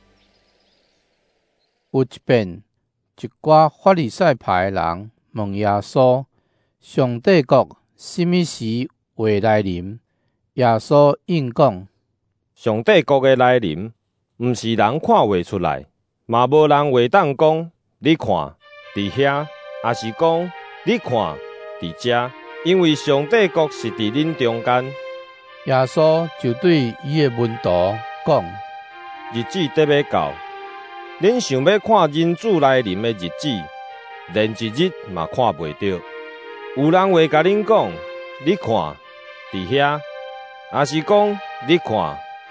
有一遍，一寡法利赛派的人问耶稣：上帝国什么时会来临？耶稣应讲： 上帝国的来临，毋是人看袂出来，嘛无人会当讲：你看，伫遐，也是讲：你看，伫遮，因为上帝国是伫恁中间。 耶稣就对伊的门徒讲： 日子得要到，恁想要看人子来临的日子，连一日嘛看袂到。有人会甲恁讲：你看，伫遐，也是讲：你看，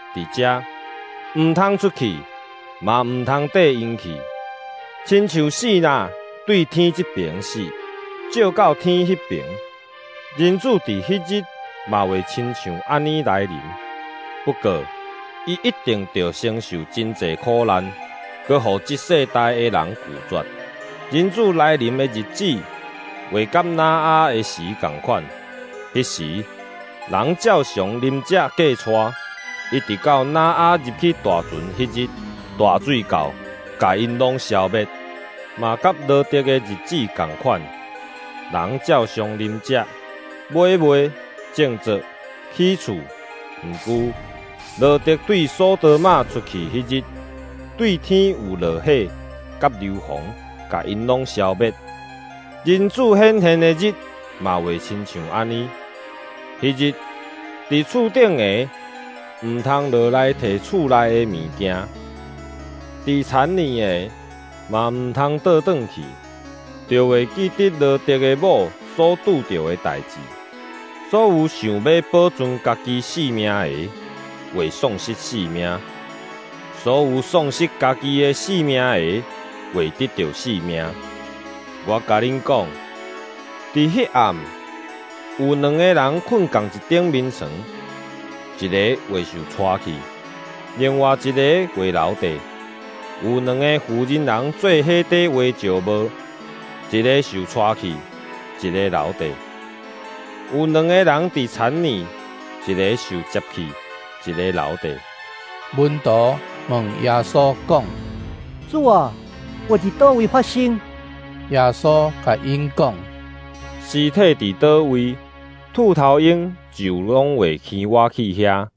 伫遮，毋通出去，嘛毋通缀因去，亲像死啦，对天即边死，照到天迄边。人子伫迄日嘛会亲像安尼来临。不过，伊一定着承受真济苦难，搁互即世代的人拒绝。人子来临的日子，会甲拿阿的时共款。迄时，人照常啉食过带，一直到拿阿入去大船迄日，大水到，甲因拢消灭，嘛甲罗德的日子共款。人照常啉食，买卖、种作、起厝，毋过罗德对索多玛出去迄日，对天有落火，甲硫磺，甲因拢消灭。人子显现的日，嘛会亲像安尼。迄日，伫厝顶的，毋通落来摕厝内的物件；伫田里的，嘛毋通倒转去，就会记得罗德的某所拄着的代志。所有想要保存家己性命的，会丧失性命；所有丧失家己的性命的，会得到性命。我甲恁讲，伫迄暗，有两个人困共一顶眠床，一个会受带去，另外一个会留地。有两个妇人人做迄底画石帽，一个受带去，一个留地。有两个人伫田里，一个受接去，一个留地。 门徒问耶稣讲： 主啊，我伫倒位发生？ 耶稣甲因讲： 尸体伫倒位，兔头鹰就拢会牵我去遐。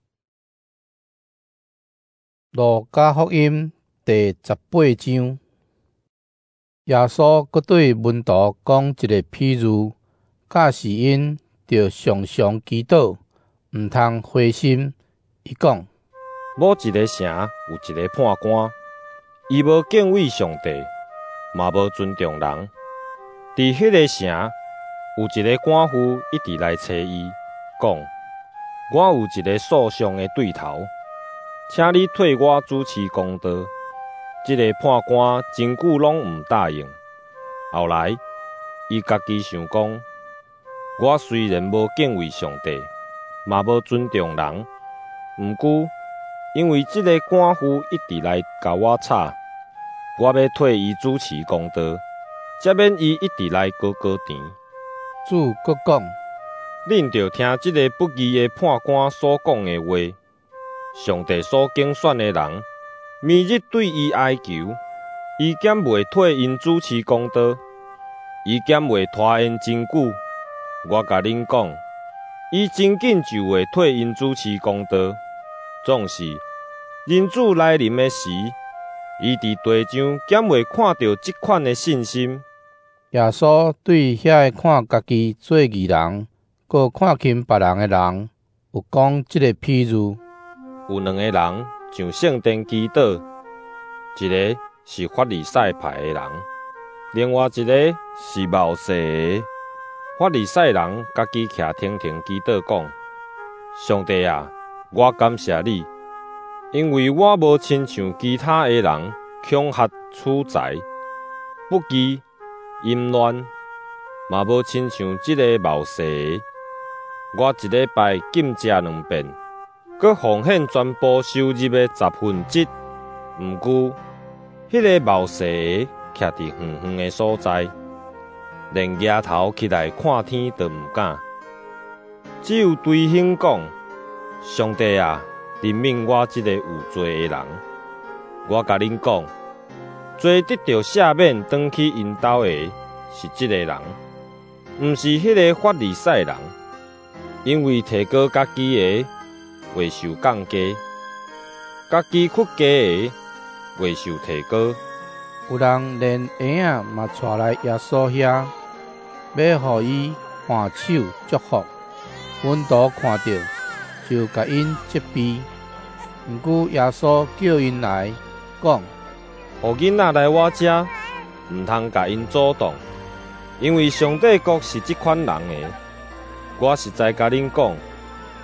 路加福音第十八章，耶稣阁对门徒讲一个譬喻，假使因着常常祈祷，毋通灰心。伊讲： 某一个城有一个判官，伊无敬畏上帝，嘛无尊重人。伫迄个城有一个官夫一直来找伊，讲：我有一个诉讼的对头，请你替我主持公道。这个判官真久拢毋答应。后来，伊家己想讲：我虽然无敬畏上帝，嘛无尊重人，毋过因为这个官夫一直来甲我吵，我要替伊主持公道，才免伊一直来高高甜。 主阁讲： 恁着听这个不义的判官所讲的话。上帝所拣选的人，明日对伊哀求，伊减袂替因主持公道，伊减袂拖延真久。我甲恁讲，伊真紧就会替因主持公道。总是人子来临的时，伊伫地上减袂看到即款的信心。 耶稣对遐个看家己做义人，搁看轻别人的人，有讲即个譬喻。 有两个人上圣殿祈祷，一个是法利赛派的人，另外一个是冒失的。法利赛人家己徛停停祈祷讲：上帝啊，我感谢你，因为我无亲像其他的人恐吓取财、不义、淫乱，嘛无亲像即个冒失的。我一礼拜禁食两遍，搁奉献全部收入的十分之一。毋过，迄个冒失的徛伫远远的所在，连抬头起来看天都毋敢，只有对兄讲：上帝啊，怜悯我这个有罪的人。我甲恁讲，罪得到赦免转去因兜的是这个人，毋是迄个法利赛人，因为提高家己的会受降低，家己屈家的会受提高。 有人连婴仔嘛带来耶稣遐，要互伊换手祝福。门徒看到，就甲因责备。毋过耶稣叫因来，讲： 互囡仔来我遮，毋通甲因阻挡，因为上帝国是即款人的。我实在甲恁讲，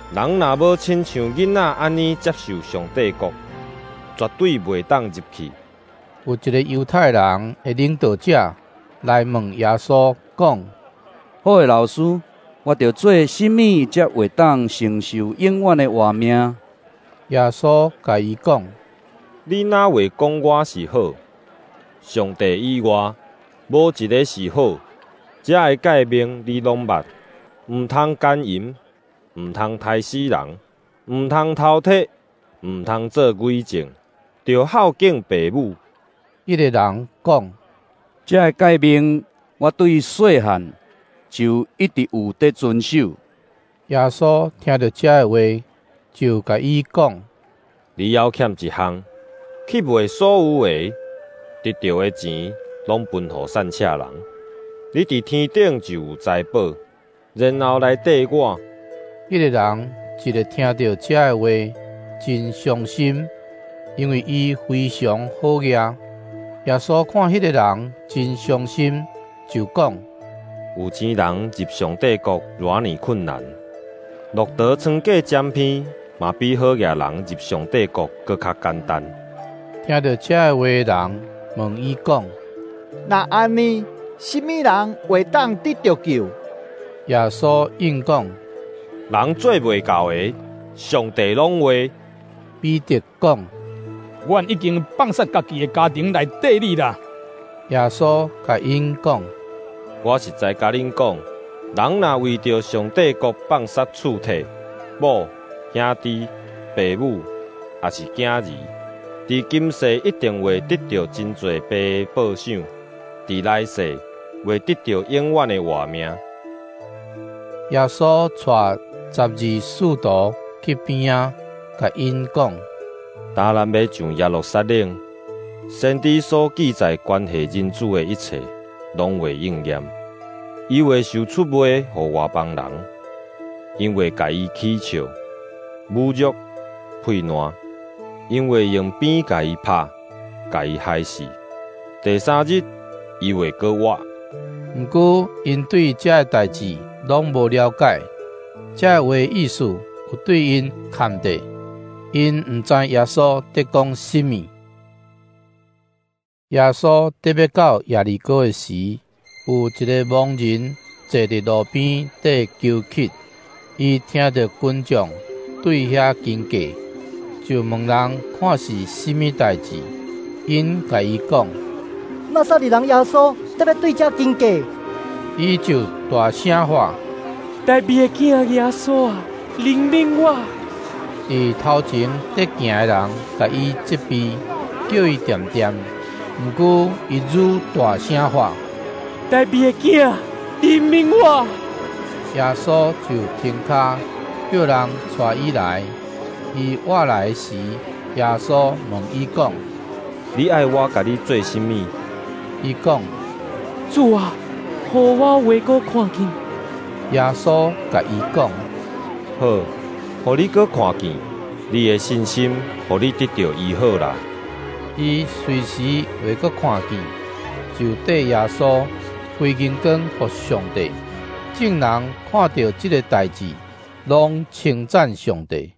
人若要亲像囡仔安尼接受上帝国，绝对袂当入去。 有一个犹太人的领导者来问耶稣讲： 好诶，老师，我着做甚物才会当承受永远的活命？ 耶稣甲伊讲： 你若话讲我是好，上帝以外无一个是好，这会诫命你拢捌。毋通奸淫，毋通杀死人，毋通偷窃，毋通做伪证，着孝敬父母。 迄个人讲： 这个诫命，我对细汉就一直有在遵守。 耶稣听到这个话，就甲伊讲： 你还欠一项，去卖所有的，得到的钱，拢分予善车人。你伫天顶就有财宝，然后来缀我。 迄个人一直听到这个话，真伤心，因为伊非常好业。耶稣看迄个人真伤心，就讲： 有钱人入上帝国偌尼困难，落得床架占偏，嘛比好业人入上帝国搁较简单。 听到这个话的人问伊讲： 那安尼，什么人会当得到救？ 耶稣应讲： 人做袂到的，上帝拢会。 彼得讲： 阮已经放杀家己的家庭来缀你啦。 耶稣甲因讲： 我实在甲恁讲，人若为着上帝国放杀厝体、某、兄弟、父母，也是囝儿，伫今世一定会得到真侪倍的报赏；伫来世会得到永远的活命。 耶稣带十二使徒去边仔，甲因讲： 当然要上耶路撒冷，先知所记载关系人子的一切，拢会应验。伊会受出卖予外邦人，因为甲伊取笑、侮辱、呸烂，因为用鞭甲伊拍，甲伊害死。第三日，伊会搁活。 毋过，因对这个代志拢无了解，这个话意思有对因看地，因毋知耶稣在讲甚物。耶稣特别到耶利哥的时，有一个盲人坐伫路边在求乞，伊听到群众对遐经过，就问人看是甚物代志。因甲伊讲： 拿撒勒人耶稣特别对这经过。 伊就大声喊： 大卫的囝耶稣啊，怜悯我！ 伫头前在行的人甲伊责备，叫伊点点。毋过伊愈大声喊： 大卫的囝，怜悯我！ 耶稣就停脚，叫人带伊来。伊活来时，耶稣问伊讲： 你爱我甲你做甚物？ 伊讲： 主啊，互我话阁看见。 耶稣甲伊讲： 好，互你阁看见，你的信心，互你得到医好啦。 伊随时会阁看见，就对耶稣归金光给上帝。众人看到这个代志，拢称赞上帝。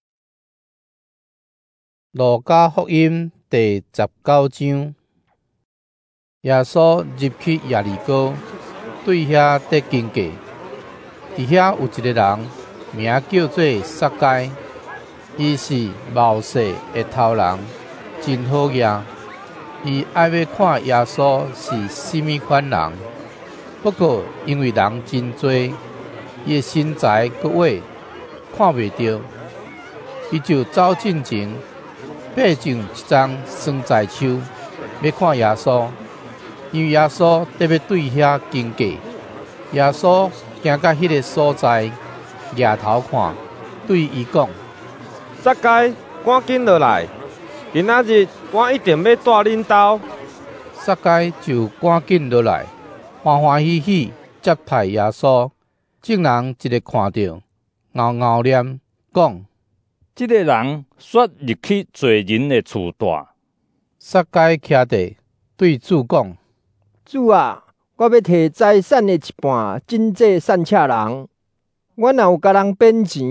路加福音第十九章，耶稣入去耶利哥，对遐在经过。伫遐有一个人，名叫做撒该，伊是冒失的头人，真好业。伊爱要看耶稣是甚物款人，不过因为人真多，伊的身材阁矮，看袂到，伊就走进前，爬上一张酸菜树，要看耶稣。因为耶稣特别对遐经过，耶稣行到迄个所在，抬头看，对伊讲： 撒该，赶紧落来，今仔日我一定要带恁兜。 撒该就赶紧落来，欢欢喜喜接待耶稣。众人一个看到，咬咬念讲： 这个人说入去做人的厝住。 撒该徛地对主讲： 主啊，我要摕财产的一半，真济善车人。我若有甲人变钱，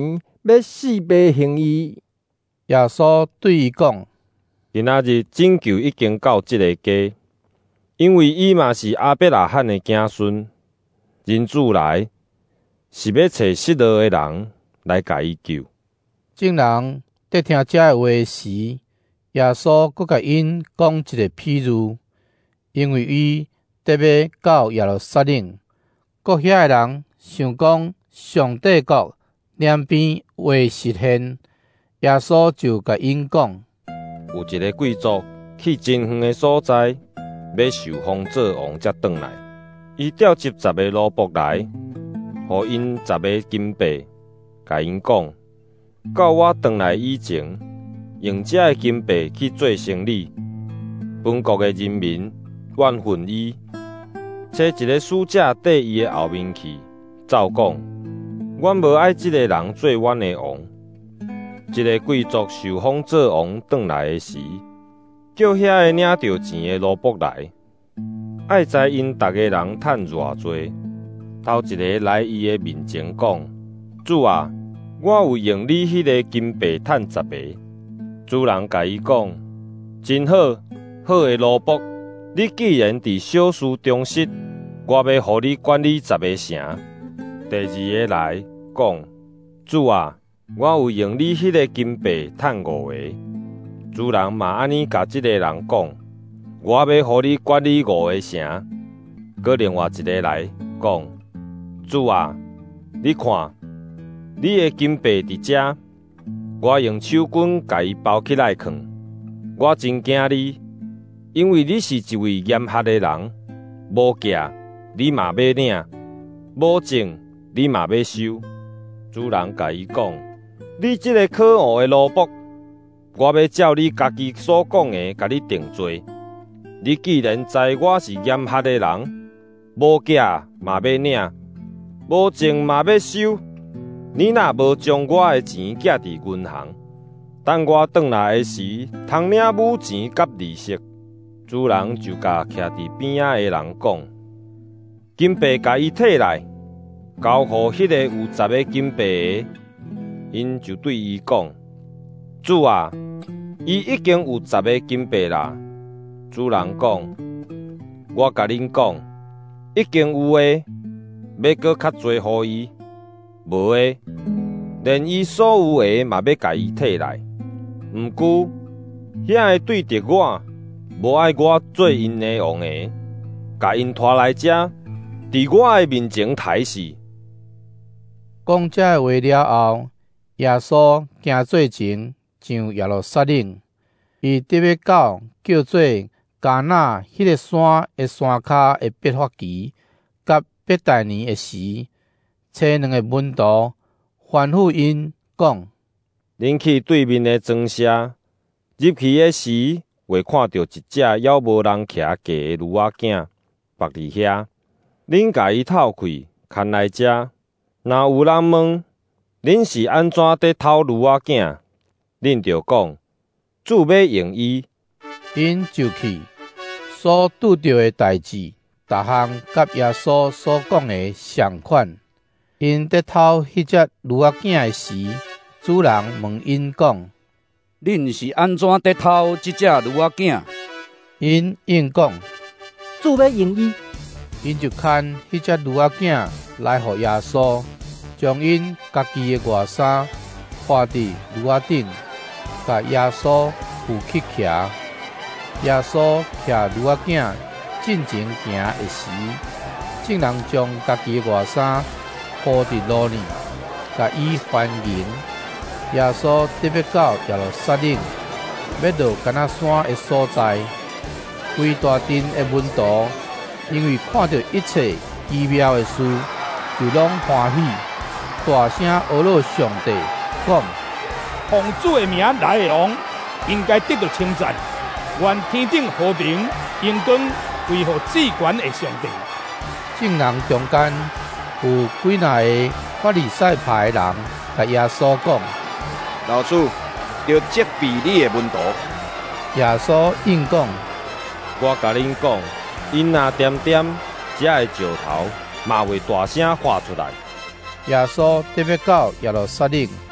要死袂行伊。 耶稣对伊讲： 今仔日拯救已经到即个家，因为伊嘛是阿伯拉罕的子孙。人子来是要找失落的人来甲伊救。 众人在听这个话时，耶稣阁甲因讲一个譬喻，因为伊得要到耶路撒冷，国遐的人想讲上帝国两边会实现，耶稣就甲因讲： 有一个贵族去真远的所在，要受封做王才转来。伊调集十个奴仆来，互因十个金币，甲因讲：到我转来以前，用这个金币去做生理。本国的人民怨恨伊，找一个使者缀伊的后面去，奏讲：阮无爱即个人做阮的王。一个贵族受封做王转来的时，叫遐个领着钱的奴仆来，爱知因逐个人趁偌济。头一个来伊的面前讲：主啊，我有用你迄个金币趁十个。主人甲伊讲：真好，好的奴仆，你既然伫小事忠实，我要互你管理十个城。第二个来讲：主啊，我有用你迄个金币趁五个。主人嘛安尼甲即个人讲：我要互你管理五个城。搁另外一个来讲：主啊，你看，你的金币伫遮，我用手巾甲伊包起来藏。我真惊你，因为你是一位严苛的人，无价你嘛要领，无证你嘛要收。主人甲伊讲：你这个可恶的奴仆，我要照你家己所讲的甲你定罪。你既然知我是严苛的人，无价嘛要领，无证嘛要收，你若无将我的钱寄伫银行，等我转来的时，通领母钱甲利息。主人就甲徛伫边仔的人讲：金币甲伊摕来，交互迄个有十个金币的。因就对伊讲：主啊，伊已经有十个金币啦。主人讲：我甲恁讲，已经有诶，要搁较侪互伊；无诶，连伊所有诶嘛要甲伊摕来。毋过，遐个对着我，无爱我做因诶王诶，甲因拖来遮，伫我诶面前刣死。 讲这话了后，耶稣行做前上耶路撒冷，伊得要到叫做迦纳迄个山的山骹的伯法其，甲伯大尼的时，找两个门徒吩咐因讲： 恁去对面的庄舍，入去的时会看到一只还无人徛过的驴仔囝，伏伫遐。恁甲伊偷开，牵来遮。若有人问恁是安怎在偷驴仔囝，恁就讲主要用伊。 因就去，所拄到的代志，逐项甲耶稣所讲的相款。因在偷迄只驴仔囝的时，主人问因讲： 恁是安怎在偷即只驴仔囝？ 因应讲： 主要用伊。 因就牵迄只驴仔囝来互耶稣，将因家己的外衫挂伫驴仔顶，甲耶稣扶起徛。耶稣徛驴仔囝进前行的时，众人将家己的外衫铺伫路里，甲伊欢迎。耶稣特别到耶路撒冷，要到橄榄山的所在，规大阵的门徒，因为看到一切奇妙的事，就拢欢喜，大声学乐上帝，讲： 奉主的名来的王，应该得到称赞。愿天顶和平荣光归乎至权的上帝。 众人中间有几若个法利赛派的人，甲耶稣讲： 老师，要责备你的门徒。 耶稣应讲： 我甲恁讲，因若点点这个石头，嘛会大声喊出来。 耶稣特别到耶路撒冷，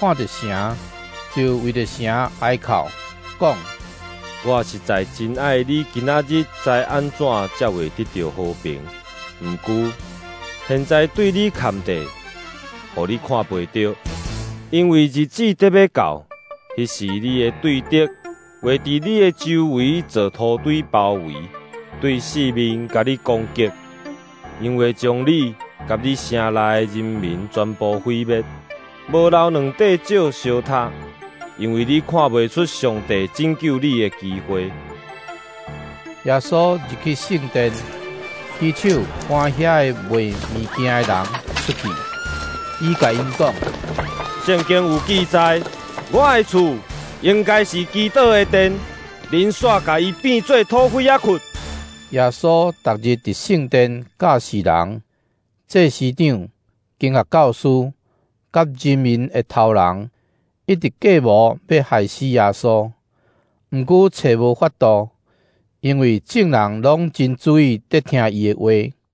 看着城，就为着城哀哭，讲： 我实在真爱你，今仔日知安怎才会得到和平。毋过，现在对你勘地，互你看袂到，因为日子得要到，迄时你的对敌会伫你的周围做土堆包围，对四面甲你攻击，因为将你甲你城内的人民全部毁灭，无留两块石烧塌，因为你看袂出上帝拯救你的机会。 耶稣入去圣殿，起手赶遐个卖物件的人出去，伊甲因讲： 圣经有记载，我的厝应该是基督的殿，人煞甲伊变做土匪仔窟。 耶稣逐日伫圣殿教示人，祭司长、经学教师甲人民的头人，一直计谋要害死耶稣，毋过找无法度，因为众人拢真注意得听伊的话。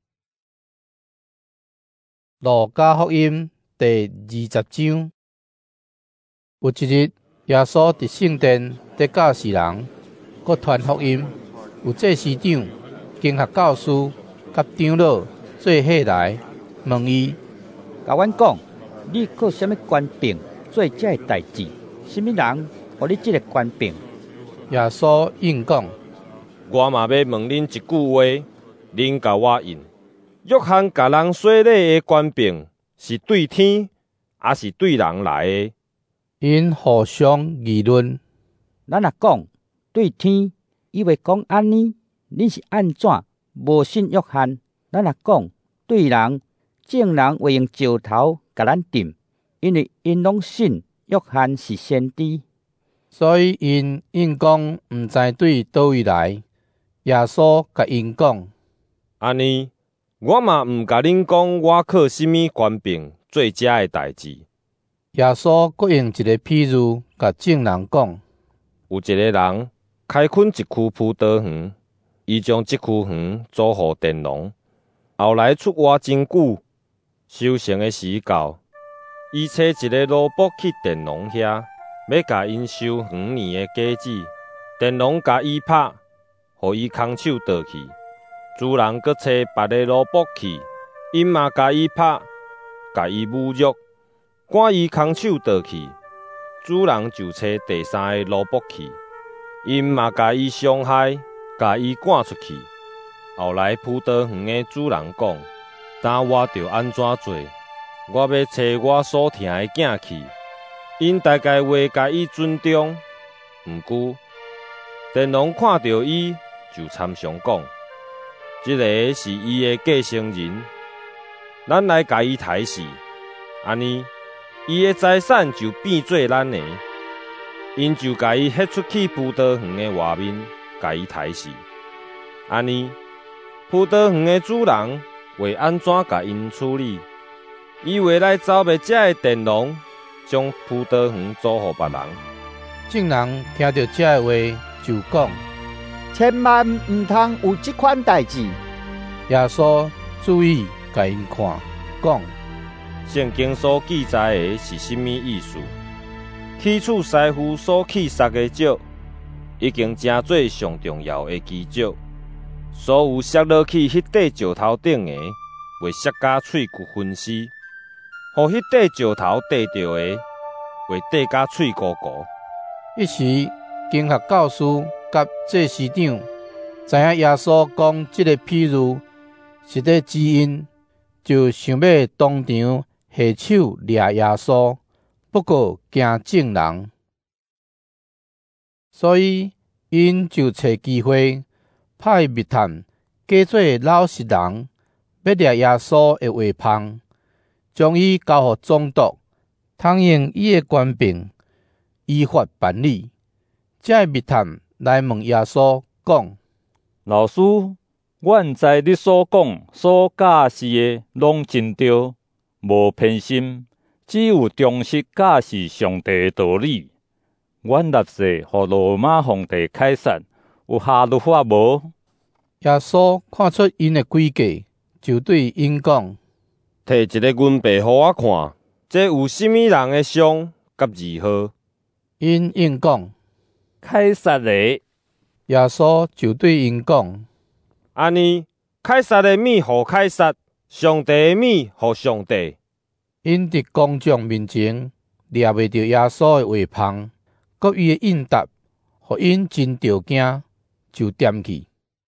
路加福音第二十章，有一日，耶稣伫圣殿伫教示人，搁传福音，有祭司长、经学教师甲长老做伙来问伊， 甲阮讲，你靠什么权柄做这个代志？什么人互你这个权柄？ 耶稣应讲： 我嘛要问恁一句话，恁甲我应。约翰甲人洗礼的权柄是对天，还是对人来的？ 因互相议论。 咱若讲对天，伊会讲安尼，恁是安怎无信约翰？咱若讲对人，众人会用石头甲咱钉，因为因拢信约翰是先知。 所以因应讲毋知对倒位来。耶稣甲因讲： 安尼，我嘛毋甲恁讲我靠什么权柄做遮的代志。 耶稣佫用一个譬喻，甲众人讲： 有一个人开垦一区葡萄园，伊将这区园租予佃农，后来出外真久，收成的时到，伊找一个萝卜去佃农遐，要甲因收远年的果子，佃农甲伊拍，互伊空手倒去。主人佫找别个萝卜去，因嘛甲伊拍，甲伊侮辱，赶伊空手倒去。主人就找第三个萝卜去，因嘛甲伊伤害，甲伊赶出去。后来葡萄园的主人讲：当我着安怎做？我要找我所疼的囝去。因大概话甲伊尊重，毋过佃农看到伊就参详讲：这个是伊的继承人，咱来甲伊杀死，安尼伊的财产就变做咱的。因就甲伊ฮ็出去葡萄园的外面，甲伊杀死。安尼葡萄园的主人会安怎甲因处理？伊会来找灭这个佃农，将葡萄园租予别人。 众人听到这话，就讲： 千万毋通有这款代志。 耶稣注意甲因看，讲： 圣经所记载的是甚么意思？起厝师傅所起杀的石，已经成做上重要的基石。所有摔落去迄块石头顶的，会摔甲喙骨分尸；互迄块石头缀着的，会缀甲喙糊糊。 一时，经学教师甲祭司长知影耶稣讲这个譬喻是咧指因，就想要当场下手掠耶稣，不过惊众人，所以因就找机会派密探假做老实人，要掠耶稣的话芳，将伊交予总督，通用伊的权柄依法办理。这密探来问耶稣讲： 老师，我毋知你所讲所教示的拢真对，无偏心，只有忠实教示上帝的道理。阮纳税互罗马皇帝凯撒，有下律法无？ 耶稣看出因的诡计，就对因讲： 摕一个银币互我看，这有甚么人的像， 甲二号。 因应讲： 凯撒的。 耶稣就对因讲： 安尼，凯撒的米互凯撒，上帝的米互上帝。 因伫公众面前抓袂着耶稣的话旁，搁伊的应答，互因真着惊，就点去。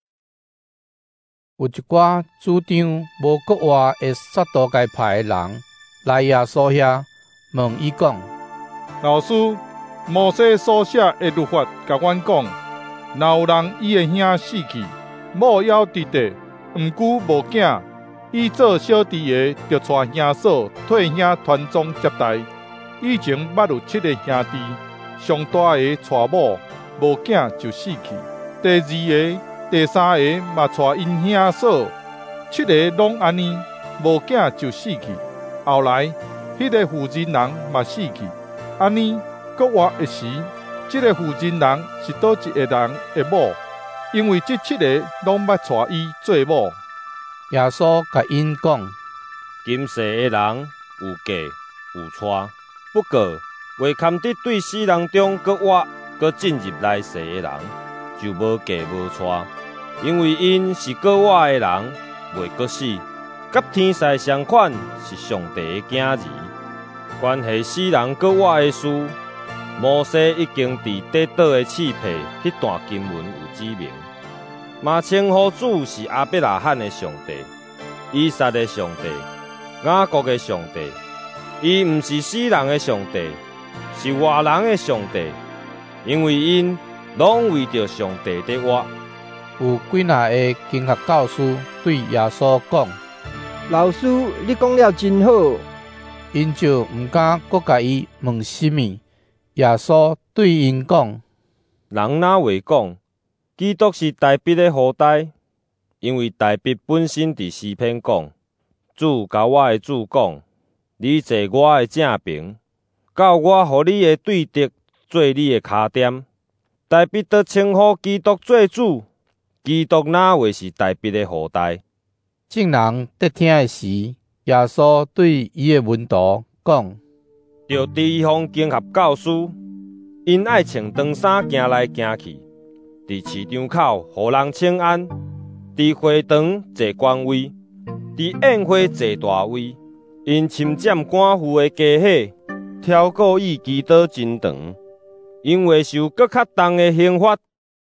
有一寡主张无国外的撒都该派的人来耶稣遐，问伊讲： 老师，摩西所写的律法甲阮讲，若有人伊的兄死去，某夭伫地，毋久无囝，伊做小弟的，就带兄嫂替兄团庄接待。以前捌有七个兄弟，上大个带某无囝就死去，第二个、第三个嘛带因兄嫂，七个拢安尼，无囝就死去。后来，迄、那个负责人嘛死去，安尼搁活一时，即、这个负责人是倒一个人的某？因为即七个拢捌带伊做某。 耶稣甲因讲： 今世的人有嫁有娶，不过未堪得对死人中搁活搁进入来世的人，就无嫁无娶，因为因是搁活的人，未搁死，甲天使相款是上帝的囝儿。关系死人搁活的事，摩西已经伫跌倒的刺皮迄段经文有指明，嘛称呼主是阿伯拉罕的上帝、以撒的上帝、雅各的上帝。伊毋是死人的上帝，是活人的上帝，因为因拢为着上帝在活。 有几若个经学教师对耶稣讲： 老师，你讲了真好。 因就毋敢搁甲伊问什么。耶稣对因讲： 人哪会讲基督是大卫的后代？因为大卫本身伫诗篇讲：主甲我的主讲，你坐我的正边，到我互你的对敌做你的脚点。大卫得称呼基督做主，基督哪会是大卫的后代？ 众人在听的时，耶稣对伊的门徒讲： 着地方经学教师，因爱穿长衫行来行去，伫市场口互人请安，伫会堂坐官位，伫宴会坐大位。因侵占官府的家伙，挑故意祈祷真长，因为受搁较重的刑罚。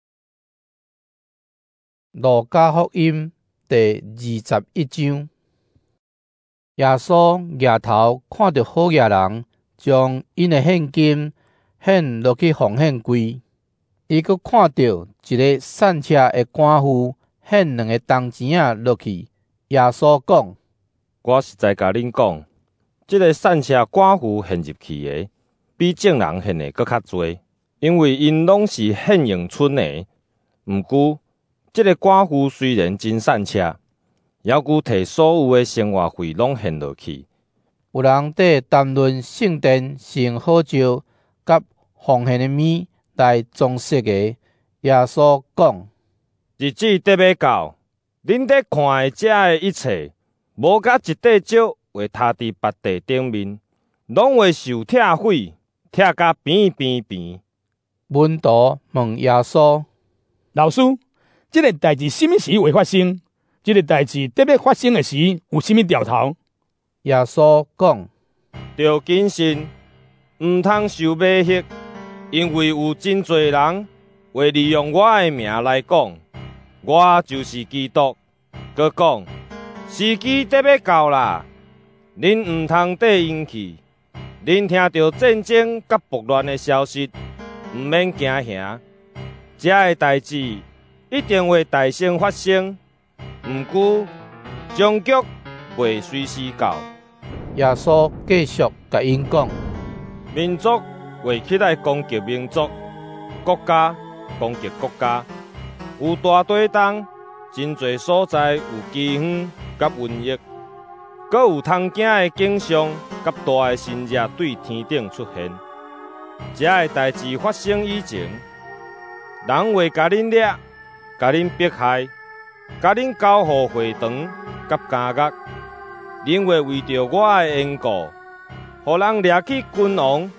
路加福音第二十一章，耶稣抬头看到好野人将因的现金献落去奉献柜，伊阁看到一个散车的官夫献两个铜钱仔落去。耶稣讲： 我实在甲恁讲，即、这个散车官夫献入去的，比正人献的搁较多，因为因拢是献用剩的。毋过，即、这个官夫虽然真散车，犹顾摕所有的生活费拢献落去。 有人伫谈论圣殿是用好石甲奉献的米来装饰的。耶稣讲： 日子得要到，恁伫看的遮的一切，无甲一块石会塌伫别地顶面，拢会受拆毁，拆甲平平平。 门徒问耶稣： 老师，这个代志什么时会发生？这个代志得要发生的时，有什么兆头？ 耶稣讲： 着谨慎，毋通受迷惑，因为有真侪人会利用我的名来讲，我就是基督。佮讲，时机得要到啦，恁毋通缀因去。恁听到战争甲暴乱的消息，毋免惊吓。这个代志一定会大声发生，毋过终局袂随时到。 耶稣继续甲因讲： 民族会起来攻击民族，国家攻击国家，有大地动。真侪所在有饥荒甲瘟疫，阁有通惊的景象甲大的新热对天顶出现。这个代志发生以前，人会甲恁掠，甲恁迫害，甲恁交互会堂甲监狱。恁会为着我的缘故，互人掠去君王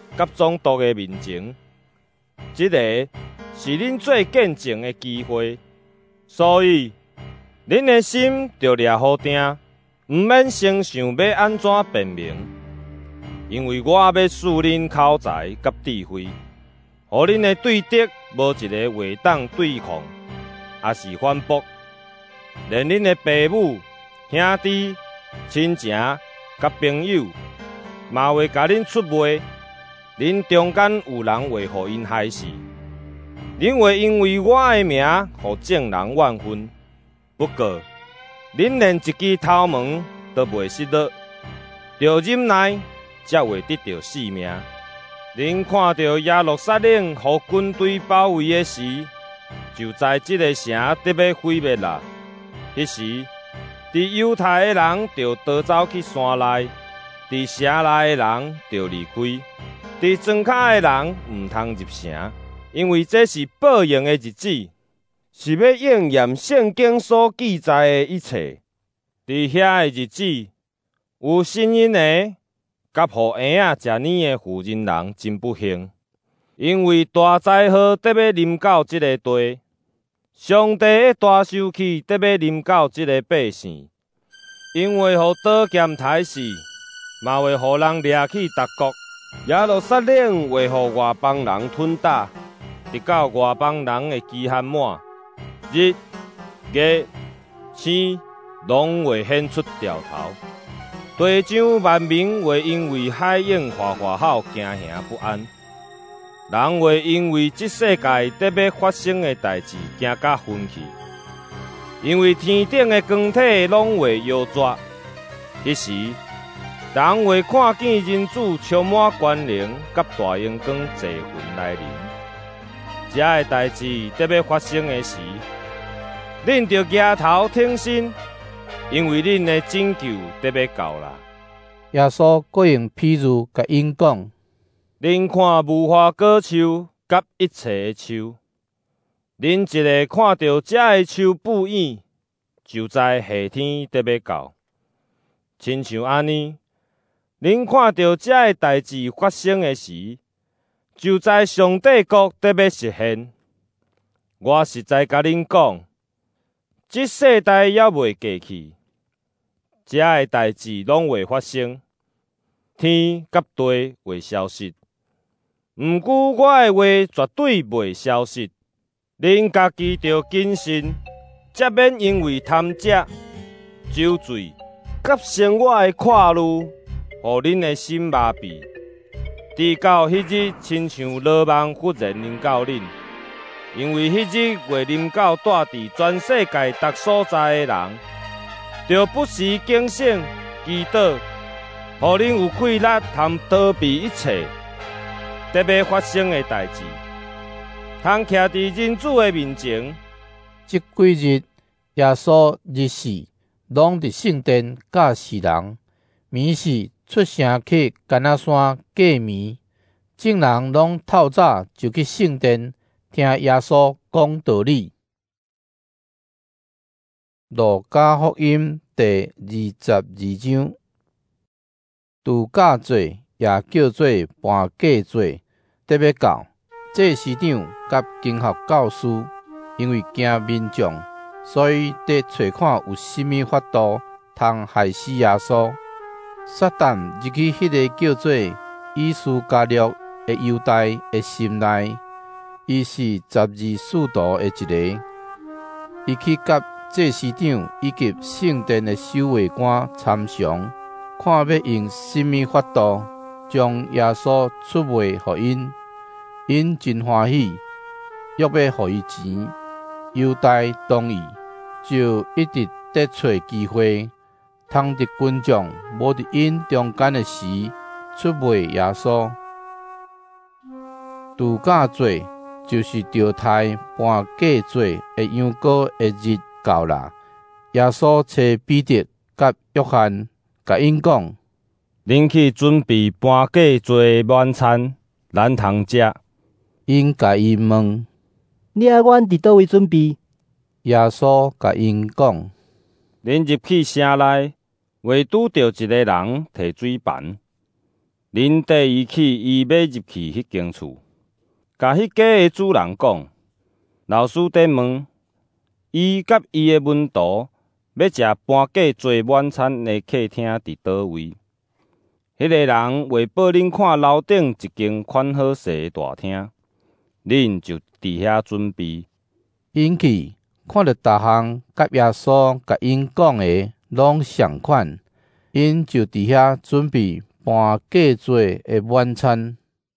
甲总督的面前，这个是恁做见证的机会，所以恁的心就抓好定，毋免先想要安怎辩明，因为我要赐恁口才甲智慧，互恁的对敌无一个会当对抗，也是反驳，连恁的父母、兄弟、亲情甲朋友，嘛会甲恁出卖。恁中间有人会互因害死，恁会因为我的名，互众人怨愤。不过，恁连一支头毛都袂失落，着忍耐，才会得到性命。恁看到耶路撒冷互军队包围的时，就知这个城得要毁灭啦。迄时，伫犹太的人就逃走去山内，伫城内的人就离开。伫庄卡的人毋通入城，因为这是报应的日子，是要应验圣经所记载的一切。伫遐的日子，有新因的，甲互婴仔食奶的妇人人真不幸，因为大灾祸得要临到这个地，上帝的大受气得要临到这个百姓，因为互刀剑刣死，嘛会互人掠去逐国。耶路撒冷会互外邦人吞打，直到外邦人的期限满，日、月、星拢会显出掉头。地上万民会因为海涌哗哗吼惊吓不安，人会因为这世界得要发生的代志惊甲昏去，因为天顶的光体拢会摇绝。迄时，人会看见人子充满关灵，甲大阳光坐云来临。这个代志得要发生的时，恁着举头挺身，因为恁的拯救得要到啦。 耶稣佫用譬如甲因讲： 恁看无花果树甲一切的树，恁一个看到这个树不远，就知夏天得要到。亲像安尼。恁看到这个代志发生的时，就知上帝国得要实现。我实在甲恁讲，这世代还未过去，这个代志拢会发生，天甲地会消失。毋过我的话绝对袂消失，恁家己着谨慎，才免因为贪食、酒醉、甲生活的快乐。互恁的心麻痹，直到迄日，亲像落梦忽然临到恁，因为迄日会临到住伫全世界各所在的人，就不时警醒、祈祷，互恁有气力通逃避一切得要发生的代志，通徛伫人子的面前。 即几日，耶稣日时拢伫圣殿教示人，暝时。出城去干那山过暝，众人拢透早就去圣殿听耶稣讲道理。路加福音第二十二章，度假节也叫做搬假节，得要到。这市长甲经学教师因为惊民众，所以得找看有甚物法度通害死耶稣。撒旦入去迄个叫做以斯加略的犹大的心内，伊是十二使徒的一个。伊去甲祭司长以及圣殿的守卫官参详，看要用甚物法度将耶稣出卖互因。因真欢喜，约要互伊钱。犹大同意，就一直在找机会。通伫群众无伫因中间的时，出卖耶稣。度假节就是钓台搬假节的羊羔的日到啦。耶稣找彼得甲约翰，甲因讲： 恁去准备搬假节晚餐，咱通食。 因甲伊问： 你爱阮伫倒位准备？ 耶稣甲因讲： 恁入去城内。会拄到一个人摕水盘， 恁带伊去伊要入去迄间厝，甲迄家的主人讲，老师伫问，伊甲伊的门徒要食搬过做晚餐的客厅伫倒位。迄个人为报恁看楼顶一间宽好势的大厅，恁就伫遐准备。 因去看到逐项甲耶稣甲因讲的拢相款，因就伫遐准备搬过做的晚餐。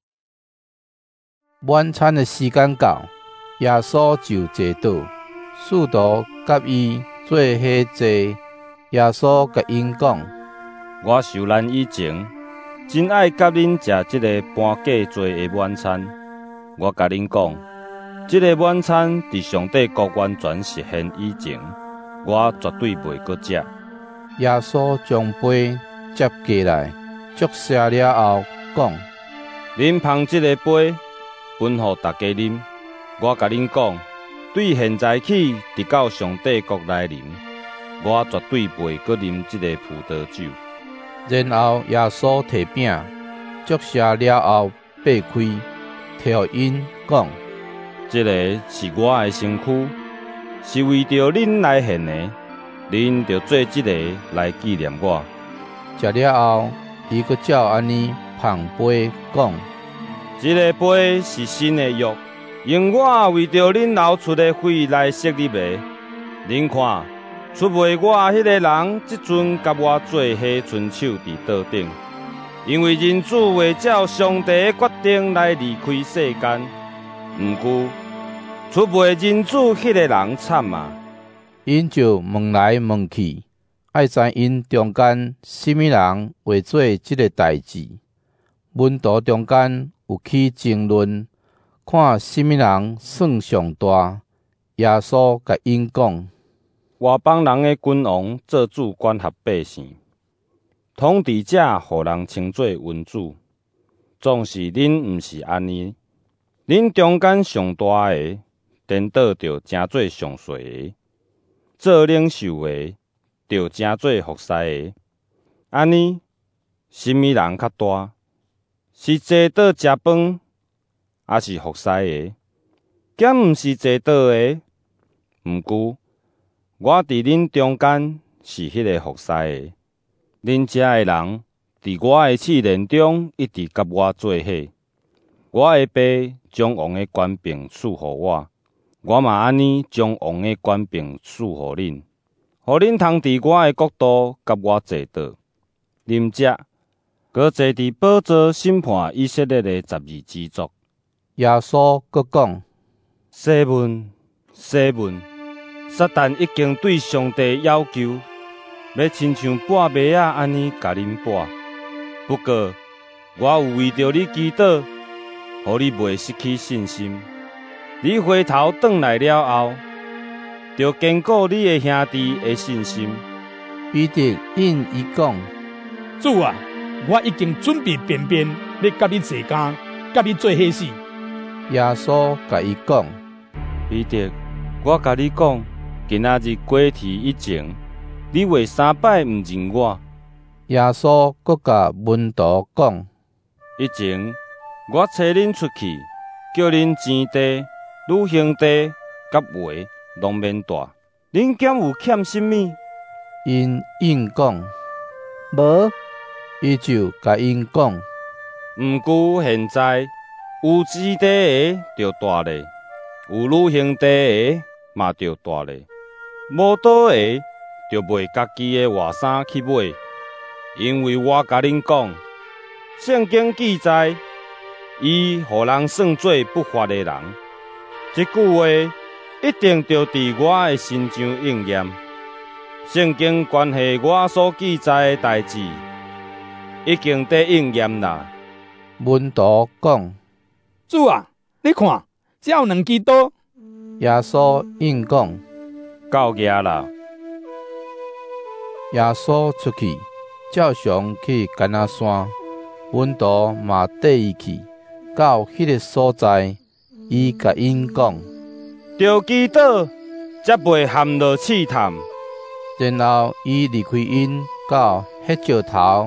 晚餐的时间到，耶稣就坐倒，使徒甲伊做伙坐。耶稣甲因讲： 我受难以前，真爱甲恁食即个搬过做的晚餐。我甲恁讲，即、这个晚餐伫上帝国完全实现以前，我绝对袂阁食。 耶稣将杯接过来，祝谢了后，讲： 恁捧即个杯，分互大家啉。我甲恁讲，对现在起，直到上帝国来临，我绝对袂阁啉即个葡萄酒。 然后耶稣摕饼，祝谢了后，掰开，摕互因讲： 即个是我的身躯，是为着恁来献的，恁着做即个来纪念我。 食了后，伊阁照安尼捧杯讲： 即个杯是新的约，用我为着恁流出的血来设立的。恁看，出卖我迄个人，即阵甲我做伙伸手伫刀顶，因为人子为照上帝的决定来离开世间。毋过，出卖人子迄个人惨啊！ 因就问来问去，爱知因中间什么人为做即个代志。门徒中间有去争论，看什么人算上大。耶稣甲因讲： 外邦人的君王做主管辖百姓，统治者互人称作君主。总是恁毋是安尼，恁中间上大的，颠倒着诚做上细的；做领袖的，着诚做服侍的。安尼，什么人较大？是坐倒食饭，还是服侍的？兼毋是坐倒的？毋过，我伫恁中间是迄个服侍的。恁遮的人伫我的试炼中一直甲我做伙。我的爸将王的权柄赐予我，我嘛安尼将王的权柄赐予恁，互恁通伫我的国度甲我坐倒，啉食，搁坐伫宝座审判以色列的十二支族。 耶稣搁讲： 西门，西门，撒旦已经对上帝要求，要亲像剥麦仔安尼甲恁剥。不过，我有为着你祈祷，互你袂失去信心。你回头转来了后，就坚固你的兄弟的信心。 彼得应伊讲： 主啊，我已经准备便便，要甲你坐监，甲你做伙死。 耶稣甲伊讲： 彼得，我甲你讲，今仔日过天以前，你为三摆毋认我。 耶稣搁甲门徒讲： 以前我找恁出去，叫恁钱地、旅行地、甲话拢免带，恁敢有欠什么？ 因应讲： 无。 伊就甲因讲： 毋过现在有钱地的就带咧，有旅行地的嘛就带咧，无倒的就卖家己的外衫去买。因为我甲恁讲，圣经记载，伊互人算做不法的人，这句话一定就伫我的身上应验。圣经关系我所记载的代志，已经在应验啦。 门徒讲： 主啊，你看，只有两支刀。 耶稣应讲： 到家啦。 耶稣出去。照常去橄榄山，门徒嘛缀伊去，到迄个所在，伊甲因讲： 着祈祷，才袂陷落试探。 然后伊离开因，到迄石头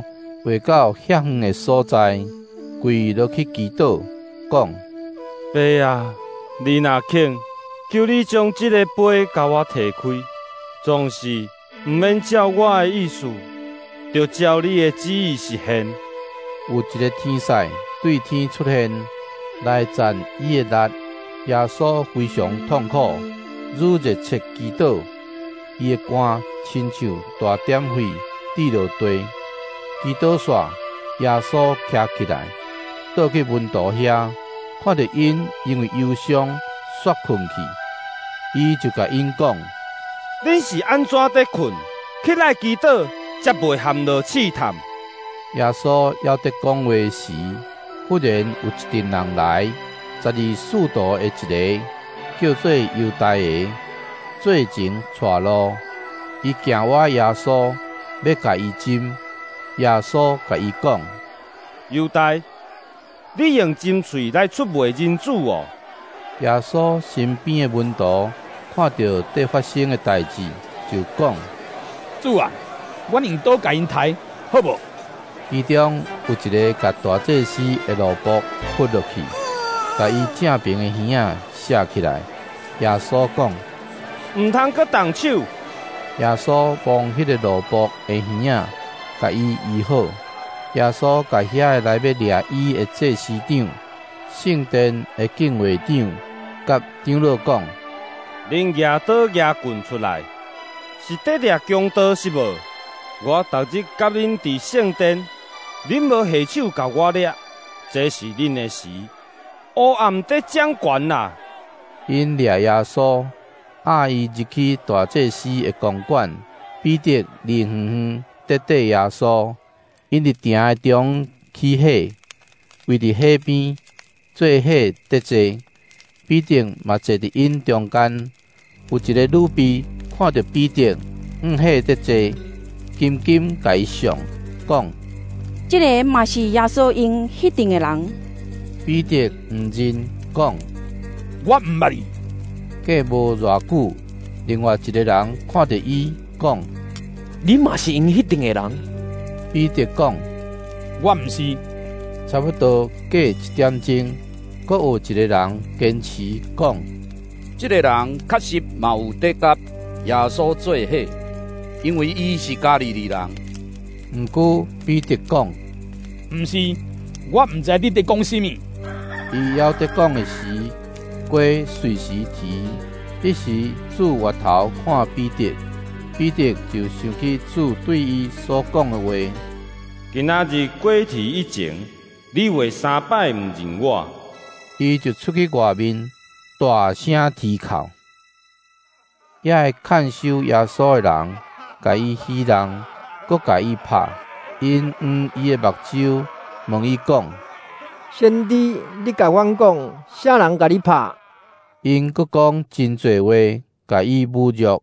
回到遐远的所在，跪落去祈祷，讲： 爸啊，你若肯，求你将这个杯甲我摕开，总是毋免照我的意思，就照你的旨意实现。 有一个天使对天出现，来赞伊的力。耶稣非常痛苦，如热切祈祷，伊的肝亲像大点火滴落地。祈祷煞，耶稣徛起来，倒去门徒遐，看到因因为忧伤煞困去，伊就甲因讲： 恁是安怎在困？起来祈祷，才袂陷落试探。 耶稣要得讲话时，忽然有一群人来，十二使徒的一个，叫做犹大的，做前带路，伊行我耶稣，要甲伊针。耶稣甲伊讲： 犹大，你用针喙来出卖人主哦！ 耶稣身边的门徒看到得发生的代志，就讲： 主啊，我用刀甲因刣，好无？ 其中有一个甲大祭司的罗卜扑落去，甲伊正边的耳仔射起来。耶稣讲： 唔通搁动手。 耶稣帮迄个罗卜的耳仔，甲伊医好。耶稣甲遐个来要掠伊的祭司长、圣殿的敬畏长，甲长老讲： 恁举刀举棍出来，是得掠强盗是无？我逐日甲恁伫圣殿，恁无下手甲我掠，这是恁的事。黑暗得掌权啦！ 因掠耶稣，押伊入去大祭司的公馆，彼得离远远得缀耶稣。因伫埕的中起火，为伫火边做火得坐。彼得嘛坐伫因中间。有一个女婢看到彼得向火得坐，紧紧甲伊上讲： 这个嘛是耶稣因迄阵的人。 彼得毋认，讲： 我毋捌伊。 过无偌久，另外一个人看到伊，讲： 你嘛是因迄阵的人。 彼得讲： 我毋是。 差不多过一点钟，阁有一个人坚持讲： 这个人确实嘛有得甲耶稣做伙，因为伊是加利利人。 毋过彼得讲： 毋是，我毋知你伫讲什么。 伊要得讲的时，鸡随时啼。彼时主回头看彼得，彼得就想起主对伊所讲的话。 今仔日过啼以前，你为三摆毋认我。 伊就出去外面，大声啼哭。遐个看守耶稣的人，甲伊欺人，搁甲伊拍，因黄伊的目睭，问伊讲： 先知，你甲阮讲，啥人甲你拍？ 因搁讲真侪话，甲伊侮辱。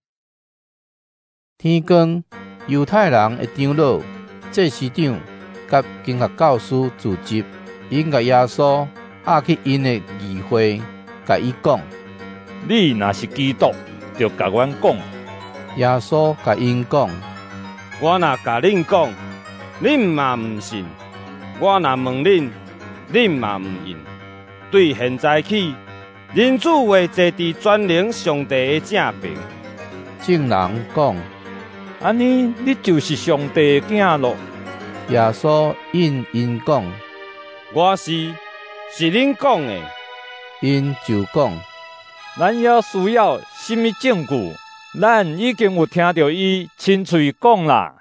天光，犹太人的长老、祭司长甲经学教师聚集，因甲耶稣押去因的议会，甲伊讲： 你若是基督，就甲阮讲。 耶稣甲因讲： 我若甲恁讲，恁嘛毋信；我若问恁，恁嘛毋应。对现在起，人子会坐伫全能上帝的正边。 众人讲： 安尼，你就是上帝的囝咯。 耶稣应因讲： 我是，是恁讲的。 因就讲： 咱要需要什么证据？咱已经有听到伊亲嘴讲啦。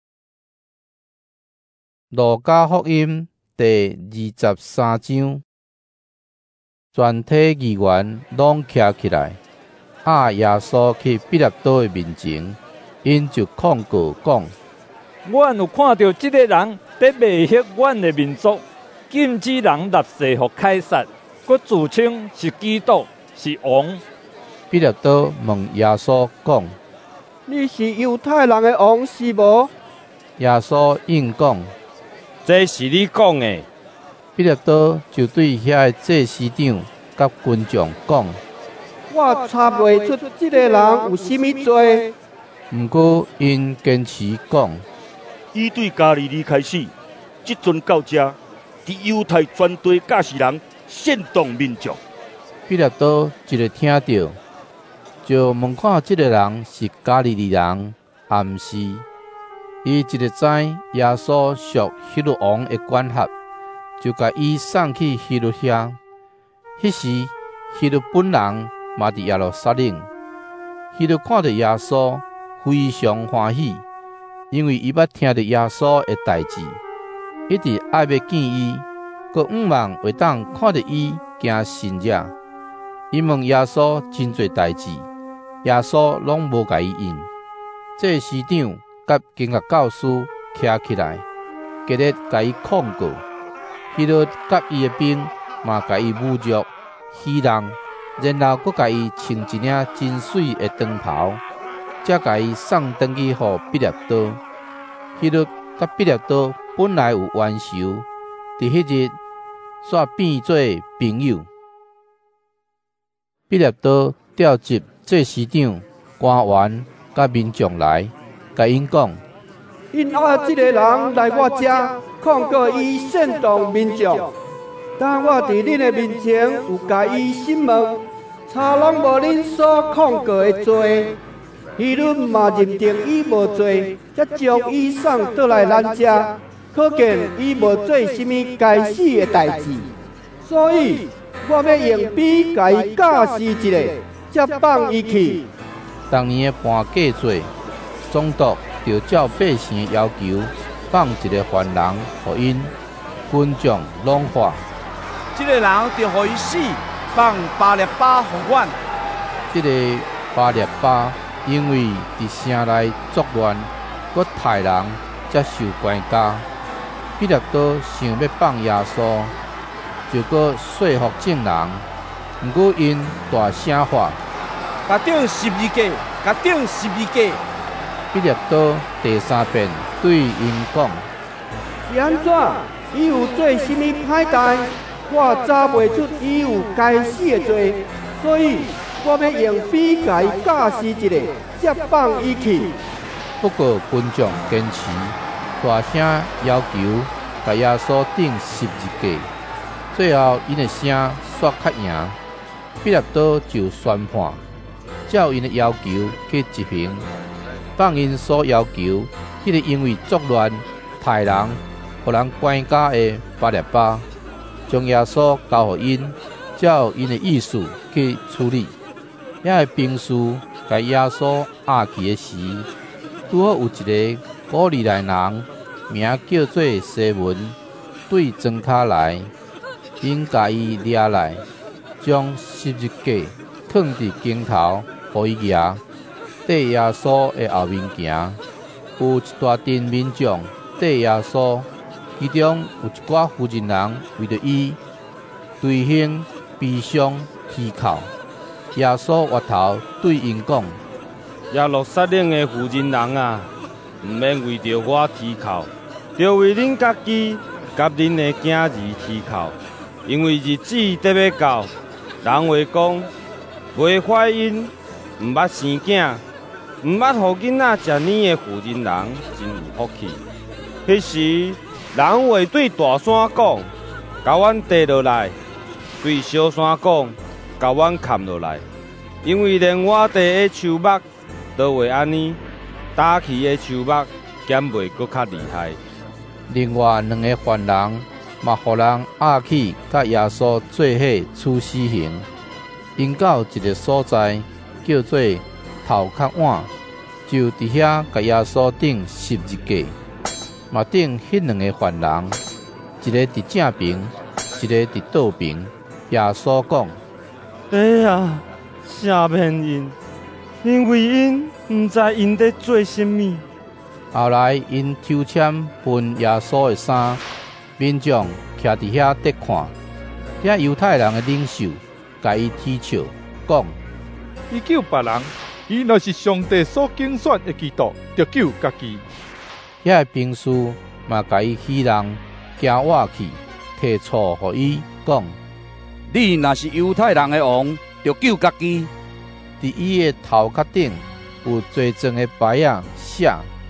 路加福音第二十三章，全体议员拢徛起来，押耶稣去彼拉多的面前，因就控告讲： 阮有看到这个人在卖血阮的民族，禁止人纳税予凯撒，佮自称是基督，是王。 彼拉多问耶稣讲： 你是犹太人的王是无？ 耶稣应讲： 这是你讲的。 彼拉多就对遐个祭司长甲群众讲： 我查袂出这个人有什么罪。 毋过因坚持讲： 伊对加利利开始，即阵到遮，伫犹太全地教士人煽动民众。 彼拉多一个听到，就问看即个人是加利利人，还毋是？伊一个知耶稣属希律王的管辖，就甲伊送去希律遐。迄时希律本人嘛伫耶路撒冷。希律看到耶稣，非常欢喜，因为伊捌听到耶稣的代志，一直爱要见伊，佮仰望会当看到伊行神迹。伊问耶稣真侪代志，耶稣拢无甲伊应。这师长甲经学教师徛起来，激烈甲伊控告。希律甲伊的兵嘛甲伊侮辱、戏弄，然后佮甲伊穿一领真水的长袍，才甲伊送转去互彼拉多。希律甲彼拉多本来有冤仇，伫迄日煞变做朋友。彼拉多调集祭司长、官员甲民众来，甲因讲： 因我这个人来我遮，控告伊煽动民众。但我伫恁的面前有甲伊审问，查拢无恁所控告的罪。希律嘛认定伊无罪，才将伊送倒来咱遮，可见伊无做什么该死的代志。所以我要用笔甲伊教示一下，才放伊去。 当年的判假罪，总督就照百姓的要求，放一个犯人互因，群众拢发。 这个人就互伊死，放巴列巴互阮。 这个巴列巴因为伫城内作乱，佮杀人，才受关押。彼拉多想要放耶稣，就佮说服证人，毋过因大声发： 甲钉十字架，甲钉十字架。 彼拉多第三遍对因讲： 是安怎？伊有做什么歹代？我查袂出伊有该死的罪，所以我要用笔甲伊教示一下，才放伊去。 不过群众坚持，大声要求甲耶稣钉十字架。最后因的声煞较赢，彼拉多就宣判，照因的要求去执行，放因所要求迄、那个因为作乱、杀人、互人关押的巴列巴。将耶稣交予因，照因的意思去处理。遐个兵士甲耶稣押去的时，拄好有一个古利奈人，名叫做西门，对庄骹来，因甲伊掠来，将十字架放伫肩头，互伊举，缀耶稣的后面行。有一大群民众缀耶稣。其中有一寡妇人人为着伊，对胸悲伤啼哭。耶稣回头对因讲： 耶路撒冷的妇人人啊，毋免为着我啼哭，着为恁家己甲恁的囝儿啼哭，因为日子得要到，人会讲，未怀孕、毋捌生囝、毋捌互囡仔食奶的妇人人真有福气。迄时，人会对大山讲，甲阮跌落来；对小山讲，甲阮砍落来。因为连我地的树木都会安尼，打起的树木减袂搁较厉害。 另外两个犯人嘛，互人押去，甲耶稣做伙处死刑。因到一个所在叫做头壳碗，就伫遐甲耶稣钉十字架。嘛顶迄两个犯人，一个伫正边，一个伫倒边。耶稣讲： 哎呀，赦免因，因为因毋知因在做甚物。 后来因抽签分耶稣的衫，民众徛伫遐得看。遐犹太人的领袖甲伊踢笑，讲： 伊救别人，伊若是上帝所拣选的基督，就救家己。 遐个兵士嘛，甲伊戏弄，惊活去，提错互伊讲： 你若是犹太人的王，就救家己。 伫伊的头壳顶有最正的牌仔写：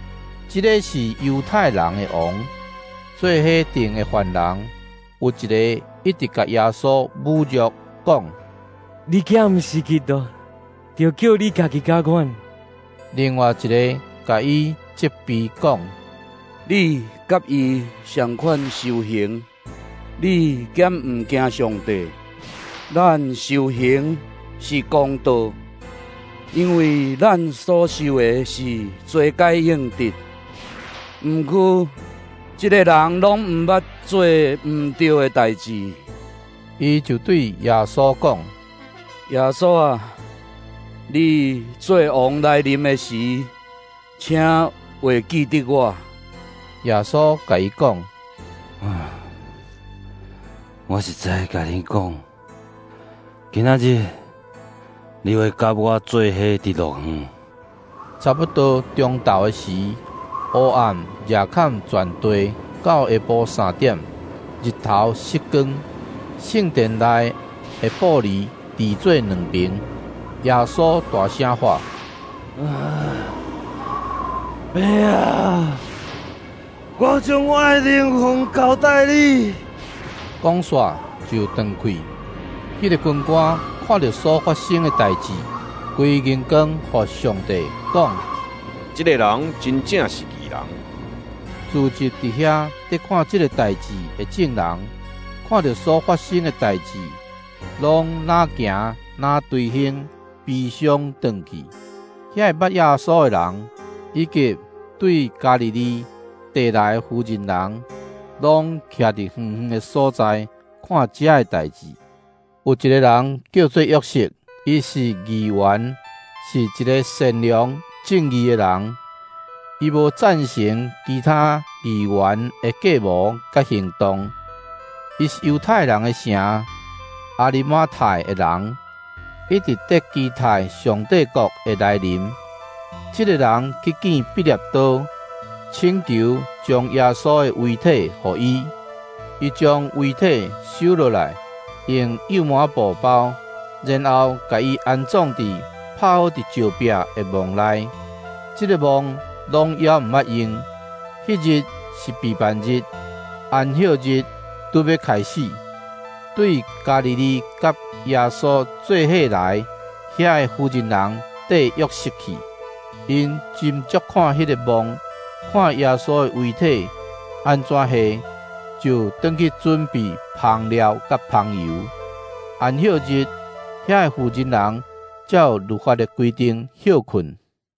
这个是犹太人的王，做下定的犯人。有一个一直甲耶稣侮辱，讲： 你囝毋是基督，就叫你家己加管。 另外一个甲伊责备讲： 你甲伊相款受刑，你敢毋惊上帝？咱受刑是公道，因为咱所受的是罪该应得。毋过，这个人拢毋捌做毋对的代志。 伊就对耶稣讲： 耶稣啊，你做王来临的时，请会记得我。 耶稣甲伊讲： 啊，我实在甲你讲，今仔日你会甲我做伙伫乐园。 差不多中昼的时，黑暗夜坎全地，到下晡三点，日头熄光，圣殿内的玻璃裂做两边。耶稣大声喊： 爸啊！我将我的灵魂交代你。 讲煞就断开。迄、那个军官看到所发生的代志，规人光互上帝讲： 这个人真正是义人。 聚集伫遐伫看这个代志的证人，看到所发生的代志，拢哪行哪对行，悲伤断去。遐捌耶稣的人，以及对加利利地内的妇人人，拢徛伫远远的所在看遮的代志。有一个人叫做约瑟，伊是议员，是一个善良正义的人。伊无赞成其他议员的计谋甲行动。伊是犹太人的城阿里马太的人，一直在期待上帝国的来临。这个人去见毕列多，请求将耶稣的遗体予伊。伊将遗体收落来，用油麻布包，然后甲伊安葬伫拍好伫石壁的墓内。这个墓拢也毋捌用。迄日是避难日，安息日拄要开始。对加利利甲耶稣做伙来，遐的妇人人缀约瑟去，因斟酌看迄个梦，看耶稣的遗体安怎下，就转去准备香料甲香油。安息日，遐的妇人人照律法的规定休困。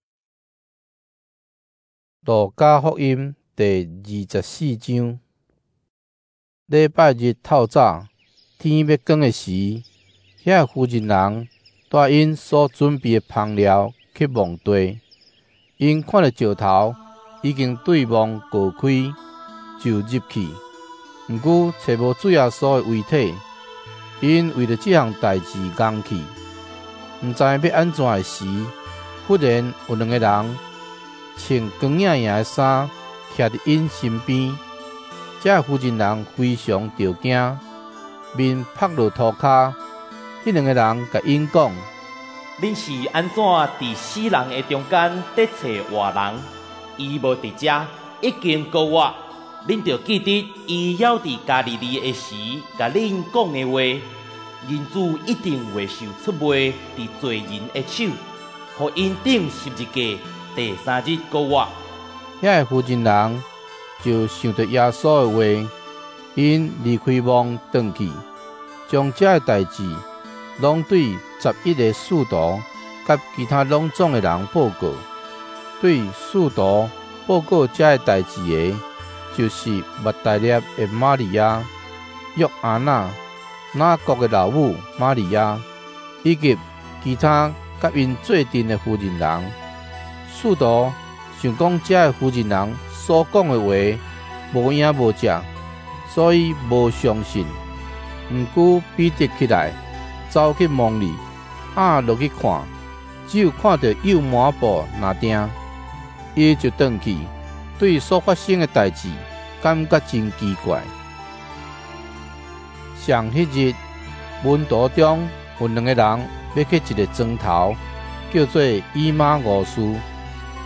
路加福音第二十四章。礼拜日透早，天要光的时，遐妇人人带因所准备的香料去墓地。因看到石头已经对墓过开，就入去。毋过找无主耶稣的遗体，因为了这项代志硬去。毋知要安怎的时，忽然有两个人穿光影影的衫，徛伫因身边。这妇人人非常着惊，面趴落涂骹。迄两个人甲因讲： 恁是安怎伫死人的中间得找活人？伊无伫遮，已经告我。恁着记得伊还伫加利利的时，甲恁讲的话：人子一定会受出卖伫罪人的手，互因顶十字架。第三日告我。 遐个妇人人就想到耶稣的话，因离开墓转去，将这个代志拢对十一个使徒甲其他拢总的人报告。对使徒报告这个代志的，就是麦大列的玛利亚、约安娜、雅各的老母玛利亚，以及其他甲因做阵的妇人人。使徒想讲这个妇人人所讲的话无影无迹，所以无相信。毋过彼得起来，走去墓里，压落去看，只有看到油麻布拿钉，伊就转去，对所发生的代志感觉真奇怪。上迄日，门徒中有两个人要去一个庄头，叫做以马五斯。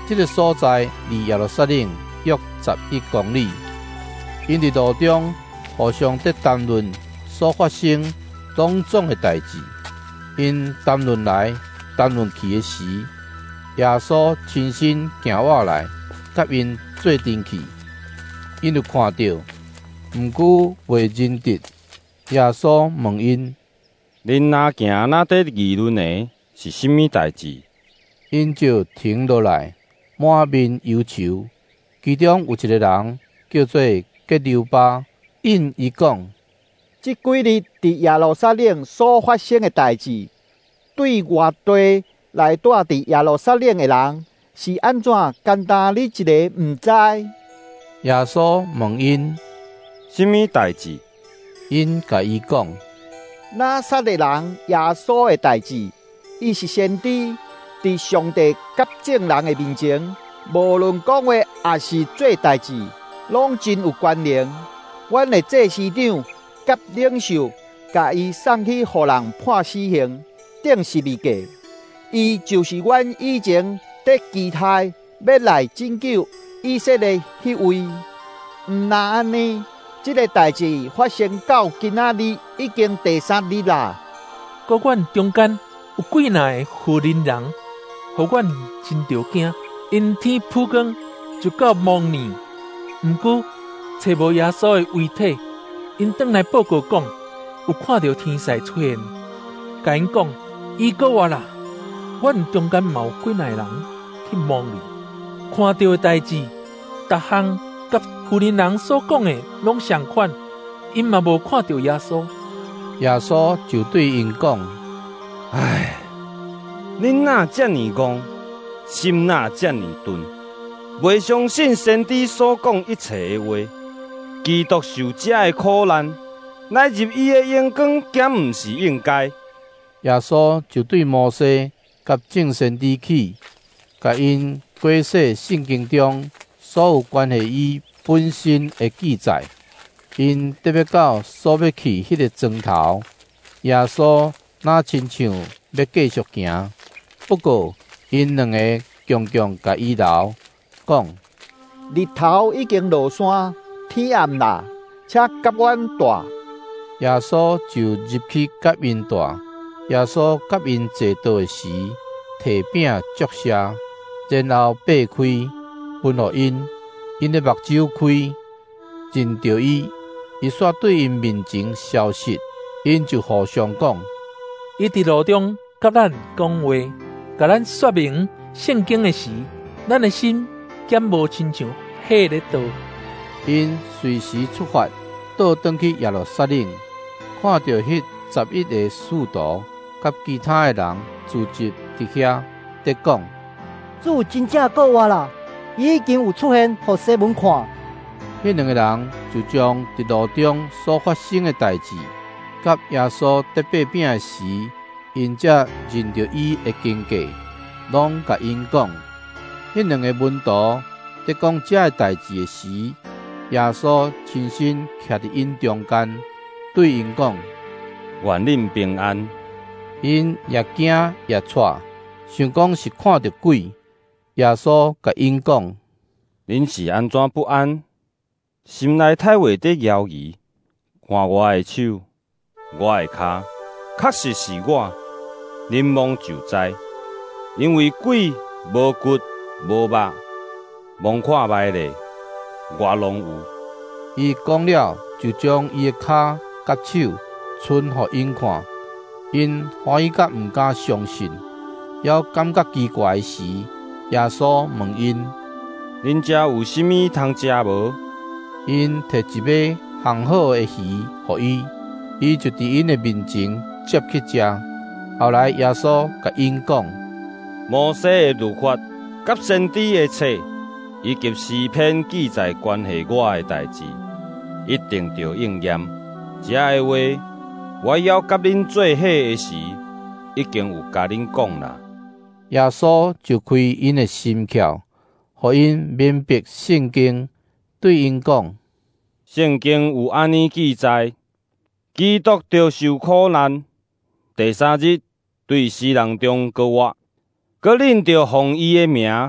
这个所在离耶路撒冷约十一公里。因伫路中互相在谈论所发生种种的代志。因谈论来谈论去的时，耶稣亲身行过来，甲因做阵去。因就看到，毋久未认得。耶稣问因： 恁若行那得议论的是甚物代志？ 因就停落来，满面忧愁。其中有一个人叫做革流巴，因伊讲： 即几日伫耶路撒冷所发生的代志，对外地来住伫耶路撒冷的人是安怎？简单你一个毋知？ 耶稣问因： 甚物代志？ 因甲伊讲： 拿撒勒人耶稣的代志，伊是先知，伫上帝甲众人的面前，无论讲话也是做代志，拢真有关联。阮的祭司长甲领袖，甲伊送去互人判死刑，定十字架。伊就是阮以前伫期待要来拯救以色列迄位。毋那安尼，即、这个代志发生到今仔日已经第三日啦。 搁阮中间有几若个富人人，互阮真着惊。因天曝光就到蒙年，毋过找无耶稣的遗体。因转来报告讲，有看到天使出现，甲因讲：伊搁我啦。阮中间嘛有几若个人去蒙你，看到的代志，逐项甲富人人所讲的拢相款。因嘛无看到耶稣。 耶稣就对因讲： 唉，恁哪遮尔戆，心哪遮尔钝，袂相信先知所讲一切的话。基督受这的苦难，乃入伊的荣光，减毋是应该。 耶稣就对摩西甲众先知起，甲因解释圣经中所有关系伊本身的记载。因特别到所要去迄个庄头，耶稣哪亲像要继续行，不过因两个强强甲伊留，讲： 日头已经落山，天暗啦，请甲阮住。 耶稣就入去甲因住。耶稣甲因坐倒的时，摕饼祝谢，然后擘开，分予因，因的目睭开，认着伊。伊煞对因面前消失，因就互相讲： 伊伫路中甲咱讲话，甲咱说明圣经的时，咱的心减无亲像火咧倒。 因随时出发，倒转去耶路撒冷，看到迄十一个使徒甲其他的人聚集伫遐，得讲： 主真正过我啦！伊已经有出现，互西门看。 迄两个人就将伫路中所发生的代志，甲耶稣得八饼的时，因才认着伊的经过，拢甲因讲。迄两个门徒伫讲这个代志的时，耶稣亲身徛伫因中间，对因讲： 愿恁平安。 因也惊也喘，想讲是看到鬼。耶稣甲因讲： 恁是安怎不安？心内太袂得犹豫，看我的手，我的骹，确实是我。恁望就知，因为鬼无骨无肉，望看歹咧，我拢有。 伊讲了，就将伊的骹甲手伸互因看。因欢喜甲毋敢相信，要感觉奇怪时，耶稣问因： 恁遮有甚物通食无？ 因摕一尾烘好的鱼互伊，伊就伫因的面前接去食。后来耶稣甲因讲： 摩西的律法甲先知的册，以及诗篇记载关系我的代志，一定着应验。这个话，我要甲恁做伙的时，已经有甲恁讲啦。 耶稣就开因的心窍，互因明白圣经。对因讲： 圣经有安尼记载，基督着受苦难，第三日对死人中搁活，搁恁着奉伊的名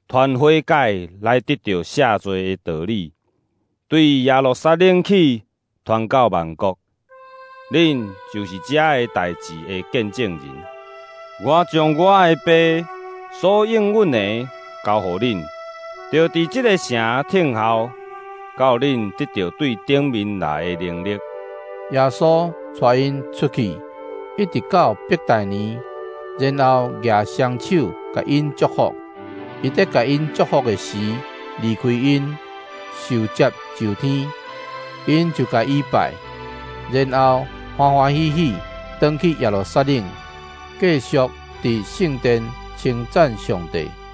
传悔改来得到赦罪的道理，对耶路撒冷起传到万国。恁就是遮个代志的见证人。我将我的爸所应允的交互恁，就伫即个城听候，到恁得到对顶面来的能力。 耶稣带因出去，一直到伯大尼，然后举双手甲因祝福。伊在甲因祝福的时，离开因，受接就天，因就甲伊拜，然后欢欢喜喜返去耶路撒冷，继续伫圣殿称赞上帝。